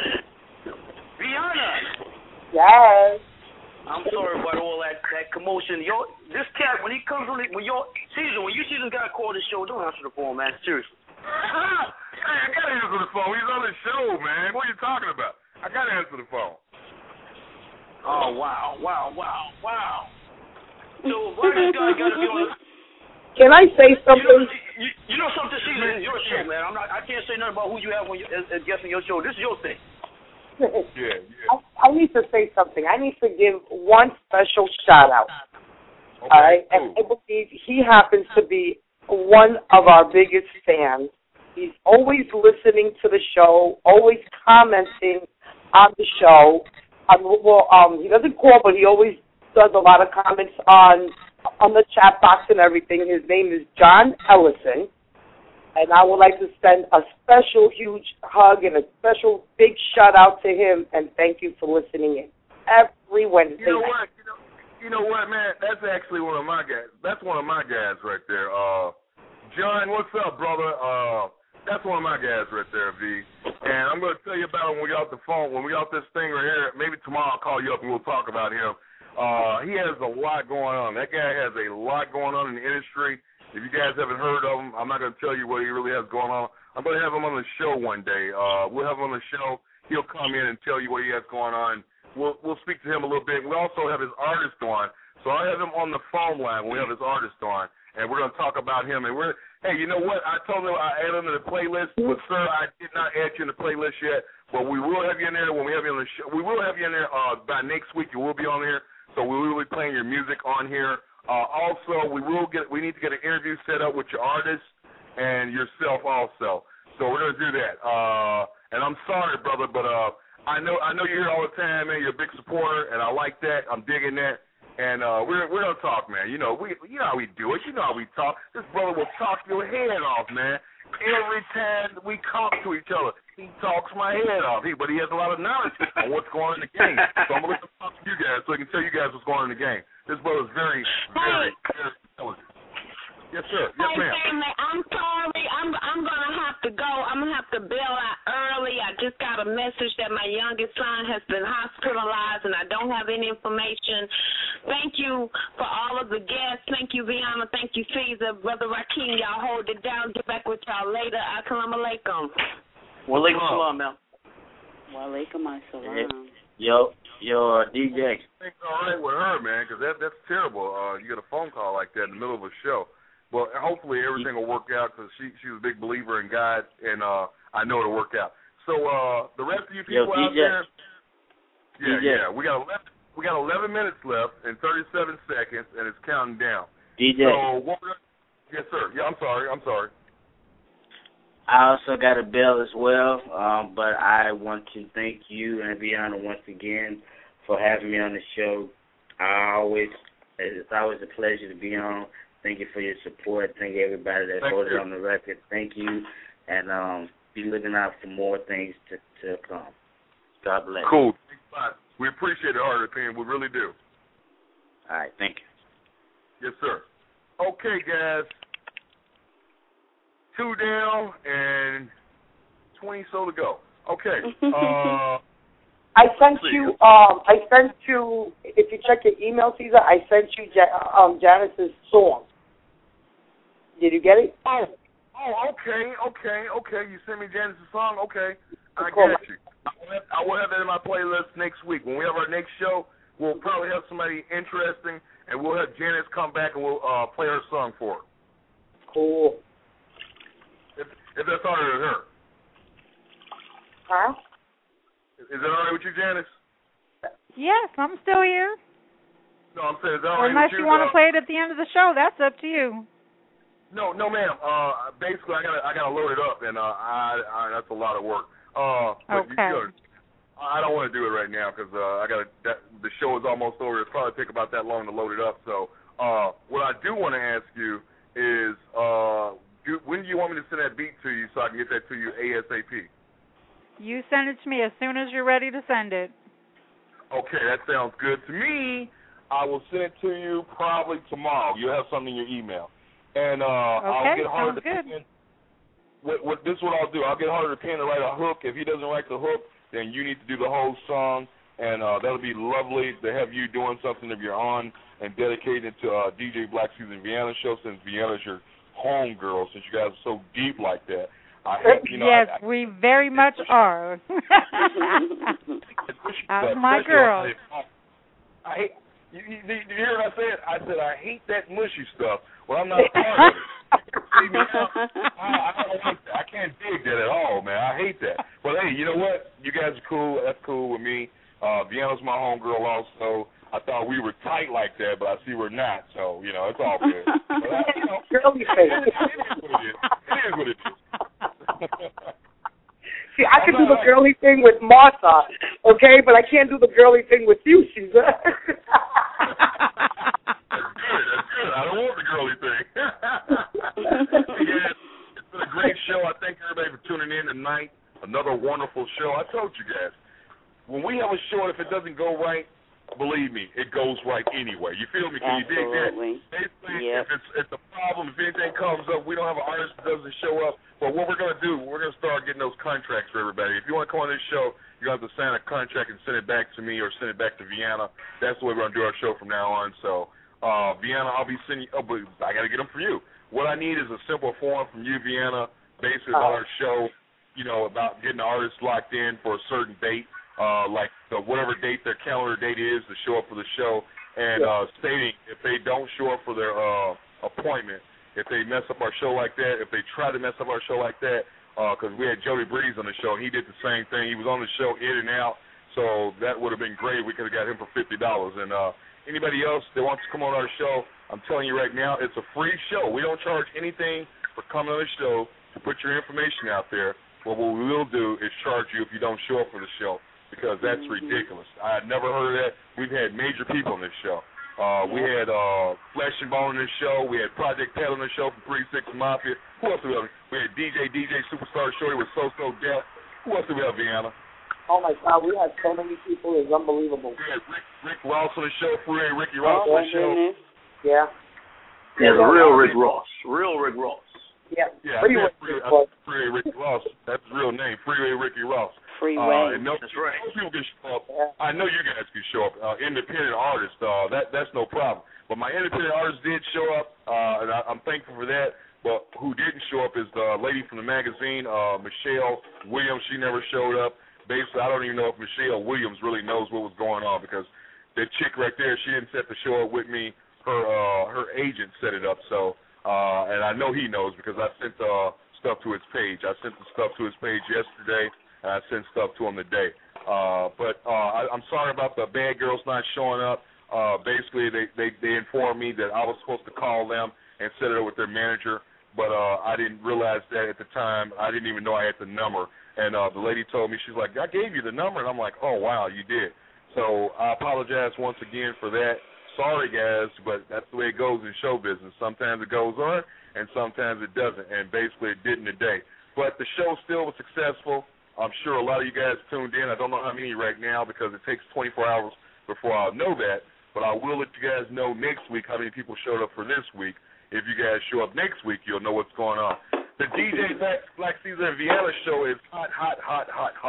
Rihanna. Yes. I'm sorry about all that, that commotion. Yo, this cat, when he comes on, it, when y'all, Caesar, when you see this guy call this show, don't answer the phone, man. Seriously. Hey, I gotta answer the phone. He's on the show, man. What are you talking about? I gotta answer the phone. Oh, wow, wow, wow, wow. So, why this guy gotta be on the... Can I say something? You know, you, you know something, Caesar? It's your show, man. I'm not, I can't say nothing about who you have when you, as, as guest on your show. This is your thing. Yeah, yeah. I, I need to say something. I need to give one special shout out. Okay, all right, cool. and I believe he happens to be one of our biggest fans. He's always listening to the show, always commenting on the show. Um, well, um, he doesn't call, but he always does a lot of comments on on the chat box and everything. His name is John Ellison. And I would like to send a special huge hug and a special big shout out to him and thank you for listening in every Wednesday. You know what? You know, you know what, man? That's actually one of my guys. That's one of my guys right there. Uh, John, what's up, brother? Uh, that's one of my guys right there, V. And I'm going to tell you about him when we got the phone. When we got this thing right here, maybe tomorrow I'll call you up and we'll talk about him. Uh, he has a lot going on. That guy has a lot going on in the industry. If you guys haven't heard of him, I'm not going to tell you what he really has going on. I'm going to have him on the show one day. Uh, we'll have him on the show. He'll come in and tell you what he has going on. We'll we'll speak to him a little bit. We also have his artist on. So I have him on the phone line when we have his artist on, and we're going to talk about him. And we're, hey, you know what? I told him I added him to the playlist, but, sir, I did not add you in the playlist yet. But we will have you in there when we have you on the show. We will have you in there uh, by next week. You will be on here. So we will be playing your music on here. Uh, also, we will get. We need to get an interview set up with your artist and yourself also. So we're gonna do that. Uh, and I'm sorry, brother, but uh, I know I know you're here all the time, man. You're a big supporter, and I like that. I'm digging that. And uh, we're we're gonna talk, man. You know we you know how we do it. You know how we talk. This brother will talk your head off, man. Every time we talk to each other, he talks my head off. He, but he has a lot of knowledge on what's going on in the game. So I'm gonna let him talk to you guys so he can tell you guys what's going on in the game. This brother's very, very, very intelligent. Yes, sir. Yes, hey, ma'am. Family, I'm sorry. I'm I'm gonna have to go. I'm gonna have to bail out early. I just got a message that my youngest son has been hospitalized, and I don't have any information. Thank you for all of the guests. Thank you, Vianna. Thank you, Caesar. Brother Rakeem, y'all hold it down. Get back with y'all later. Assalamu alaikum. Wa alaikum salam, man. Wa alaikum assalam. Yo, yo, uh, D J. Things all right with her, man, because that, that's terrible. Uh, you get a phone call like that in the middle of a show. Well, hopefully everything will work out because she she's a big believer in God, and uh, I know it'll work out. So uh, the rest of you people Yo, out D J. there, yeah, D J. yeah, we got eleven, we got eleven minutes left and thirty-seven seconds, and it's counting down. D J. So what we're gonna, yes, sir. Yeah, I'm sorry. I'm sorry. I also got a bill as well, um, but I want to thank you and Vianna once again for having me on the show. I always, it's always a pleasure to be on. Thank you for your support. Thank you everybody that Thank voted you. on the record. Thank you, and um, be looking out for more things to, to come. God bless. Cool. We appreciate it, Art Opinion. We really do. All right, thank you. Yes, sir. Okay, guys. Two down and twenty so to go. Okay. Uh, I sent you. Um, I sent you. If you check your email, Caesar, I sent you ja- um, Janice's song. Did you get it? Oh, oh, okay, okay, okay. You sent me Janice's song. Okay, I Cool. got you. I will, have, I will have that in my playlist next week. When we have our next show, we'll probably have somebody interesting, and we'll have Janice come back and we'll uh, play her song for her. Cool. If, if that's all right with her. Huh? Is that all right with you, Janice? Yes, I'm still here. No, I'm saying, is that all right Unless with you? you want to uh, play it at the end of the show, that's up to you. No, no, ma'am. Uh, basically, I gotta, I gotta load it up, and uh, I, I, that's a lot of work. Uh, but Okay. You, you know, I don't want to do it right now because uh, I got the show is almost over. It's probably take about that long to load it up. So, uh, what I do want to ask you is, uh, do, when do you want me to send that beat to you so I can get that to you ASAP? You send it to me as soon as you're ready to send it. Okay, that sounds good to me. I will send it to you probably tomorrow. You'll have something in your email. And uh, Okay, I'll get Harder sounds to good. pin. What, what, this is what I'll do. I'll get Harder to pin to write a hook. If he doesn't write the hook, then you need to do the whole song. And uh, that'll be lovely to have you doing something of your own and dedicated it to uh, D J Black Season Vienna show, since Vienna's your home girl, since you guys are so deep like that. I hate, you know, yes, I, I, we very much are. That's my girl. I hate. You, you, you hear what I said? I said I hate that mushy stuff. Well, I'm not a part of it. See me out? I, I don't like that. I can't dig that at all, man. I hate that. But hey, you know what? You guys are cool. That's cool with me. Uh, Vienna's my homegirl also. I thought we were tight like that, but I see we're not. So you know, it's all good. But I, you know, Girly thing. it, it is what it is. It is what it is. See, I can do the girly thing with Martha, okay, but I can't do the girly thing with you, Caesar. That's good. That's good. I don't want the girly thing. Yeah, it's been a great show. I thank everybody for tuning in tonight. Another wonderful show. I told you guys, when we have a show, if it doesn't go right, believe me, it goes right anyway. You feel me? Can you dig that? Basically, Yep. if it's it's a problem, if anything comes up, we don't have an artist that doesn't show up. But what we're gonna do, we're gonna start getting those contracts for everybody. If you want to come on this show, you have to sign a contract and send it back to me or send it back to Vienna. That's the way we're gonna do our show from now on. So, uh, Vienna, I'll be sending. Oh, but I gotta get them for you. What I need is a simple form from you, Vienna, basically about our show. You know, about getting the artists locked in for a certain date. Uh, like the, whatever date their calendar date is to show up for the show, and uh, stating if they don't show up for their uh, appointment, if they mess up our show like that, if they try to mess up our show like that, because uh, we had Jody Breeze on the show, and he did the same thing. He was on the show in and out, so that would have been great. We could have got him for fifty dollars. And uh, anybody else that wants to come on our show, I'm telling you right now, it's a free show. We don't charge anything for coming on the show to put your information out there. But what we will do is charge you if you don't show up for the show, because that's ridiculous. I had never heard of that. We've had major people on this show. Uh, we had uh, Flesh and Bone on this show. We had Project Ted on the show from three six Mafia. Who else do we have? We had D J, D J Superstar Shorty with So So Death. Who else do we have, Vienna? Oh, my God, we had so many people. It's unbelievable. We had Rick, Rick Ross on the show, Free Ricky Ross Oh, on the show. Yeah. Yeah, the real Rick Ross. Real Rick Ross. Yeah. Yeah, Pretty I much. said Free, I said Free Ricky Ross. That's his real name, Freeway Ricky Ross. Freeway. Uh, and no, That's right. most people can show up. I know you guys can show up. Uh, independent artists, uh, that that's no problem. But my independent artists did show up, uh, and I, I'm thankful for that. But who didn't show up is the lady from the magazine, uh, Michelle Williams. She never showed up. Basically, I don't even know if Michelle Williams really knows what was going on, because that chick right there, she didn't set the show up with me. Her uh, her agent set it up. So, uh, and I know he knows because I sent uh, stuff to his page. I sent the stuff to his page yesterday, and I sent stuff to him today. Uh, but uh, I, I'm sorry about the bad girls not showing up. Uh, basically, they, they, they informed me that I was supposed to call them and set it up with their manager, but uh, I didn't realize that at the time. I didn't even know I had the number. And uh, the lady told me, she's like, I gave you the number. And I'm like, oh, wow, you did. So I apologize once again for that. Sorry, guys, but that's the way it goes in show business. Sometimes it goes on, and sometimes it doesn't. And basically it didn't today. But the show still was successful. I'm sure a lot of you guys tuned in. I don't know how many right now because it takes twenty-four hours before I'll know that. But I will let you guys know next week how many people showed up for this week. If you guys show up next week, you'll know what's going on. The D J Black, Black Caesar and Vienna show is hot, hot, hot, hot, hot.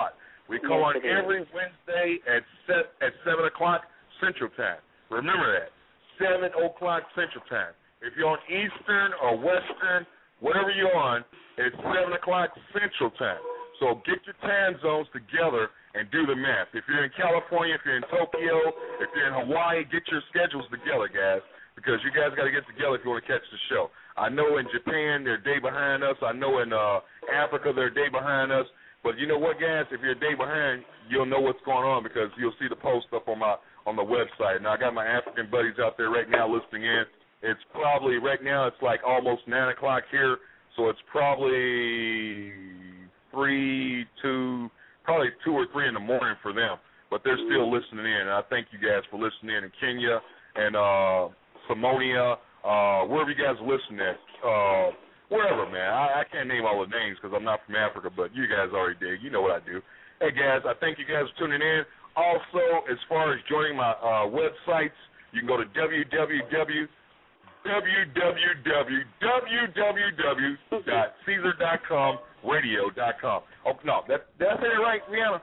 We come Yes, on it is. every Wednesday at set, at seven o'clock Central Time. Remember that, seven o'clock Central Time. If you're on Eastern or Western, whatever you're on, it's seven o'clock Central Time. So get your time zones together and do the math. If you're in California, if you're in Tokyo, if you're in Hawaii, get your schedules together, guys, because you guys got to get together if you want to catch the show. I know in Japan they're a day behind us. I know in uh, Africa they're a day behind us. But you know what, guys? If you're a day behind, you'll know what's going on because you'll see the post up on my on the website. Now I got my African buddies out there right now listening in. It's probably right now it's like almost nine o'clock here, so it's probably three, two, probably two or three in the morning for them. But they're still listening in, and I thank you guys for listening in in Kenya and uh, Somalia, uh, wherever you guys are listening at. Uh, Wherever, man. I, I can't name all the names because I'm not from Africa, but you guys already did. You know what I do. Hey, guys, I thank you guys for tuning in. Also, as far as joining my uh, websites, you can go to w w w dot caesar dot com radio dot com. Oh, no, that, did I say it right, Rihanna?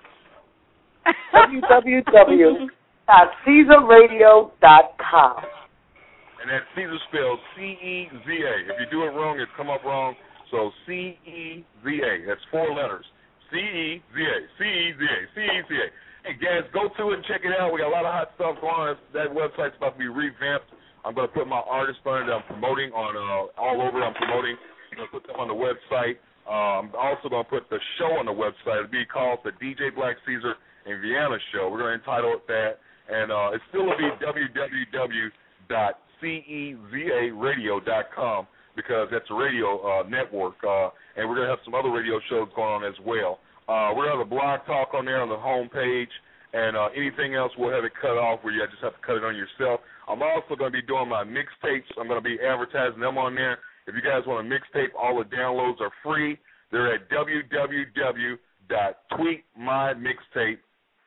w w w dot caesar radio dot com. And that Caesar spelled C E Z A. If you do it wrong, it's come up wrong. So C E Z A. That's four letters. C E Z A. C E Z A. C E Z A. Hey, guys, go to it and check it out. We got a lot of hot stuff going on. That website's about to be revamped. I'm going to put my artists on it that I'm promoting on uh, all over. I'm promoting. I'm going to put them on the website. Uh, I'm also going to put the show on the website. It'll be called the D J Black Caesar and Vienna Show. We're going to entitle it that. And uh, it still will be w w w dot C E Z A radio dot com because that's a radio uh, network, uh, and we're going to have some other radio shows going on as well. Uh, we're going to have a blog talk on there on the home page, and uh, anything else we'll have it cut off where you just have to cut it on yourself. I'm also going to be doing my mixtapes. I'm going to be advertising them on there. If you guys want a mixtape, all the downloads are free. They're at w w w dot tweet my mixtape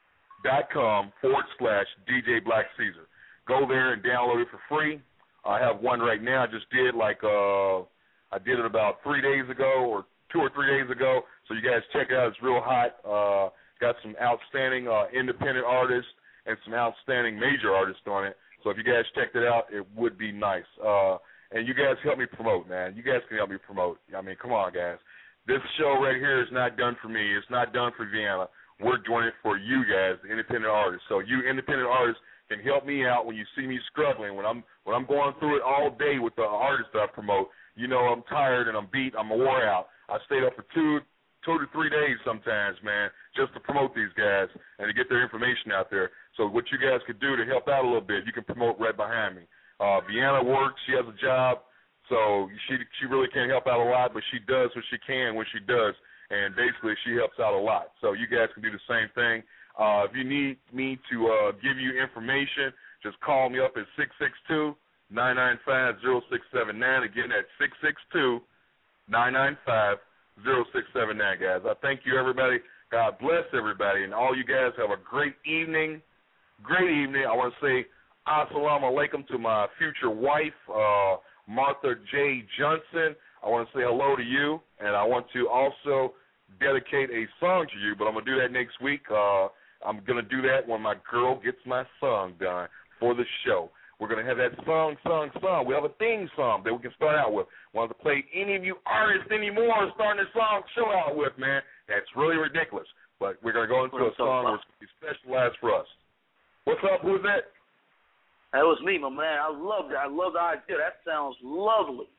dot com forward slash D J Black Caesar. Go there and download it for free. I have one right now. I just did like uh, I did it about three days ago or two or three days ago. So you guys check it out. It's real hot. Uh, got some outstanding uh, independent artists and some outstanding major artists on it. So if you guys checked it out, it would be nice. Uh, and you guys help me promote, man. You guys can help me promote. I mean, come on, guys. This show right here is not done for me. It's not done for Vienna. We're doing it for you guys, the independent artists. So you independent artists can help me out when you see me struggling, when I'm when I'm going through it all day with the artists that I promote. You know I'm tired and I'm beat, I'm wore out. I stayed up for two two to three days sometimes, man, just to promote these guys and to get their information out there. So what you guys could do to help out a little bit, you can promote right behind me. Uh, Vienna works, she has a job, so she she really can't help out a lot, but she does what she can when she does, and basically she helps out a lot. So you guys can do the same thing. Uh, if you need me to uh, give you information, just call me up at six six two, nine nine five, zero six seven nine. Again, that's six six two, nine nine five, zero six seven nine, guys. I thank you, everybody. God bless everybody. And all you guys have a great evening. Great evening. I want to say assalamu alaikum to my future wife, uh, Martha J. Johnson. I want to say hello to you. And I want to also dedicate a song to you, but I'm going to do that next week. Uh, I'm going to do that when my girl gets my song done for the show. We're going to have that song, song, song. We have a theme song that we can start out with. Want to play any of you artists anymore starting this song show out with, man. That's really ridiculous. But we're going to go into a song that's going to be specialized for us. What's up? Who's that? That was me, my man. I love that. I love the idea. That sounds lovely.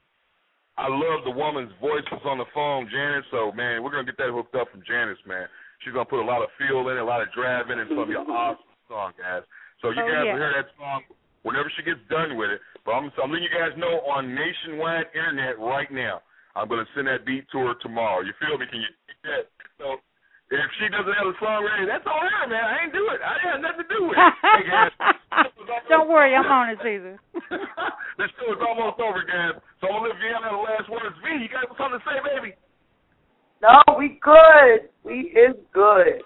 I love the woman's voice that's on the phone, Janice. So, man, we're going to get that hooked up from Janice, man. She's going to put a lot of feel in it, a lot of drive in it. It's going to be an awesome song, guys. So you oh, guys yeah. will hear that song whenever she gets done with it. But I'm, I'm letting you guys know on nationwide internet right now. I'm going to send that beat to her tomorrow. You feel me? Can you get that? So if she doesn't have a song ready, that's all her, man. I ain't do it. I didn't have nothing to do with it. Hey, guys. Don't worry, I'm on it, Caesar. This show is almost over, guys. So I'm going to let Vienna have the last words. V, you got something to say, baby? No, we good. We is good.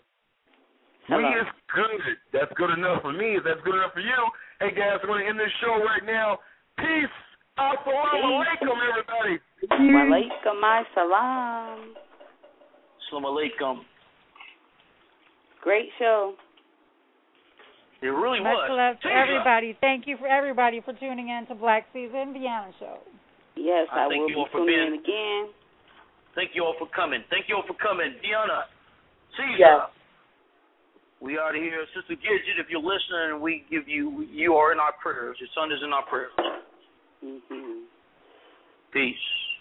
We is good. That's good enough for me. If that's good enough for you. Hey, guys, we're going to end this show right now. Peace. Assalamu alaikum, everybody. Walaikum assalam. Assalamu alaikum. Great show. It really Much was. love to Thank you. everybody. Thank you for everybody for tuning in to Black Caesar Vienna Show. Yes, I I, thank will you be all for tuning being- in again. Thank you all for coming. Thank you all for coming. Deanna, Caesar. Yes. We are here. Sister Gidget, if you're listening, we give you, you are in our prayers. Your son is in our prayers. Mm-hmm. Peace.